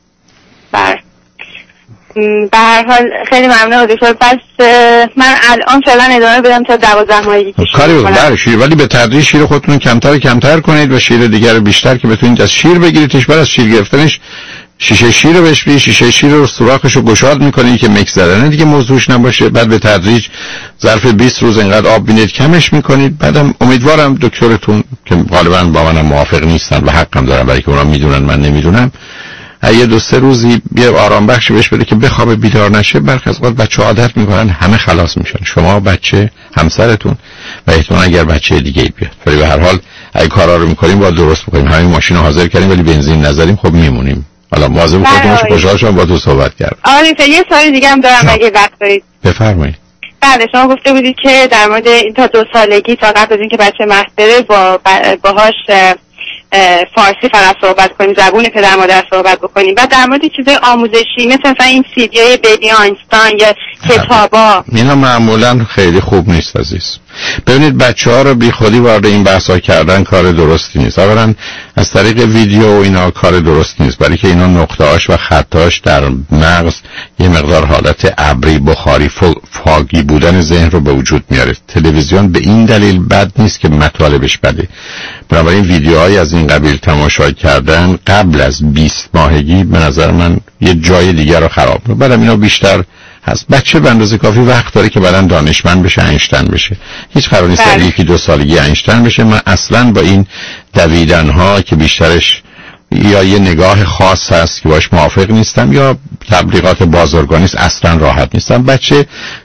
به هر حال خیلی ممنون دکتر. پس من الان فعلا ادامه بدم تا 12 ماهگی که کاری بکنم شیر، ولی به تدریج شیر خودتون کمتر کنید و شیر دیگر بیشتر که بتونید از شیر بگیریدش. بعد از شیر گرفتنش شیشه شیر رو بهش بدید، شیشه شیر رو سوراخش رو گشاد میکنید که میکس زدن دیگه موضوعش نباشه. بعد به تدریج ظرف 20 روز اینقدر آب بینید کمش میکنید. بعدم امیدوارم دکترتون که غالبا با منم موافق نیستن و حقم دارن برای که اونا میدونن من نمیدونم، یه 2-3 روزی یه آرام بخشی بهش بده که بخوابه بیدار نشه. برخی از اوقات بچه عادت میکنن همه خلاص میشن، شما بچه همسرتون و احتمالاً اگر بچه دیگه بیاد. ولی به هر حال اگه کارا رو میکنیم باید درست بکنیم. همین ماشین رو حاضر کردیم ولی بنزین نذاریم، خب میمونیم. حالا مواظب خودتون باشید. خوشحال شدم با تو صحبت کردم. آره یه سوال دیگه هم دارم اگه وقت دارید. بفرمایید. بله شما گفته بودید که در مورد این تا 2 سالگی تا قبل از اینکه بچه مست بره باهاش فارسی فقط صحبت کنیم، زبون پدر مادر صحبت بکنیم. و در مورد چیزای آموزشی مثلا این سیدیای بیبی آینستاین یا کتابا، اینا معمولا خیلی خوب نیست عزیز. ببینید بچه‌ها رو بی خودی وارد این بحثا کردن کار درستی نیست. اولا از طریق ویدیو و اینا کار درست نیست، برای که اینا نقطه‌هاش و خطاش در مغز یه مقدار حالت ابری بخاری فاگی بودن ذهن رو به وجود میاره. تلویزیون به این دلیل بد نیست که مطالبش بده. بنابراین ویدیوهای از این قبیل تماشا کردن قبل از 20 ماهگی به نظر من یه جای دیگر رو خراب می‌کنه. بعدم اینا بیشتر هست بچه به اندازه کافی وقت داره که بعداً دانشمند بشه، اینشتین بشه. هیچ قرار نیست در 1-2 سالگی اینشتین بشه. من اصلاً با این دویدن ها که بیشترش یا یه نگاه خاص هست که باش موافق نیستم یا تبلیغات بازرگانی است، اصلاً راحت نیستم. بچه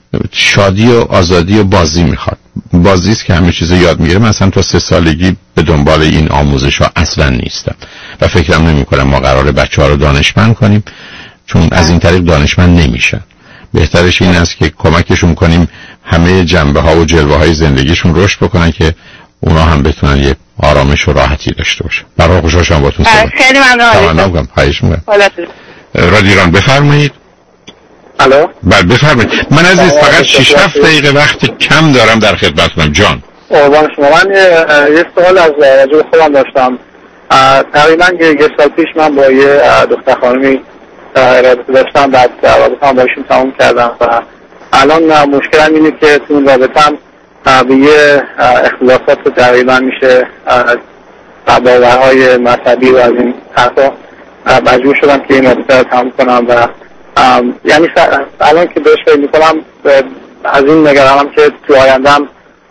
شادی و آزادی و بازی میخواد. بازی است که همه چیز یاد میگیره. مثلا تا 3 سالگی به دنبال این آموزش ها اصلا نیستم و فکرم نمی کنم ما قراره بچه ها رو دانشمند کنیم، چون از این طریق دانشمند نمیشن. بهترش این است که کمکشون کنیم همه جنبه ها و جلوه های زندگیشون رشد بکنن که اونا هم بتونن یه آرامش و راحتی داشته باشن. برای خوشحال شدم باهاتون صحبت. خیلی ممنونم. خواهش می‌کنم. رادیو ایران بفرمایید. الو. بله بفرمایید. من عزیز فقط 6-7 دقیقه وقت کم دارم در خدمتتونم. جان. قربان شما. من یه سوال از راجع خودم داشتم. تقریبا 1 سال پیش من با یه دختر خانمی رابطه داشتم، بعد رابطه‌ام با ایشون تموم کردم و الان مشکلم اینه که تو اون رابطه‌ام به یه اختلافات تقریبا میشه باورهای مذهبی و از این حرفا مجبور شدم که این رابطه رو تموم کنم و یعنی الان که بهش فکر میکنم از این نگرانم که تو آیندهم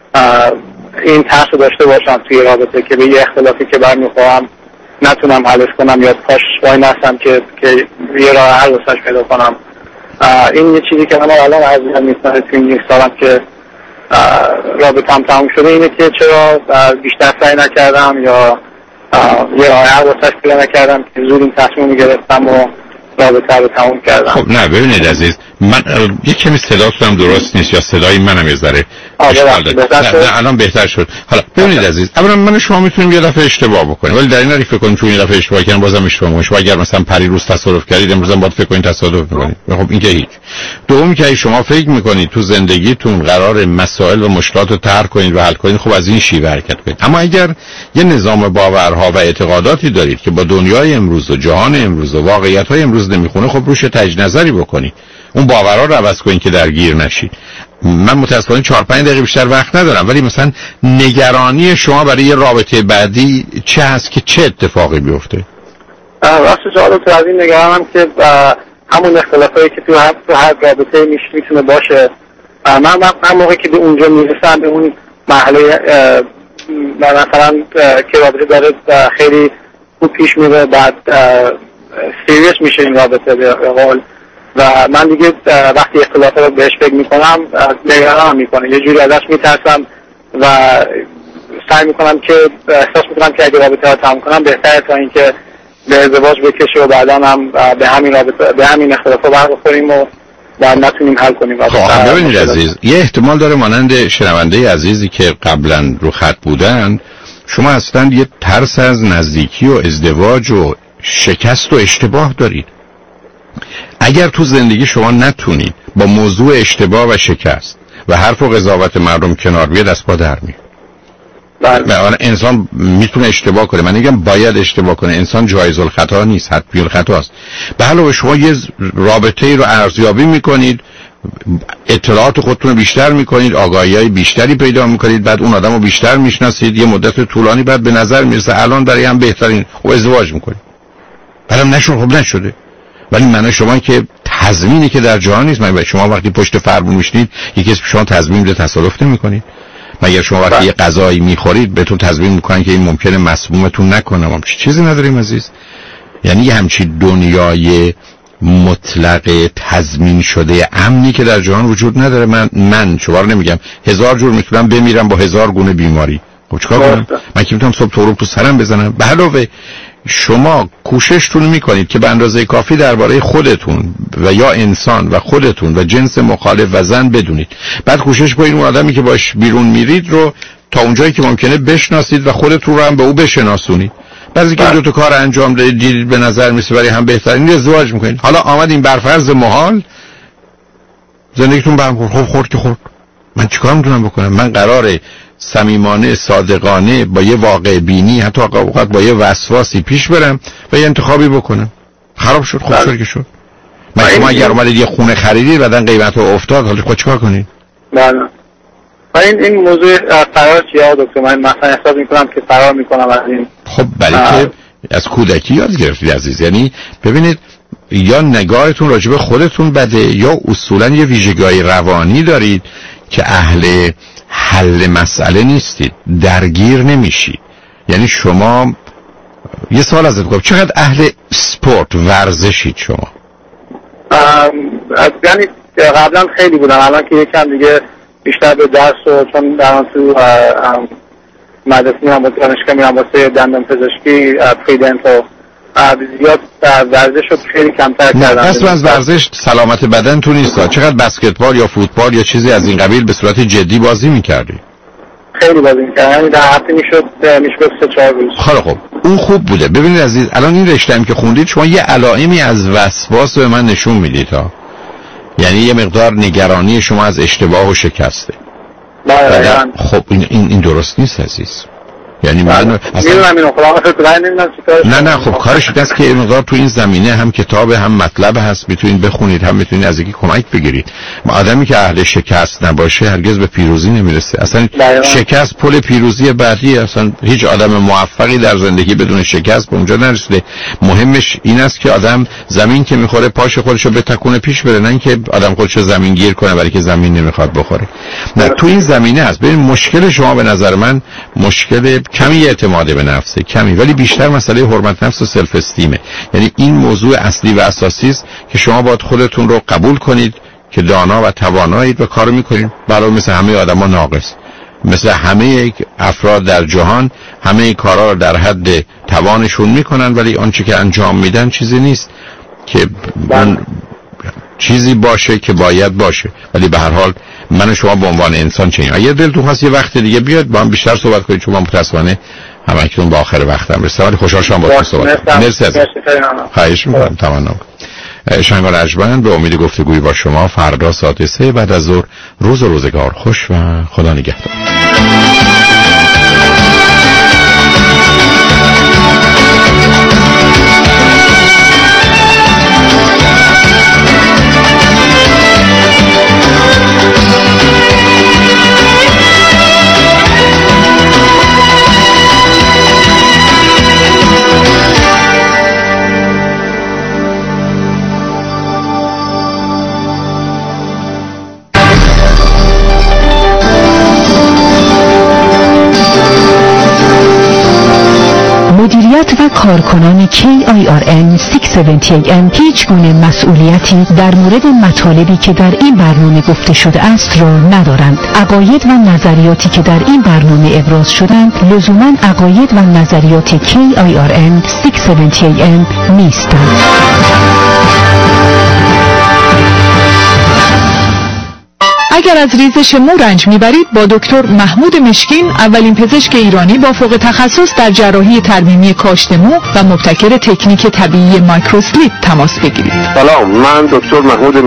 این ترس رو داشته باشم توی رابطه که به یه اختلافی که برمیخورم نتونم حلش کنم یا پاش وای نستم که یه راه حل واسش پیدا کنم. این یه چیزی که من الان عزیزم نیستم توی این سالم که رابطه‌ام تموم شده اینه که چرا بیشتر سعی نکردم یا یه راه حل واسش پیدا نکردم که زود این تصمیم گرفتم و رابطه رو تموم کردم. خب نه ببینید عزیز، من یه کمی صداتونم درست نیست یا صدای منم یه ذره اشکال داره. نه الان بهتر شد. حالا ببینید عزیز، اولا من شما میتونیم یه دفعه اشتباه بکنیم، ولی در این حال فکر کنیم چون یه دفعه اشتباه کردن بازم اشتباه میشه. اگر مثلا پریروز تصادف کردید امروز هم باید فکر کنید تصادف میکنید. خب این که هیچ. دومی که شما فکر میکنید تو زندگیتون قرار مسائل و مشکلات رو طرح کنید و حل کنید، خب از این شیوه حرکت کنید. اما اگر یه نظام باورها و اعتقاداتی دارید که با دنیای امروز و جهان امروز و واقعیت‌های امروز نمیخونه، خب روش تجدید نظری بکنید. اون باورها رو عوض کنید که درگیر نشید. من متأسفانه 4-5 دقیقه بیشتر وقت ندارم، ولی مثلا نگرانی شما برای یه رابطه بعدی چه هست که چه اتفاقی بیفته؟ راستش جالب تو از این نگرانم که همون اختلافایی که تو هر رابطه میتونه باشه. من موقعی که به اونجا میرسم به اون مرحله مثلا که رابطه داره خیلی خوب پیش میره، بعد سیریس میشه این رابطه به قول و من دیگه وقتی اختلافات رو بهش فکر میکنم نگرانم میکنه، یه جوری ازش میترسم و سعی میکنم که احساس میکنم که اگه رابطه رو تمام کنم بهتره تا اینکه به ازدواج بکشه و بعدا هم به همین رابطه به همین اختلافات برخوریم و نتونیم حل کنیم. خب ببینید عزیز، یه احتمال داره مانند شنونده عزیزی که قبلا رو خط بودن، شما اصلا یه ترس از نزدیکی و ازدواج و شکست و اشتباه دارید. اگر تو زندگی شما نتونید با موضوع اشتباه و شکست و حرف و قضاوت مردم کنار بیاد، دست پا در میاد. بله. انسان میتونه اشتباه کنه، من میگم باید اشتباه کنه، انسان جایز الخطا نیست، حتمی الخطاست. به علاوه شما یه رابطه‌ای رو ارزیابی میکنید، اطلاعات خودتون رو بیشتر میکنید، آگاهی‌های بیشتری پیدا میکنید، بعد اون آدم رو بیشتر میشناسید، یه مدت طولانی بعد به نظر میرسه الان برای هم بهترین و ازدواج میکنید. بعدم نشد، خب نشده. ولی معنی شما که تضمینی که در جهان نیست. مگر شما وقتی پشت فرمون میشینید یکی از شما تضمین بده تصادف نمیکنید؟ مگر شما وقتی یه غذایی میخورید بهتون تضمین میکنن که این ممکنه مسمومتون نکنه؟ ما چیزی نداریم عزیز. یعنی یه همچین دنیای مطلق تضمین شده امنی که در جهان وجود نداره. من شما رو نمیگم 1000 جور میتونم بمیرم با 1000 گونه بیماری. خب چیکار کنم؟ من که میتونم صبح تو سرم بزنم. به علاوه شما کوششتون میکنید که به اندازه کافی درباره خودتون و یا انسان و خودتون و جنس مخالف و زن بدونید. بعد کوشش کنید اون آدمی که باش بیرون میرید رو تا اونجایی که ممکنه بشناسید و خودتون رو هم به او بشناسونید. بعد از اینکه دو تا کار انجام دادید به نظر میسه برای هم بهترین، ازدواج میکنید. حالا آمدین بر فرض محال زندگیتون به هم خورد که خورد. من چیکار میتونم بکنم؟ من قراره صمیمانه صادقانه با یه واقع بینی، حتی اوقات با یه وسواسی پیش برم و یه انتخابی بکنم. خراب شد، خوب شد که شد. شما اگر اومدید یه خونه خریدید بعدن قیمت رو افتاد، حالا خود چیکار کنید؟ بله. این موضوع فرار چیه دکتر؟ من مثلا احساس میکنم که فرار میکنم از این. خب برای که از کودکی یاد گرفتید عزیز. یعنی ببینید یا نگاهتون راجع به خودتون بده یا اصولا یه ویژگی روانی دارید که اهل حل مسئله نیستید، درگیر نمیشید. یعنی شما یه سوال ازت کنم، چقدر اهل سپورت ورزشید شما؟ یعنی قبلا خیلی بودم، الان که یکم دیگه بیشتر به درس و چون در تو مدرسه میرم و دانشگاه میرم واسه دندان پزشکی پریدنت و زیاد ورزش رو خیلی کمتر کردم. نه قصد از ورزش سلامت بدن تو نیست. چقدر بسکتبال یا فوتبال یا چیزی از این قبیل به صورت جدی بازی میکردی؟ خیلی بازی میکردم، یعنی در هفته میشد 3-4 روز. خب اون خوب بوده. ببینید عزیز، الان این رشته هم که خوندید شما یه علائمی از وسواس به من نشون میدید ها، یعنی یه مقدار نگرانی شما از اشتباه و شکسته. خب این درست نیست عزیز. یعنی من نه خب کارش این است که مقدار تو این زمینه هم کتاب هم مطلب هست، میتونید بخونید، هم میتونید از یکی کمک بگیرید. آدمی که اهل شکست نباشه هرگز به پیروزی نمیرسه. اصلا شکست پل پیروزی بعدی. اصلا هیچ آدم موفقی در زندگی بدون شکست به اونجا نرسیده. مهمش این است که آدم زمین که میخوره پاش خودشو بتکونه پیش بره، نه اینکه آدم خودشو زمین گیر کنه برای که زمین نمیخواد بخوره. نه تو این زمینه هست. ببین مشکل شما به نظر من مشکل کمی اعتماد به نفسه، کمی، ولی بیشتر مسئله حرمت نفس و سلف استیمه. یعنی این موضوع اصلی و اساسی است که شما باید خودتون رو قبول کنید که دانا و توانایید و کارو میکنید. برای مثل همه آدما ناقص، مثل همه افراد در جهان همه کارا رو در حد توانشون میکنن، ولی آنچه که انجام میدن چیزی نیست که اون چیزی باشه که باید باشه. ولی به هر حال من و شما به عنوان انسان چنین. اگه دلتون خواست یه وقت دیگه بیاد با هم بیشتر صحبت کنید، چون من متأسفانه همکنون با آخر وقتم رسیدم، ولی خوشحال شدم باهاتون صحبت کردم. مرسی از خواهش می‌کنم. تمام. شنگان ارجمند به امید گفتگوی با شما فردا ساعت 3 بعد از ظهر. روز و روزگار خوش و خدا نگهدار. مدیریت و کارکنان KIRN 670AM هیچ گونه مسئولیتی در مورد مطالبی که در این برنامه گفته شده است را ندارند. عقاید و نظریاتی که در این برنامه ابراز شدند لزوما عقاید و نظریات KIRN 670AM نیستند. اگر از ریزش مو رنج میبرید با دکتر محمود مشکین، اولین پزشک ایرانی با فوق تخصص در جراحی ترمیمی کاشت مو و مبتکر تکنیک طبیعی مایکروسلیپ تماس بگیرید. سلام، من دکتر محمود